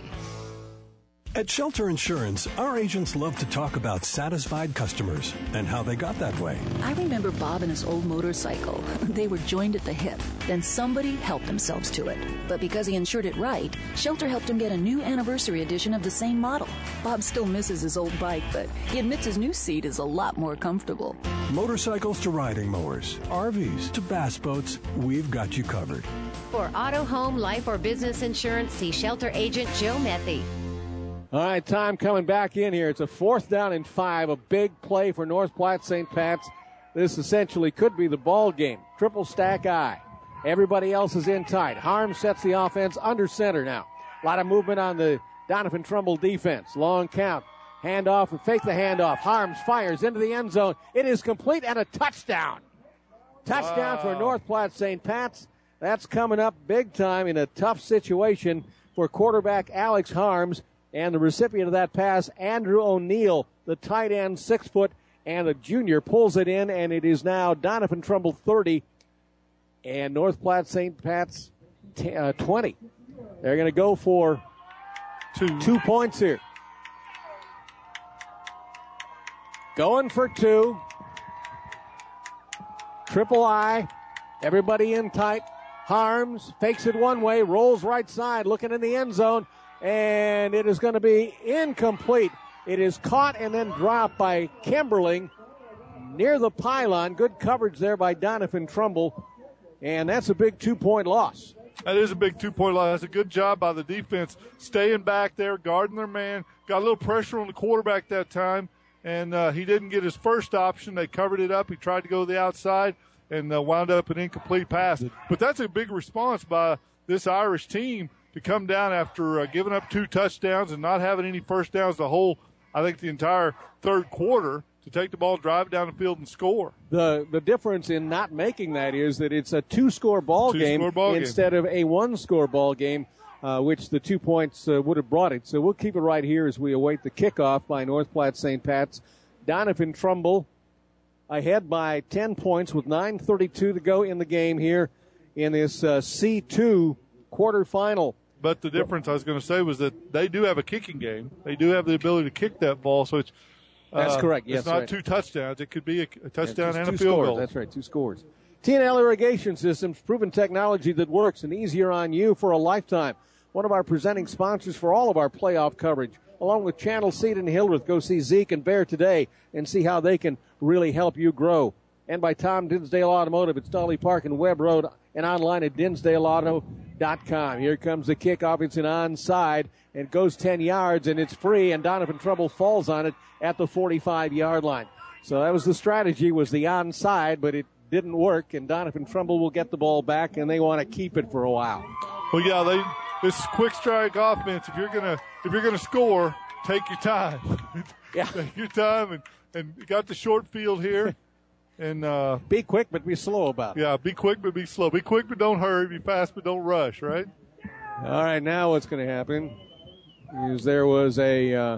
At Shelter Insurance, our agents love to talk about satisfied customers and how they got that way. I remember Bob and his old motorcycle. They were joined at the hip. Then somebody helped themselves to it. But because he insured it right, Shelter helped him get a new anniversary edition of the same model. Bob still misses his old bike, but he admits his new seat is a lot more comfortable. Motorcycles to riding mowers, R Vs to bass boats, we've got you covered. For auto, home, life, or business insurance, see Shelter agent Joe Methy. All right, time coming back in here. It's a fourth down and five, a big play for North Platte Saint Pat's. This essentially could be the ball game. Triple stack I. Everybody else is in tight. Harms sets the offense under center now. A lot of movement on the Donovan Trumbull defense. Long count. Handoff and fake the handoff. Harms fires into the end zone. It is complete and a touchdown. Touchdown wow. for North Platte Saint Pat's. That's coming up big time in a tough situation for quarterback Alex Harms. And the recipient of that pass, Andrew O'Neill, the tight end, six foot, and a junior, pulls it in, and it is now Donovan Trumbull thirty and North Platte Saint Pat's t- uh, twenty. They're going to go for two. two points here. Going for two. Triple I. Everybody in tight. Harms fakes it one way, rolls right side, looking in the end zone. And it is going to be incomplete. It is caught and then dropped by Kimberling near the pylon. Good coverage there by Donovan Trumbull. And that's a big two-point loss. That is a big two-point loss. That's a good job by the defense staying back there, guarding their man. Got a little pressure on the quarterback that time, and uh, he didn't get his first option. They covered it up. He tried to go to the outside and uh, wound up an incomplete pass. But that's a big response by this Irish team to come down after uh, giving up two touchdowns and not having any first downs the whole, I think, the entire third quarter, to take the ball, drive down the field, and score. The the difference in not making that is that it's a two-score ball two game ball instead game. of a one-score ball game, uh, which the two points uh, would have brought it. So we'll keep it right here as we await the kickoff by North Platte Saint Pat's. Donovan Trumbull ahead by ten points with nine thirty-two to go in the game here in this uh, C two quarterfinal. But the difference I was going to say was that they do have a kicking game. They do have the ability to kick that ball, so it's uh, that's correct. Yes, it's not right. two touchdowns. It could be a, a touchdown yeah, and a two field scores. goal. That's right, two scores. T and L Irrigation Systems, proven technology that works and easier on you for a lifetime. One of our presenting sponsors for all of our playoff coverage, along with Channel Seed and Hildreth. Go see Zeke and Bear today and see how they can really help you grow. And by Tom Dinsdale Automotive at Stolly Park and Webb Road and online at dinsdale auto dot com. Here comes the kickoff. It's an onside and goes ten yards, and it's free, and Donovan Trumbull falls on it at the forty-five-yard line. So that was the strategy, was the onside, but it didn't work, and Donovan Trumbull will get the ball back, and they want to keep it for a while. Well, yeah, they this is quick strike offense. If you're gonna if you're gonna score, take your time. Yeah, take your time, and and you got the short field here. And uh, be quick, but be slow about it. Yeah, be quick, but be slow. Be quick, but don't hurry. Be fast, but don't rush, right? All right, now what's going to happen is there was a uh,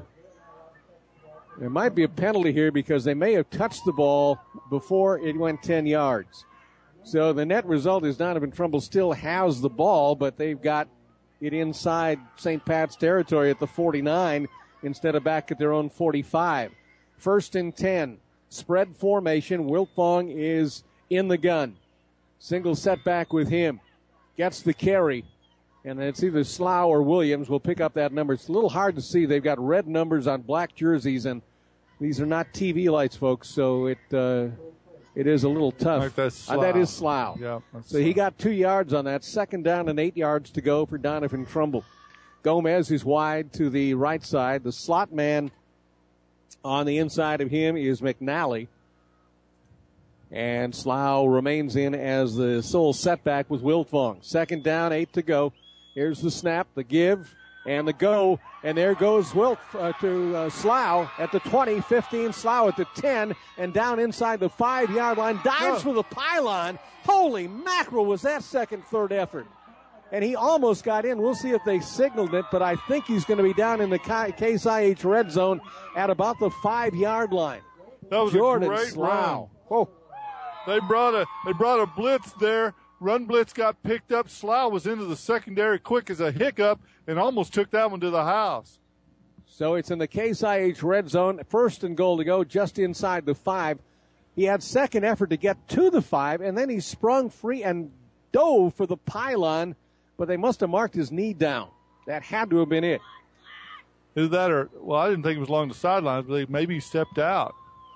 – there might be a penalty here because they may have touched the ball before it went ten yards. So the net result is Donovan Trumbull still has the ball, but they've got it inside Saint Pat's territory at the forty-nine instead of back at their own forty-five. First and ten. Spread formation. Wiltfong is in the gun. Single setback with him. Gets the carry. And it's either Slough or Williams will pick up that number. It's a little hard to see. They've got red numbers on black jerseys, and these are not T V lights, folks, so it uh, it is a little tough. Like that's uh, that is Slough. Yeah, so he got two yards on that. Second down and eight yards to go for Donovan Trumbull. Gomez is wide to the right side. The slot man on the inside of him is McNally. And Slough remains in as the sole setback with Wiltfong. Second down, eight to go. Here's the snap, the give, and the go. And there goes Wilt uh, to uh, Slough at the twenty, fifteen, Slough at the ten, and down inside the five-yard line. Dives for the pylon. Holy mackerel, was that second, third effort. And he almost got in. We'll see if they signaled it, but I think he's going to be down in the Case I H red zone at about the five-yard line. That was Jordan a great Slough. run. Oh. They brought a they brought a blitz there. Run blitz got picked up. Slough was into the secondary quick as a hiccup and almost took that one to the house. So it's in the Case I H red zone. First and goal to go just inside the five. He had second effort to get to the five, and then he sprung free and dove for the pylon, but they must have marked his knee down. That had to have been it. Is that or, well, I didn't think it was along the sidelines, but maybe he stepped out.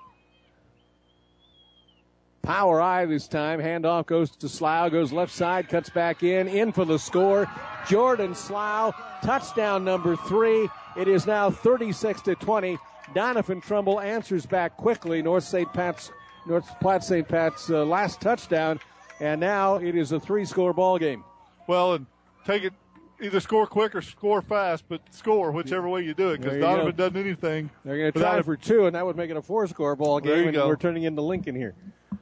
Power eye this time. Handoff goes to Slough, goes left side, cuts back in, in for the score. Jordan Slough, touchdown number three. It is now thirty-six to twenty. Donovan Trumbull answers back quickly. North Saint Pat's, North Platte Saint Pat's uh, last touchdown, and now it is a three-score ball game. Well, and take it either score quick or score fast, but score whichever way you do it because Donovan go. doesn't anything. They're going to try it for two, and that would make it a four-score ball game, and go. we're turning into Lincoln here.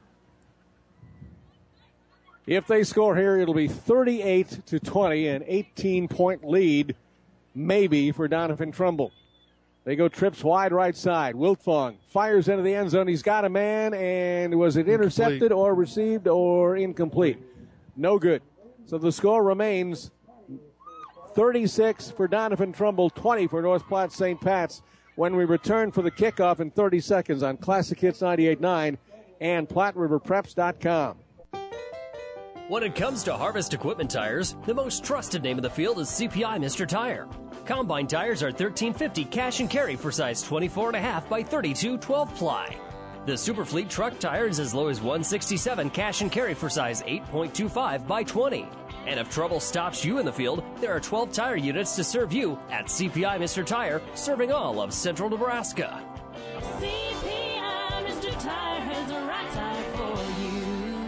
If they score here, it'll be thirty-eight to twenty, an eighteen-point lead, maybe, for Donovan Trumbull. They go trips wide right side. Wiltfong fires into the end zone. He's got a man, and was it intercepted incomplete. or received or incomplete? No good. So the score remains thirty-six for Donovan Trumbull, twenty for North Platte Saint Pat's. When we return for the kickoff in thirty seconds on Classic Hits ninety-eight point nine and Platte River Preps dot com. When it comes to Harvest Equipment tires, the most trusted name in the field is C P I Mister Tire. Combine tires are thirteen fifty cash and carry for size twenty-four and a half by thirty-two twelve ply. The Superfleet truck tire is as low as one sixty-seven cash and carry for size eight point two five by twenty. And if trouble stops you in the field, there are twelve tire units to serve you at C P I Mister Tire, serving all of central Nebraska. C P I Mister Tire has the right tire for you.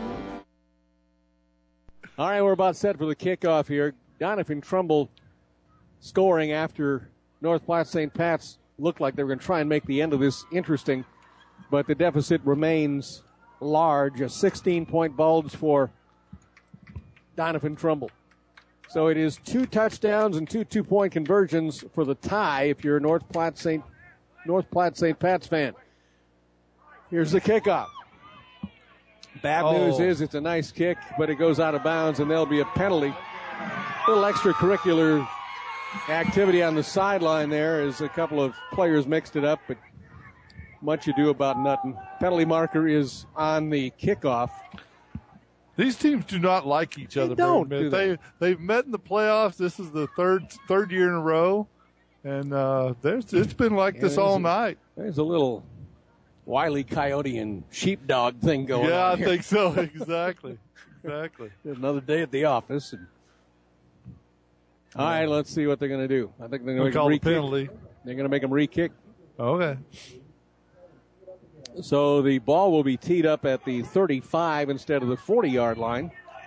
All right, we're about set for the kickoff here. Donovan Trumbull scoring after North Platte Saint Pat's looked like they were going to try and make the end of this interesting, but the deficit remains large, a sixteen-point bulge for Donovan Trumbull. So it is two touchdowns and two two-point conversions for the tie if you're a North Platte Saint North Platte Saint Pat's fan. Here's the kickoff. Bad oh. news is it's a nice kick, but it goes out of bounds, and there'll be a penalty. A little extracurricular activity on the sideline there as a couple of players mixed it up, but much ado about nothing. Penalty marker is on the kickoff. These teams do not like each other. They don't, very do they? they? They've met in the playoffs. This is the third third year in a row, and uh, there's it's been like Yeah, this all a, night. There's a little Wile E. Coyote and sheepdog thing going yeah, on I here. think so. Exactly. Exactly. Another day at the office. And... All right, let's see what they're going to do. I think they're going to call the re-kick. penalty. They're going to make them re-kick. Okay. So the ball will be teed up at the thirty-five instead of the forty-yard line.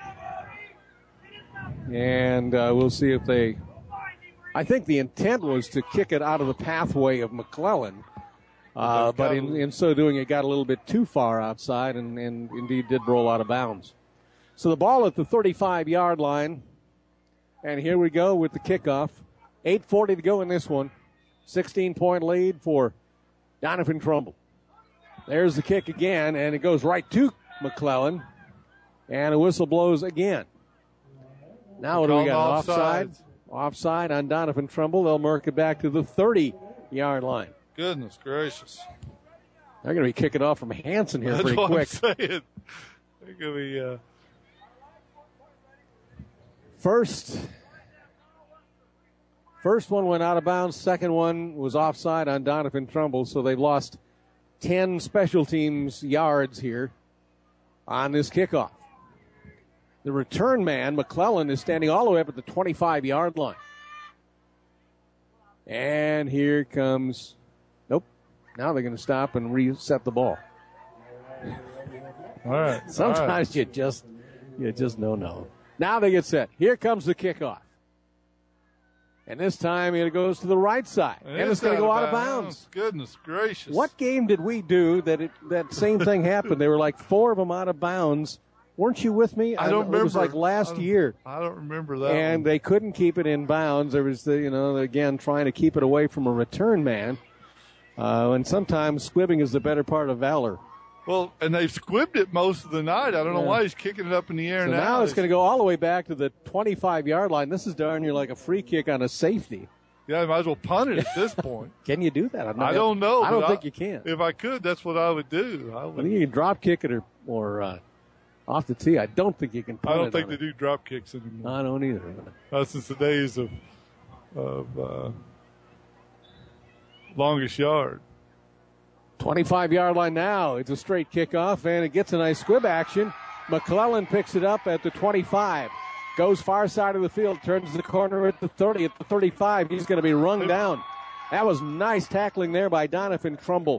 And uh, we'll see if they... I think the intent was to kick it out of the pathway of McClellan. Uh, but in, in so doing, it got a little bit too far outside and, and indeed did roll out of bounds. So the ball at the thirty-five-yard line. And here we go with the kickoff. eight forty to go in this one. sixteen-point lead for Donovan Trumbull. There's the kick again, and it goes right to McClellan. And a whistle blows again. Now what do we got? Offside? offside on Donovan Trumbull. They'll mark it back to the thirty-yard line. Goodness gracious. They're going to be kicking off from Hanson here That's pretty what quick. I'm saying. They're going to be... Uh... First, first one went out of bounds. Second one was offside on Donovan Trumbull, so they've lost ten special teams yards here on this kickoff. The return man, McClellan, is standing all the way up at the twenty-five-yard line. And here comes, nope, now they're going to stop and reset the ball. All right. Sometimes all right. you just, you just don't know. Now they get set. Here comes the kickoff. And this time it goes to the right side. And and it's going to go out of bounds. Goodness gracious. What game did we do that it, that same thing happened? There were like four of them out of bounds. Weren't you with me? I don't remember. It was like last I year. I don't remember that. And one. they couldn't keep it in bounds. There was, the, you know, again, trying to keep it away from a return man. Uh, and sometimes squibbing is the better part of valor. Well, and they've squibbed it most of the night. I don't know Yeah. why he's kicking it up in the air So now. now it's going to go all the way back to the twenty-five-yard line. This is darn near like a free kick on a safety. Yeah, I might as well punt it at this point. Can you do that? I've I never- don't know. I don't but think you can. If I could, that's what I would do. I, I would, think you can drop kick it or, or uh, off the tee. I don't think you can punt I don't it think on they it. do drop kicks anymore. I don't either. Uh, since the days of of uh, longest yard. twenty-five-yard line now. It's a straight kickoff, and it gets a nice squib action. McClellan picks it up at the twenty-five. Goes far side of the field, turns the corner at the thirty, at the thirty-five. He's going to be rung down. That was nice tackling there by Donovan Trumbull.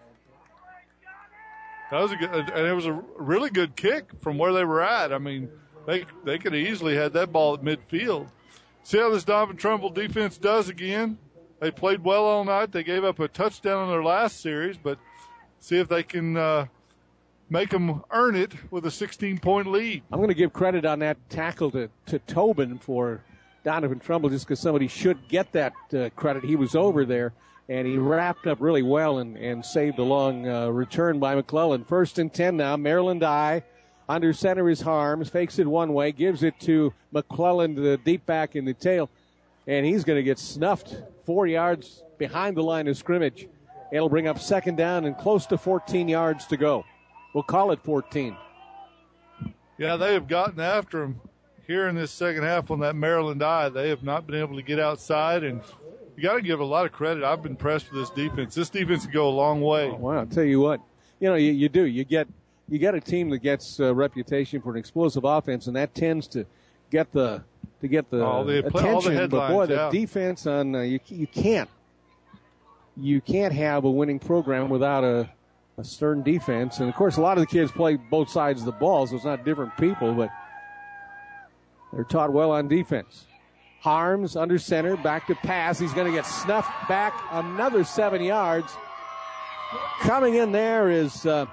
That was a good, and it was a really good kick from where they were at. I mean, they they could have easily had that ball at midfield. See how this Donovan Trumbull defense does again. They played well all night. They gave up a touchdown in their last series, but see if they can uh, make them earn it with a sixteen-point lead. I'm going to give credit on that tackle to, to Tobin for Donovan Trumbull, just because somebody should get that uh, credit. He was over there, and he wrapped up really well and, and saved a long uh, return by McClellan. First and ten now. Maryland I. Under center is Harms. Fakes it one way. Gives it to McClellan, the deep back in the tail. And he's going to get snuffed four yards behind the line of scrimmage. It'll bring up second down and close to fourteen yards to go. We'll call it fourteen. Yeah, they have gotten after him here in this second half on that Maryland I. They have not been able to get outside, and you got to give a lot of credit. I've been impressed with this defense. This defense can go a long way. Well, I'll tell you what, you know, you, you do. You get you get a team that gets a reputation for an explosive offense, and that tends to get the to get the, all the attention. all the headlines, but boy, the yeah. defense on uh, you you can't you can't have a winning program without a a stern defense. And of course, a lot of the kids play both sides of the ball, so it's not different people, but they're taught well on defense. Harms under center, back to pass. He's going to get snuffed back another seven yards. Coming in there is uh,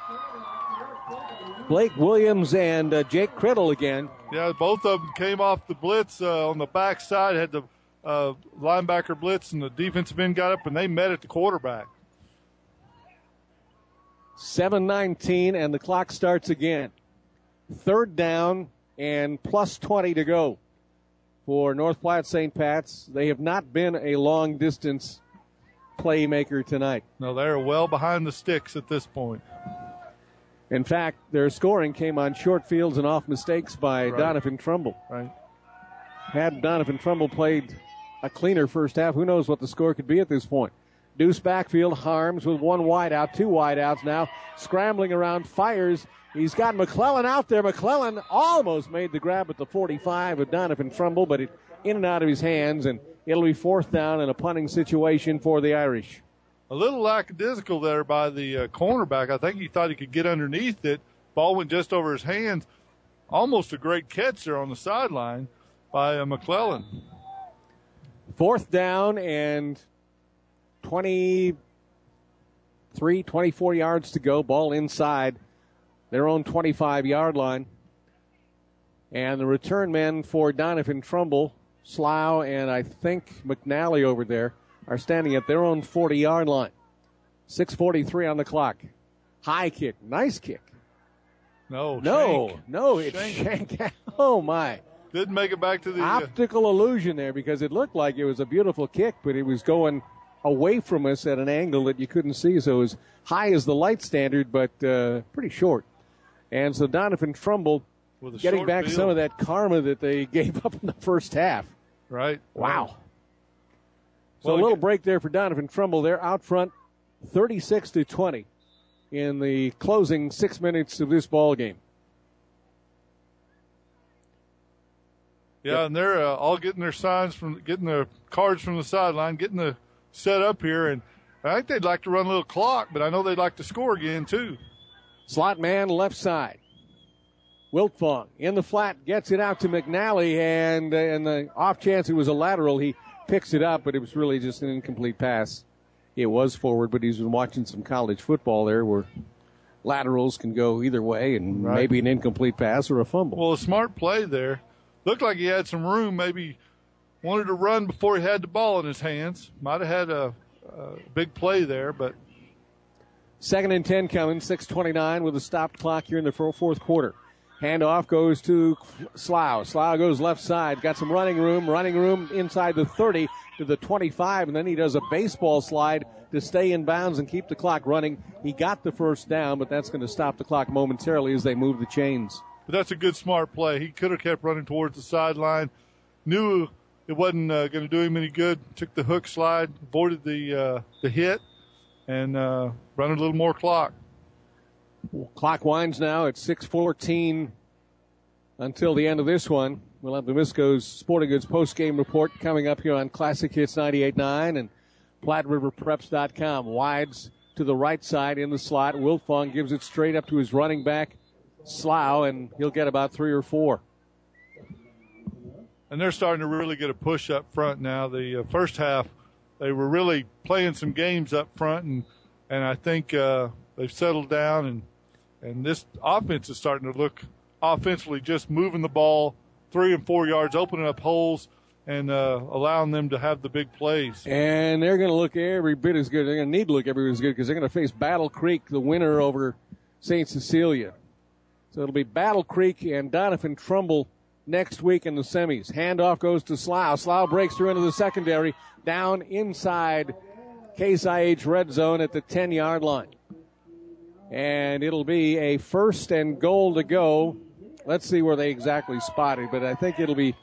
Blake Williams and uh, Jake Criddle again. Yeah, both of them came off the blitz uh, on the backside, had the uh, linebacker blitz, and the defensive end got up, and they met at the quarterback. seven nineteen, and the clock starts again. Third down and plus twenty to go for North Platte Saint Pat's. They have not been a long-distance playmaker tonight. No, they're well behind the sticks at this point. In fact, their scoring came on short fields and off mistakes by Right. Donovan Trumbull. Right. Had Donovan Trumbull played a cleaner first half, who knows what the score could be at this point. Deuce backfield, Harms with one wide out, two wide outs now. Scrambling around, fires. He's got McClellan out there. McClellan almost made the grab at the forty-five of Donovan Trumbull, but it in and out of his hands, and it'll be fourth down in a punting situation for the Irish. A little lackadaisical there by the uh, cornerback. I think he thought he could get underneath it. Ball went just over his hands. Almost a great catch there on the sideline by uh, McClellan. Fourth down and twenty-three, twenty-four yards to go. Ball inside their own twenty-five-yard line. And the return men for Donovan Trumbull, Slough, and I think McNally over there are standing at their own forty-yard line. six forty-three on the clock. High kick. Nice kick. No, No, Shank. no, it's Shank. Shank. Oh, my. Didn't make it back to the uh, optical illusion there because it looked like it was a beautiful kick, but it was going away from us at an angle that you couldn't see. So it was high as the light standard, but uh, pretty short. And so Doniphan Trumbull getting back field. some of that karma that they gave up in the first half. Right. Wow. So Well, a little again- break there for Doniphan Trumbull. They're out front thirty-six to twenty in the closing six minutes of this ball game. Yeah, and they're uh, all getting their signs from, getting their cards from the sideline, getting the set up here, and I think they'd like to run a little clock, but I know they'd like to score again too. Slot man left side. Wiltfong in the flat gets it out to McNally, and uh, and the off chance it was a lateral, he picks it up, but it was really just an incomplete pass. It was forward, but he's been watching some college football there where laterals can go either way, and Right. maybe an incomplete pass or a fumble. Well, a smart play there. Looked like he had some room, maybe wanted to run before he had the ball in his hands. Might have had a, a big play there, but Second and ten coming, six twenty-nine with a stopped clock here in the fo- fourth quarter. Handoff goes to Slough. Slough goes left side, got some running room, running room inside the thirty to the twenty-five, and then he does a baseball slide to stay in bounds and keep the clock running. He got the first down, but that's going to stop the clock momentarily as they move the chains. But that's a good, smart play. He could have kept running towards the sideline. Knew it wasn't uh, going to do him any good. Took the hook slide, avoided the uh, the hit, and uh, run a little more clock. Clock winds now at six fourteen until the end of this one. We'll have the Misco's Sporting Goods post-game report coming up here on Classic Hits ninety-eight point nine and Platte River Preps dot com. Wides to the right side in the slot. Wiltfong gives it straight up to his running back, Slough, and he'll get about three or four. And they're starting to really get a push up front now. The uh, first half, they were really playing some games up front, and and I think uh, they've settled down, and and this offense is starting to look offensively, just moving the ball three and four yards, opening up holes, and uh, allowing them to have the big plays. And they're going to look every bit as good. They're going to need to look every bit as good because they're going to face Battle Creek, the winner over Saint Cecilia. So it'll be Battle Creek and Doniphan Trumbull next week in the semis. Handoff goes to Slough. Slough breaks through into the secondary, down inside Case I H red zone at the ten-yard line. And it'll be a first and goal to go. Let's see where they exactly spot it, but I think it'll be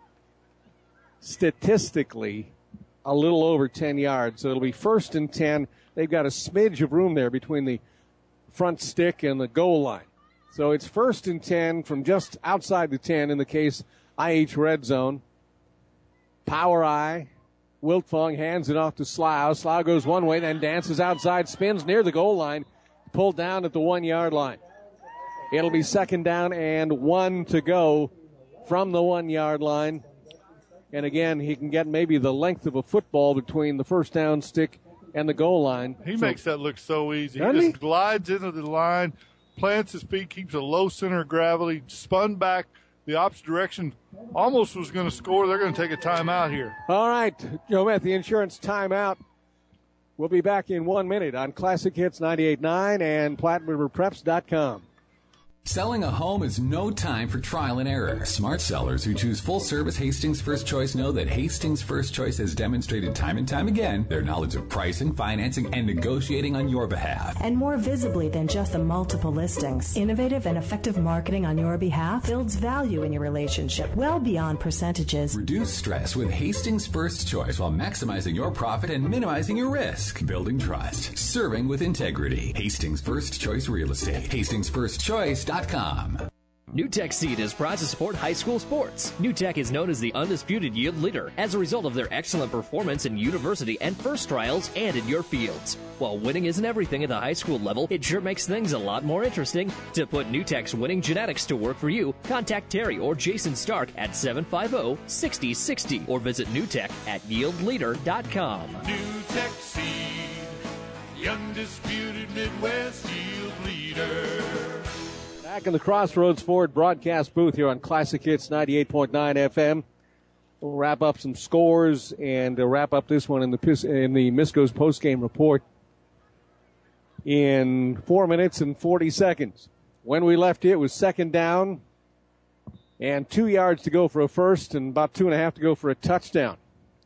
statistically a little over ten yards. So it'll be first and ten. They've got a smidge of room there between the front stick and the goal line. So it's first and ten from just outside the ten in the Case I H red zone. Power eye. Wiltfong hands it off to Slough. Slough goes one way, then dances outside, spins near the goal line, pulled down at the one-yard line. It'll be second down and one to go from the one-yard line. And again, he can get maybe the length of a football between the first down stick and the goal line. He So- makes that look so easy. He Doesn't just he? glides into the line, plants his feet, keeps a low center of gravity, spun back the opposite direction, almost was going to score. They're going to take a timeout here. All right, Joe Met, the insurance timeout. We'll be back in one minute on Classic Hits ninety-eight point nine and Platte River Preps dot com. Selling a home is no time for trial and error. Smart sellers who choose full service Hastings First Choice know that Hastings First Choice has demonstrated time and time again their knowledge of pricing, financing, and negotiating on your behalf. And more visibly than just the multiple listings, innovative and effective marketing on your behalf builds value in your relationship well beyond percentages. Reduce stress with Hastings First Choice while maximizing your profit and minimizing your risk. Building trust. Serving with integrity. Hastings First Choice Real Estate. Hastings First Choice dot com. NewTek Seed is proud to support high school sports. NewTek is known as the undisputed yield leader as a result of their excellent performance in university and first trials and in your fields. While winning isn't everything at the high school level, it sure makes things a lot more interesting. To put NewTek's winning genetics to work for you, contact Terry or Jason Stark at seven five zero, six zero six zero or visit NewTek at yield leader dot com. NewTek Seed, the undisputed Midwest yield leader. Back in the Crossroads Ford broadcast booth here on Classic Hits ninety-eight point nine F M. We'll wrap up some scores and uh, wrap up this one in the Pis- in the Misco's postgame report in four minutes and forty seconds. When we left it, it was second down And two yards to go for a first and about two and a half to go for a touchdown.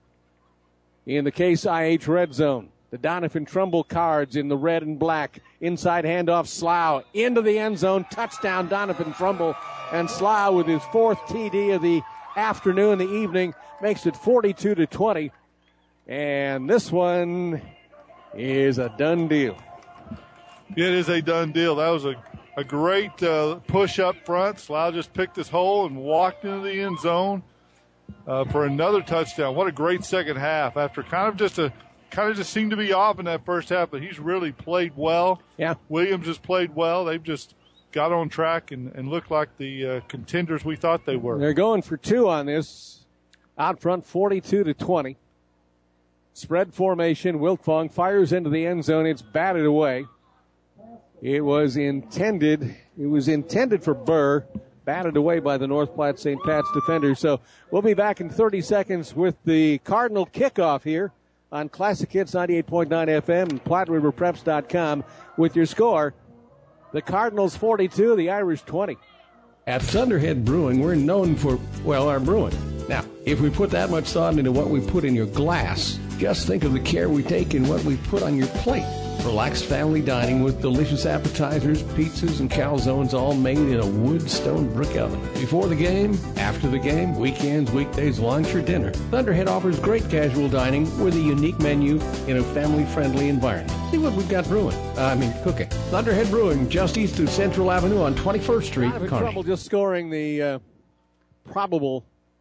In the Case I H red zone, the Donovan Trumbull Cards in the red and black. Inside handoff, Slough into the end zone. Touchdown, Donovan Trumbull. And Slough with his fourth T D of the afternoon, the evening, makes it forty-two to twenty. And this one is a done deal. It is a done deal. That was a, a great uh, push up front. Slough just picked his hole and walked into the end zone uh, for another touchdown. What a great second half. After kind of just a kind of just seemed to be off in that first half, but he's really played well. Yeah. Williams has played well. They've just got on track and, and looked like the uh, contenders we thought they were. They're going for two on this. Out front, forty-two to twenty. Spread formation. Wiltfong fires into the end zone. It's batted away. It was intended. It was intended for Burr. Batted away by the North Platte Saint Pat's defenders. So we'll be back in thirty seconds with the Cardinal kickoff here on Classic Hits ninety-eight point nine F M and Platte River Preps dot com with your score. The Cardinals forty-two, the Irish twenty. At Thunderhead Brewing, we're known for, well, our brewing. Now, if we put that much thought into what we put in your glass, just think of the care we take in what we put on your plate. Relaxed family dining with delicious appetizers, pizzas, and calzones all made in a wood stone brick oven. Before the game, after the game, weekends, weekdays, lunch, or dinner, Thunderhead offers great casual dining with a unique menu in a family-friendly environment. See what we've got brewing. Uh, I mean, cooking. Thunderhead Brewing, just east of Central Avenue on twenty-first Street, Having Kearney. trouble just scoring the uh, probable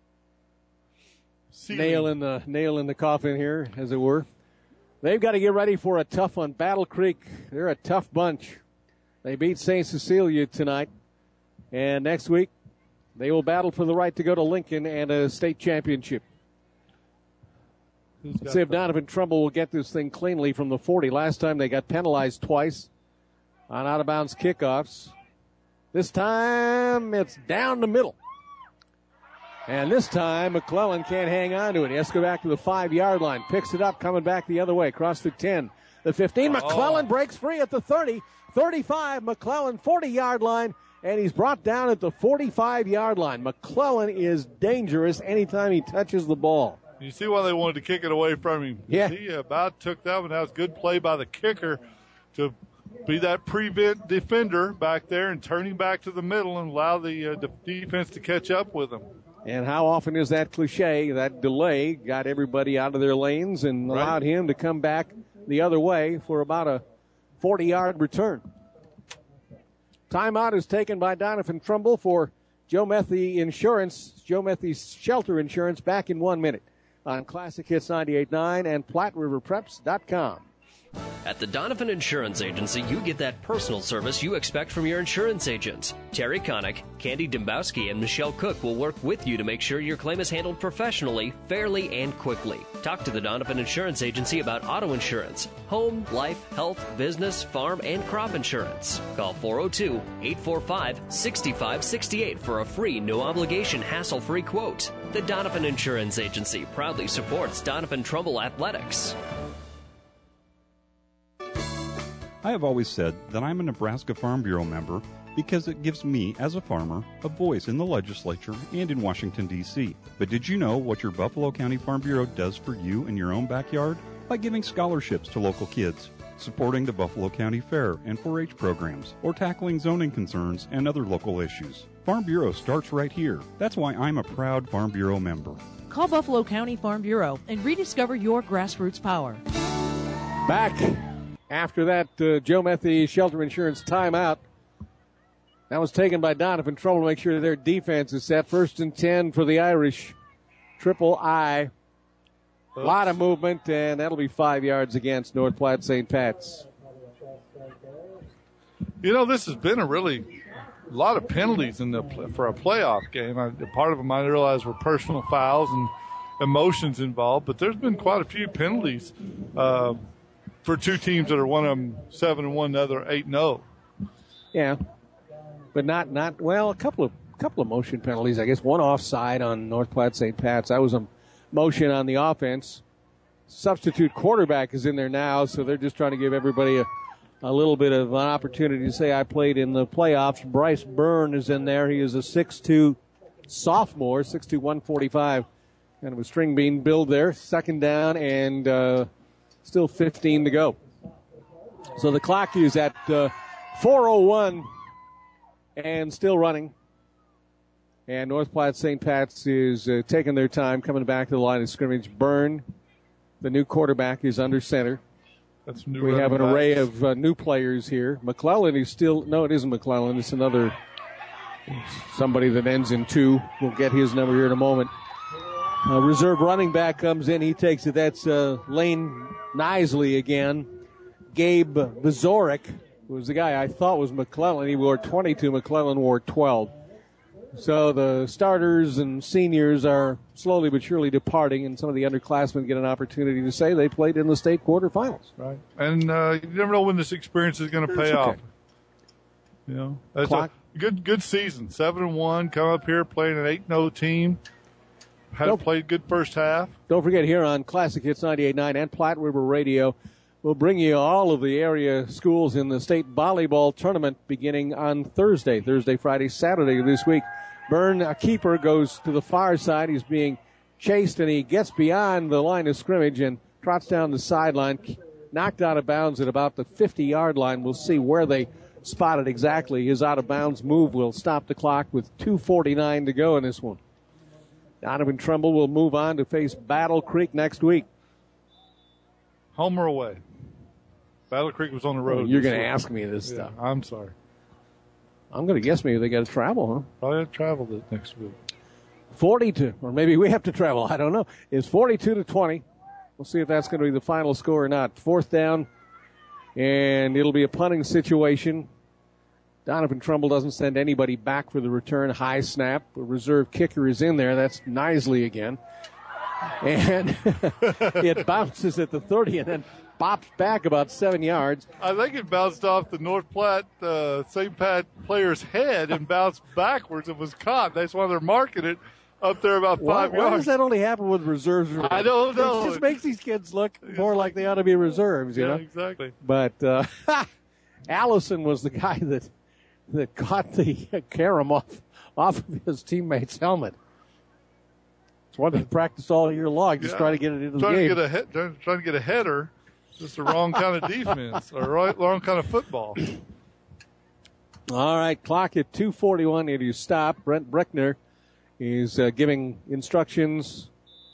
Ceiling. nail in the nail in the coffin here, as it were. They've got to get ready for a tough one. Battle Creek, they're a tough bunch. They beat Saint Cecilia tonight. And next week, they will battle for the right to go to Lincoln and a state championship. Let's see if Donovan Trumbull will get this thing cleanly from the forty. Last time they got penalized twice on out-of-bounds kickoffs. This time, it's down the middle. And this time, McClellan can't hang on to it. He has to go back to the five-yard line. Picks it up, coming back the other way, across the ten. The fifteen, oh. McClellan breaks free at the thirty. thirty-five, McClellan, forty-yard line. And he's brought down at the forty-five-yard line. McClellan is dangerous anytime he touches the ball. You see why they wanted to kick it away from him. Yeah. He about took that one. That was a good play by the kicker to be that prevent defender back there and turn him back to the middle and allow the, uh, the defense to catch up with him. And how often is that cliche, that delay got everybody out of their lanes and Right. allowed him to come back the other way for about a forty-yard return. Timeout is taken by Donovan Trumbull for Joe Methy Insurance, Joe Methy's Shelter Insurance, back in one minute on Classic Hits ninety-eight point nine and Platte River Preps dot com. At the Donovan Insurance Agency, you get that personal service you expect from your insurance agents. Terry Connick, Candy Dembowski, and Michelle Cook will work with you to make sure your claim is handled professionally, fairly, and quickly. Talk to the Donovan Insurance Agency about auto insurance, home, life, health, business, farm, and crop insurance. Call four oh two, eight four five, six five six eight for a free, no-obligation, hassle-free quote. The Donovan Insurance Agency proudly supports Donovan Trumbull Athletics. I have always said that I'm a Nebraska Farm Bureau member because it gives me, as a farmer, a voice in the legislature and in Washington, D C But did you know what your Buffalo County Farm Bureau does for you in your own backyard? By giving scholarships to local kids, supporting the Buffalo County Fair and four H programs, or tackling zoning concerns and other local issues. Farm Bureau starts right here. That's why I'm a proud Farm Bureau member. Call Buffalo County Farm Bureau and rediscover your grassroots power. Back after that uh, Joe Methy Shelter Insurance timeout. That was taken by Donovan Trumbull to make sure their defense is set. First and ten for the Irish. Triple I. A lot of movement, and that'll be five yards against North Platte Saint Pat's. You know, this has been a really a lot of penalties in the for a playoff game. I, part of them I realize were personal fouls and emotions involved, but there's been quite a few penalties uh, for two teams that are one of them seven and one, the other eight and zero. Yeah, but not not well. A couple of couple of motion penalties, I guess. One offside on North Platte Saint Pat's. That was a motion on the offense. Substitute quarterback is in there now, so they're just trying to give everybody a, a little bit of an opportunity to say I played in the playoffs. Bryce Byrne is in there. He is a six two sophomore, six two, one forty-five. Kind of a string bean build there. Second down and uh, still fifteen to go. So the clock is at uh, four oh one and still running. And North Platte Saint Pat's is uh, taking their time coming back to the line of scrimmage. Byrne, the new quarterback, is under center. That's new. We have an backs. array of uh, new players here. McClellan is still, no, it isn't McClellan. It's another, somebody that ends in two. We'll get his number here in a moment. Uh, reserve running back comes in. He takes it. That's uh, Lane Nisley again. Gabe Vazorek was the guy I thought was McClellan. He wore twenty-two. McClellan wore twelve. So the starters and seniors are slowly but surely departing, and some of the underclassmen get an opportunity to say they played in the state quarterfinals. Right. And uh, you never know when this experience is going to pay okay. off. You know, that's Clock. a good good season. Seven and one. Come up here playing an eight and zero team. Had Nope. played good first half. Don't forget, here on Classic Hits ninety-eight point nine and Platte River Radio, we'll bring you all of the area schools in the state volleyball tournament beginning on Thursday, Thursday, Friday, Saturday of this week. Byrne, a keeper, goes to the far side. He's being chased, and he gets beyond the line of scrimmage and trots down the sideline, knocked out of bounds at about the fifty-yard line. We'll see where they spot it exactly. His out-of-bounds move will stop the clock with two forty-nine to go in this one. Donovan Trumbull will move on to face Battle Creek next week. Home or away? Battle Creek was on the road. Oh, you're going to ask me this Yeah, stuff. I'm sorry. I'm going to guess maybe they got to travel, huh? Probably have to travel this next week. forty-two, or maybe we have to travel. I don't know. It's forty-two to twenty. We'll see if that's going to be the final score or not. Fourth down, and it'll be a punting situation. Donovan Trumbull doesn't send anybody back for the return. High snap. The reserve kicker is in there. That's Nisley again. And it bounces at the thirty and then bops back about seven yards. I think it bounced off the North Platte uh, Saint Pat player's head and bounced backwards. It was caught. That's why they're marking it up there about five why, yards. Why does that only happen with reserves? I don't know. It just makes these kids look more like they ought to be reserves, you yeah, know? exactly. But uh, Allison was the guy that that caught the carom off, off of his teammate's helmet. It's one that practiced all year long, just Yeah. trying to get it into trying the game. To get a he- trying, trying to get a header. Just the wrong kind of defense or right, wrong kind of football. All right, clock at two forty-one. It is stop. Brent Breckner is uh, giving instructions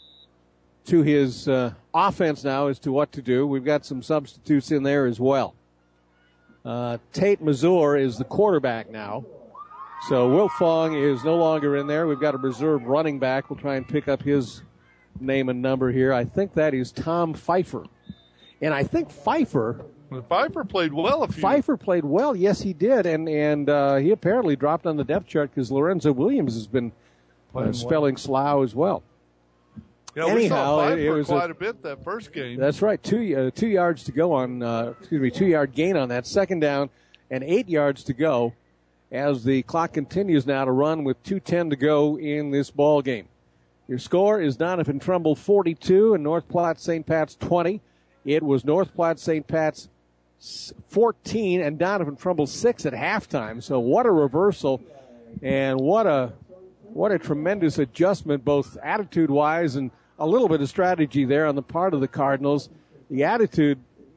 to his uh, offense now as to what to do. We've got some substitutes in there as well. Uh, Tate Mazur is the quarterback now. So Wilfong is no longer in there. We've got a reserve running back. We'll try and pick up his name and number here. I think that is Tom Pfeiffer. And I think Pfeiffer... Well, Pfeiffer played well a few. Pfeiffer played well. Yes, he did. And and uh, he apparently dropped on the depth chart because Lorenzo Williams has been uh, spelling Slough as well. Yeah, Anyhow, we saw Pfeiffer it, it was quite a, a bit that first game. That's right. Two uh, two yards to go on, uh, excuse me, two yard gain on that second down, and eight yards to go as the clock continues now to run with two ten to go in this ball game. Your score is Donovan Trumbull forty-two and North Platte Saint Pat's twenty. It was North Platte Saint Pat's fourteen and Donovan Trumbull six at halftime. So what a reversal, and what a what a tremendous adjustment, both attitude-wise and a little bit of strategy there on the part of the Cardinals. The attitude,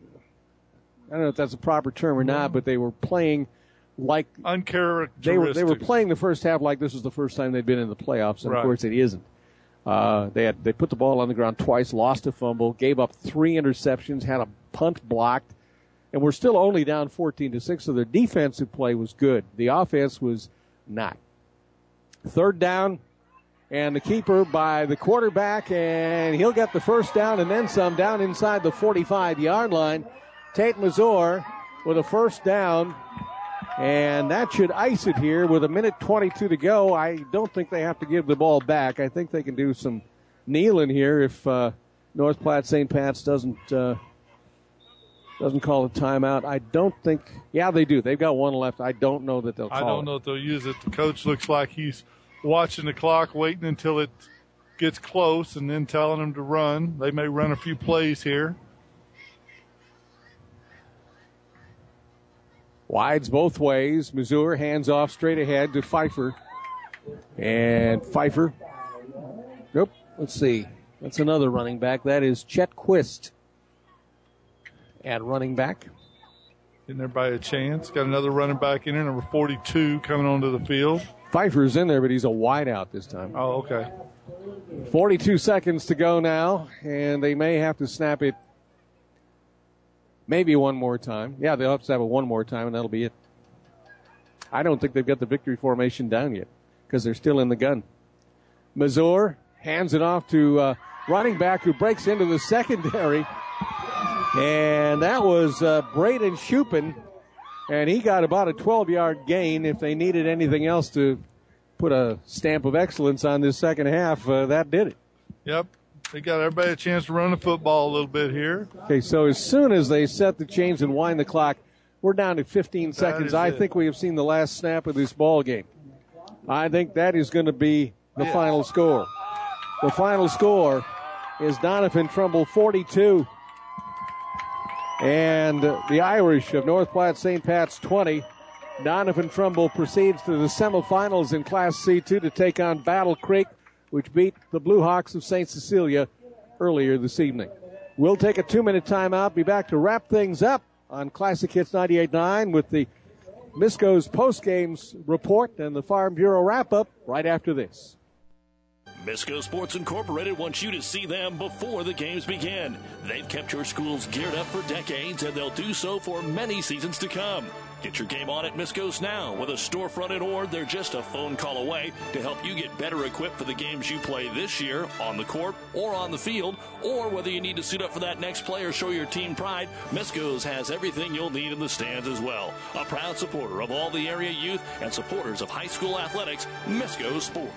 I don't know if that's a proper term or not, but they were playing like uncharacteristic. They were they were playing the first half like this was the first time they'd been in the playoffs, and Right. of course it isn't. Uh, they had they put the ball on the ground twice, lost a fumble, gave up three interceptions, had a punt blocked, and we're still only down fourteen to six. So their defensive play was good. The offense was not. Third down, and the keeper by the quarterback, and he'll get the first down and then some down inside the forty-five-yard line. Tate Mazur with a first down, and that should ice it here with a minute twenty-two to go. I don't think they have to give the ball back. I think they can do some kneeling here if uh, North Platte Saint Pat's doesn't uh, doesn't call a timeout. I don't think. Yeah, they do. They've got one left. I don't know that they'll call I don't it. know if they'll use it. The coach looks like he's watching the clock, waiting until it gets close, and then telling them to run. They may run a few plays here. Wides both ways. Mazur hands off straight ahead to Pfeiffer. And Pfeiffer. Nope. Let's see. That's another running back. That is Chet Quist at running back. Getting everybody a chance. Got another running back in there, number forty-two, coming onto the field. Pfeiffer's in there, but he's a wideout this time. Oh, okay. forty-two seconds to go now, and they may have to snap it maybe one more time. Yeah, they'll have to snap it one more time, and that'll be it. I don't think they've got the victory formation down yet because they're still in the gun. Mazur hands it off to uh, running back who breaks into the secondary. And that was uh, Braden Shupin, and he got about a twelve-yard gain. If they needed anything else to put a stamp of excellence on this second half, uh, that did it. Yep. They got everybody a chance to run the football a little bit here. Okay, so as soon as they set the chains and wind the clock, we're down to fifteen seconds. I it. think we have seen the last snap of this ball game. I think that is going to be the Yeah. final score. The final score is Donovan Trumbull forty-two. And the Irish of North Platte Saint Pat's twenty. Donovan Trumbull proceeds to the semifinals in Class C two to take on Battle Creek, which beat the Blue Hawks of Saint Cecilia earlier this evening. We'll take a two-minute timeout, be back to wrap things up on Classic Hits ninety-eight point nine with the Misco's post-games report and the Farm Bureau wrap-up right after this. Misco Sports Incorporated wants you to see them before the games begin. They've kept your schools geared up for decades, and they'll do so for many seasons to come. Get your game on at Misco's now. With a storefront in Ord, they're just a phone call away to help you get better equipped for the games you play this year on the court or on the field, or whether you need to suit up for that next play or show your team pride, Misco's has everything you'll need in the stands as well. A proud supporter of all the area youth and supporters of high school athletics, Misco Sports.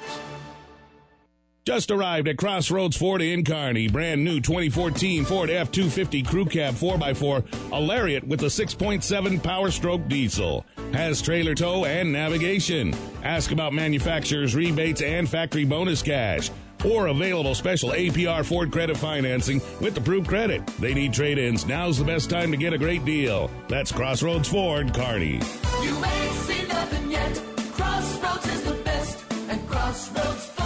Just arrived at Crossroads Ford in Kearney. Brand new twenty fourteen Ford F two fifty Crew Cab four by four, a Lariat with a six point seven Power Stroke diesel. Has trailer tow and navigation. Ask about manufacturer's rebates and factory bonus cash. Or available special A P R Ford credit financing with approved credit. They need trade-ins. Now's the best time to get a great deal. That's Crossroads Ford, Kearney. You ain't seen nothing yet. Crossroads is the best, and Crossroads Ford.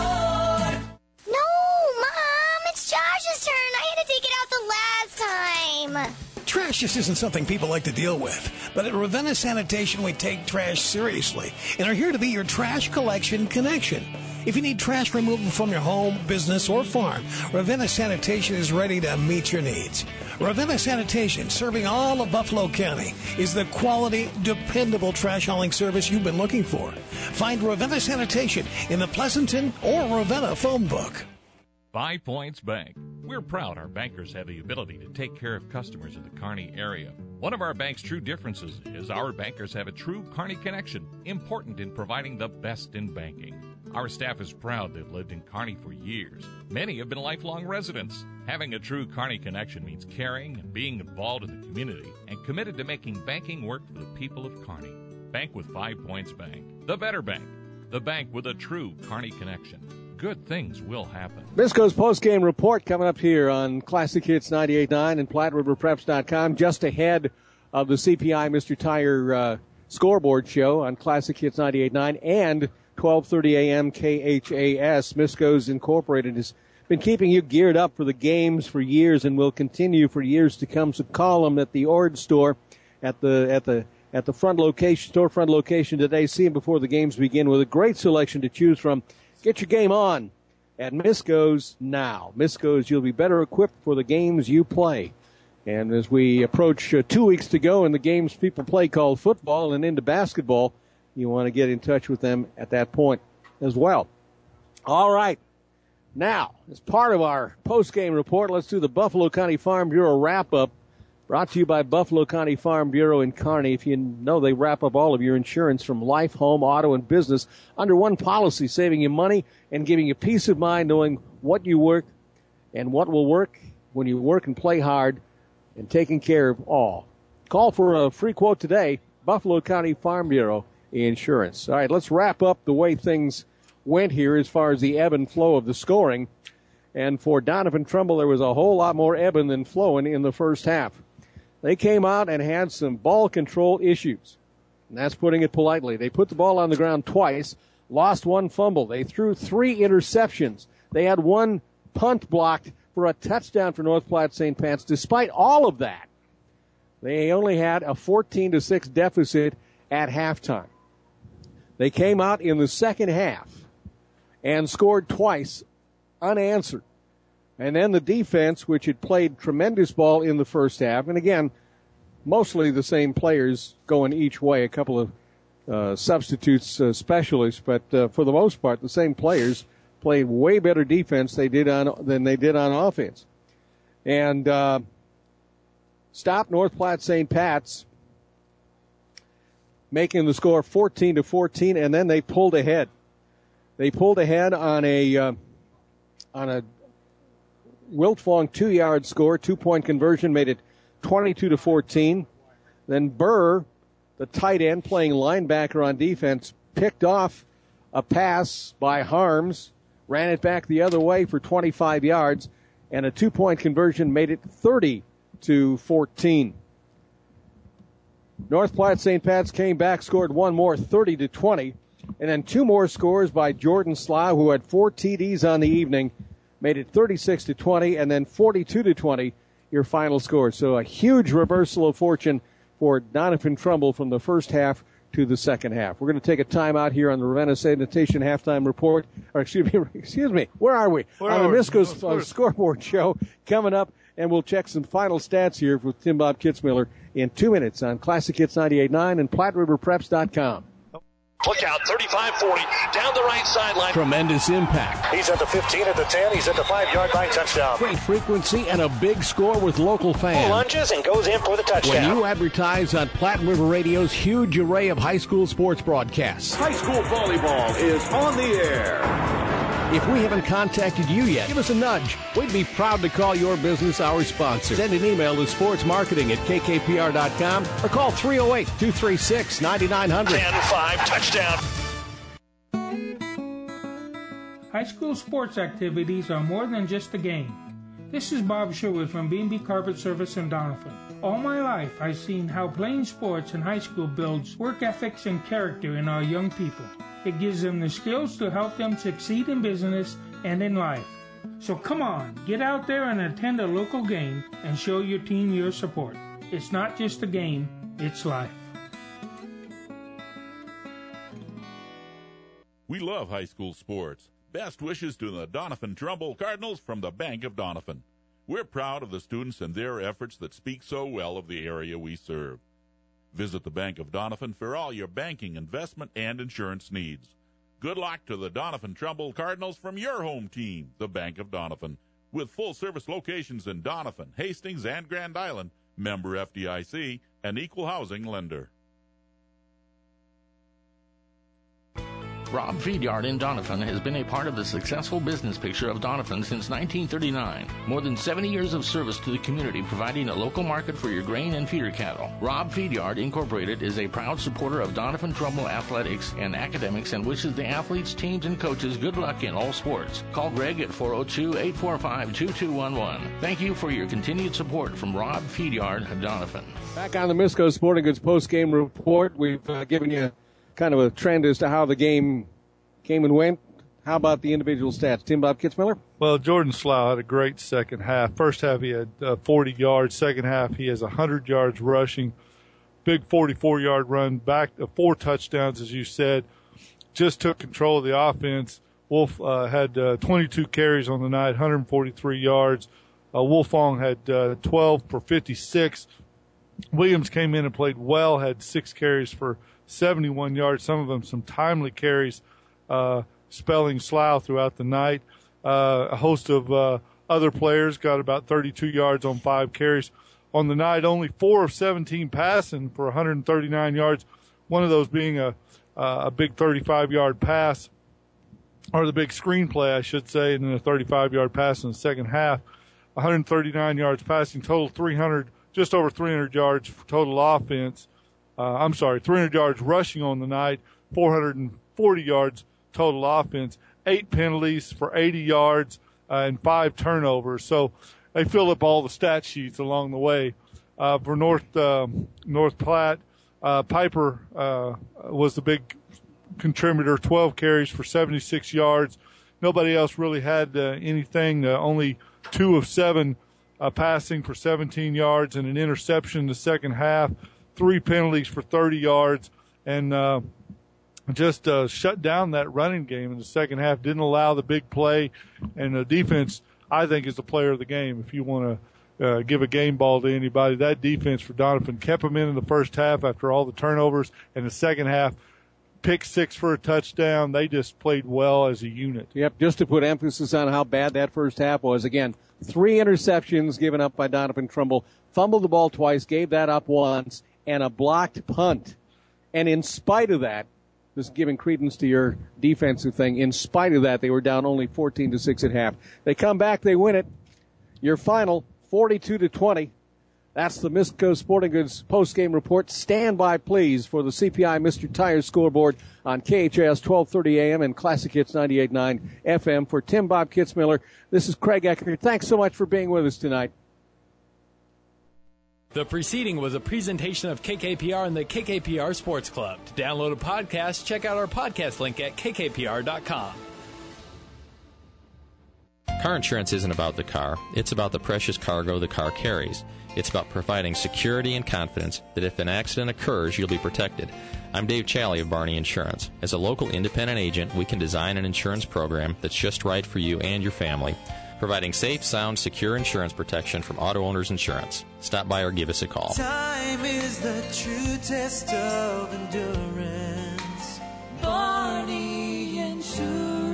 No, Mom, it's Josh's turn. I had to take it out the last time. Trash just isn't something people like to deal with. But at Ravenna Sanitation, we take trash seriously and are here to be your trash collection connection. If you need trash removal from your home, business, or farm, Ravenna Sanitation is ready to meet your needs. Ravenna Sanitation, serving all of Buffalo County, is the quality, dependable trash hauling service you've been looking for. Find Ravenna Sanitation in the Pleasanton or Ravenna phone book. Five Points Bank. We're proud our bankers have the ability to take care of customers in the Kearney area. One of our bank's true differences is our bankers have a true Kearney connection, important in providing the best in banking. Our staff is proud they've lived in Kearney for years. Many have been lifelong residents. Having a true Kearney connection means caring and being involved in the community and committed to making banking work for the people of Kearney. Bank with Five Points Bank. The better bank. The bank with a true Kearney connection. Good things will happen. Misco's post-game report coming up here on Classic Hits ninety-eight point nine and Platte River Preps dot com, just ahead of the C P I Mister Tire uh, scoreboard show on Classic Hits ninety-eight point nine and twelve thirty a.m. K H A S. Misco's Incorporated has been keeping you geared up for the games for years and will continue for years to come. So call them at the Ord store at the at the at the front location, storefront location today. See them before the games begin with a great selection to choose from. Get your game on at Misco's now. Misco's, you'll be better equipped for the games you play. And as we approach uh, two weeks to go in the games people play called football and into basketball, you want to get in touch with them at that point as well. All right. Now, as part of our post-game report, let's do the Buffalo County Farm Bureau wrap-up. Brought to you by Buffalo County Farm Bureau in Kearney. If you know, they wrap up all of your insurance from life, home, auto, and business under one policy, saving you money and giving you peace of mind knowing what you work and what will work when you work and play hard and taking care of all. Call for a free quote today, Buffalo County Farm Bureau Insurance. All right, let's wrap up the way things went here as far as the ebb and flow of the scoring. And for Donovan Trumbull, there was a whole lot more ebbing than flowing in the first half. They came out and had some ball control issues. And that's putting it politely. They put the ball on the ground twice. lost one fumble. They threw three interceptions. They had one punt blocked for a touchdown for North Platte Saint Pat's. Despite all of that, they only had a fourteen to six deficit at halftime. They came out in the second half and scored twice unanswered. And then the defense, which had played tremendous ball in the first half, and again, mostly the same players going each way, a couple of uh, substitutes, uh, specialists, but uh, for the most part, the same players played way better defense they did on than they did on offense. And uh, stopped North Platte Saint Pat's, making the score fourteen to fourteen, and then they pulled ahead. They pulled ahead on a uh, on a Wiltfong two-yard score, two-point conversion, made it twenty-two to fourteen. Then Burr, the tight end playing linebacker on defense, picked off a pass by Harms, ran it back the other way for twenty-five yards, and a two-point conversion made it thirty to fourteen. North Platte Saint Pat's came back, scored one more, thirty to twenty, and then two more scores by Jordan Slough, who had four T Ds on the evening, made it thirty-six to twenty, and then forty-two to twenty, your final score. So a huge reversal of fortune for Doniphan Trumbull from the first half to the second half. We're going to take a time out here on the Ravenna Sanitation halftime report. Or excuse me, excuse me, where are we? Where on the are we? Misco's No, uh, scoreboard show coming up, and we'll check some final stats here with Tim Bob Kitzmiller in two minutes on Classic Hits ninety-eight point nine and Platte River Preps dot com. Look out, thirty-five forty, down the right sideline. Tremendous impact. He's at the fifteen, at the ten, he's at the five-yard line, touchdown. Great frequency and a big score with local fans. Lunges and goes in for the touchdown. When you advertise on Platte River Radio's huge array of high school sports broadcasts. High school volleyball is on the air. If we haven't contacted you yet, give us a nudge. We'd be proud to call your business our sponsor. Send an email to sportsmarketing at k k p r dot com or call three oh eight, two three six, nine nine hundred. ten five, touchdown. High school sports activities are more than just a game. This is Bob Sherwood from B and B Carpet Service in Doniphan. All my life, I've seen how playing sports in high school builds work ethics and character in our young people. It gives them the skills to help them succeed in business and in life. So come on, get out there and attend a local game and show your team your support. It's not just a game, it's life. We love high school sports. Best wishes to the Doniphan Trumbull Cardinals from the Bank of Doniphan. We're proud of the students and their efforts that speak so well of the area we serve. Visit the Bank of Doniphan for all your banking, investment, and insurance needs. Good luck to the Doniphan Trumbull Cardinals from your home team, the Bank of Doniphan. With full-service locations in Doniphan, Hastings, and Grand Island, member F D I C, an equal housing lender. Rob Feedyard in Doniphan has been a part of the successful business picture of Doniphan since nineteen thirty-nine. More than seventy years of service to the community, providing a local market for your grain and feeder cattle. Rob Feedyard Incorporated is a proud supporter of Doniphan Trumbull athletics and academics and wishes the athletes, teams, and coaches good luck in all sports. Call Greg at four oh two, eight four five, two two one one. Thank you for your continued support from Rob Feedyard of Doniphan. Back on the Misco Sporting Goods post-game report, we've uh, given you kind of a trend as to how the game came and went. How about the individual stats? Tim Bob Kitzmiller? Well, Jordan Slough had a great second half. First half he had uh, forty yards. Second half he has one hundred yards rushing. Big forty-four-yard run, back to four touchdowns, as you said. Just took control of the offense. Wolf uh, had uh, twenty-two carries on the night, one hundred forty-three yards. Uh, Wolfong had uh, twelve for fifty-six. Williams came in and played well, had six carries for seventy-one yards, some of them some timely carries, uh, spelling Slough throughout the night. Uh, a host of uh, other players got about thirty-two yards on five carries. On the night, only four of seventeen passing for one hundred thirty-nine yards, one of those being a, uh, a big thirty-five-yard pass, or the big screenplay, I should say, and then a thirty-five-yard pass in the second half. one hundred thirty-nine yards passing, total three hundred, just over three hundred yards for total offense. Uh, I'm sorry, three hundred yards rushing on the night, four hundred forty yards total offense, eight penalties for eighty yards, uh, and five turnovers. So they filled up all the stat sheets along the way. Uh, for North uh, North Platte, uh, Piper uh, was the big contributor, twelve carries for seventy-six yards. Nobody else really had uh, anything, uh, only two of seven uh, passing for seventeen yards and an interception in the second half, three penalties for thirty yards, and uh, just uh, shut down that running game in the second half, didn't allow the big play, and the defense, I think, is the player of the game. If you want to uh, give a game ball to anybody, that defense for Doniphan kept them in in the first half after all the turnovers, and the second half, pick six for a touchdown. They just played well as a unit. Yep, just to put emphasis on how bad that first half was. Again, three interceptions given up by Doniphan Trumbull, fumbled the ball twice, gave that up once, and a blocked punt. And in spite of that, just giving credence to your defensive thing, in spite of that, they were down only fourteen to six at half. They come back, they win it. Your final, forty-two to twenty. That's the Misco Sporting Goods post-game report. Stand by, please, for the C P I Mister Tires scoreboard on K H A S twelve thirty A M and Classic Hits ninety-eight point nine F M. For Tim Bob Kitzmiller, this is Craig Eckert. Thanks so much for being with us tonight. The preceding was a presentation of K K P R and the K K P R Sports Club. To download a podcast, check out our podcast link at K K P R dot com. Car insurance isn't about the car. It's about the precious cargo the car carries. It's about providing security and confidence that if an accident occurs, you'll be protected. I'm Dave Challey of Barney Insurance. As a local independent agent, we can design an insurance program that's just right for you and your family, providing safe, sound, secure insurance protection from Auto Owners Insurance. Stop by or give us a call. Time is the true test of endurance. Barney Insurance.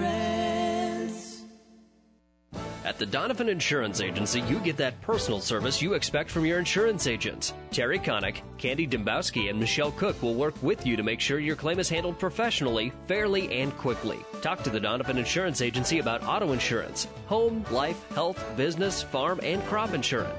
At the Doniphan Insurance Agency, you get that personal service you expect from your insurance agents. Terry Connick, Candy Dembowski, and Michelle Cook will work with you to make sure your claim is handled professionally, fairly, and quickly. Talk to the Doniphan Insurance Agency about auto insurance, home, life, health, business, farm, and crop insurance.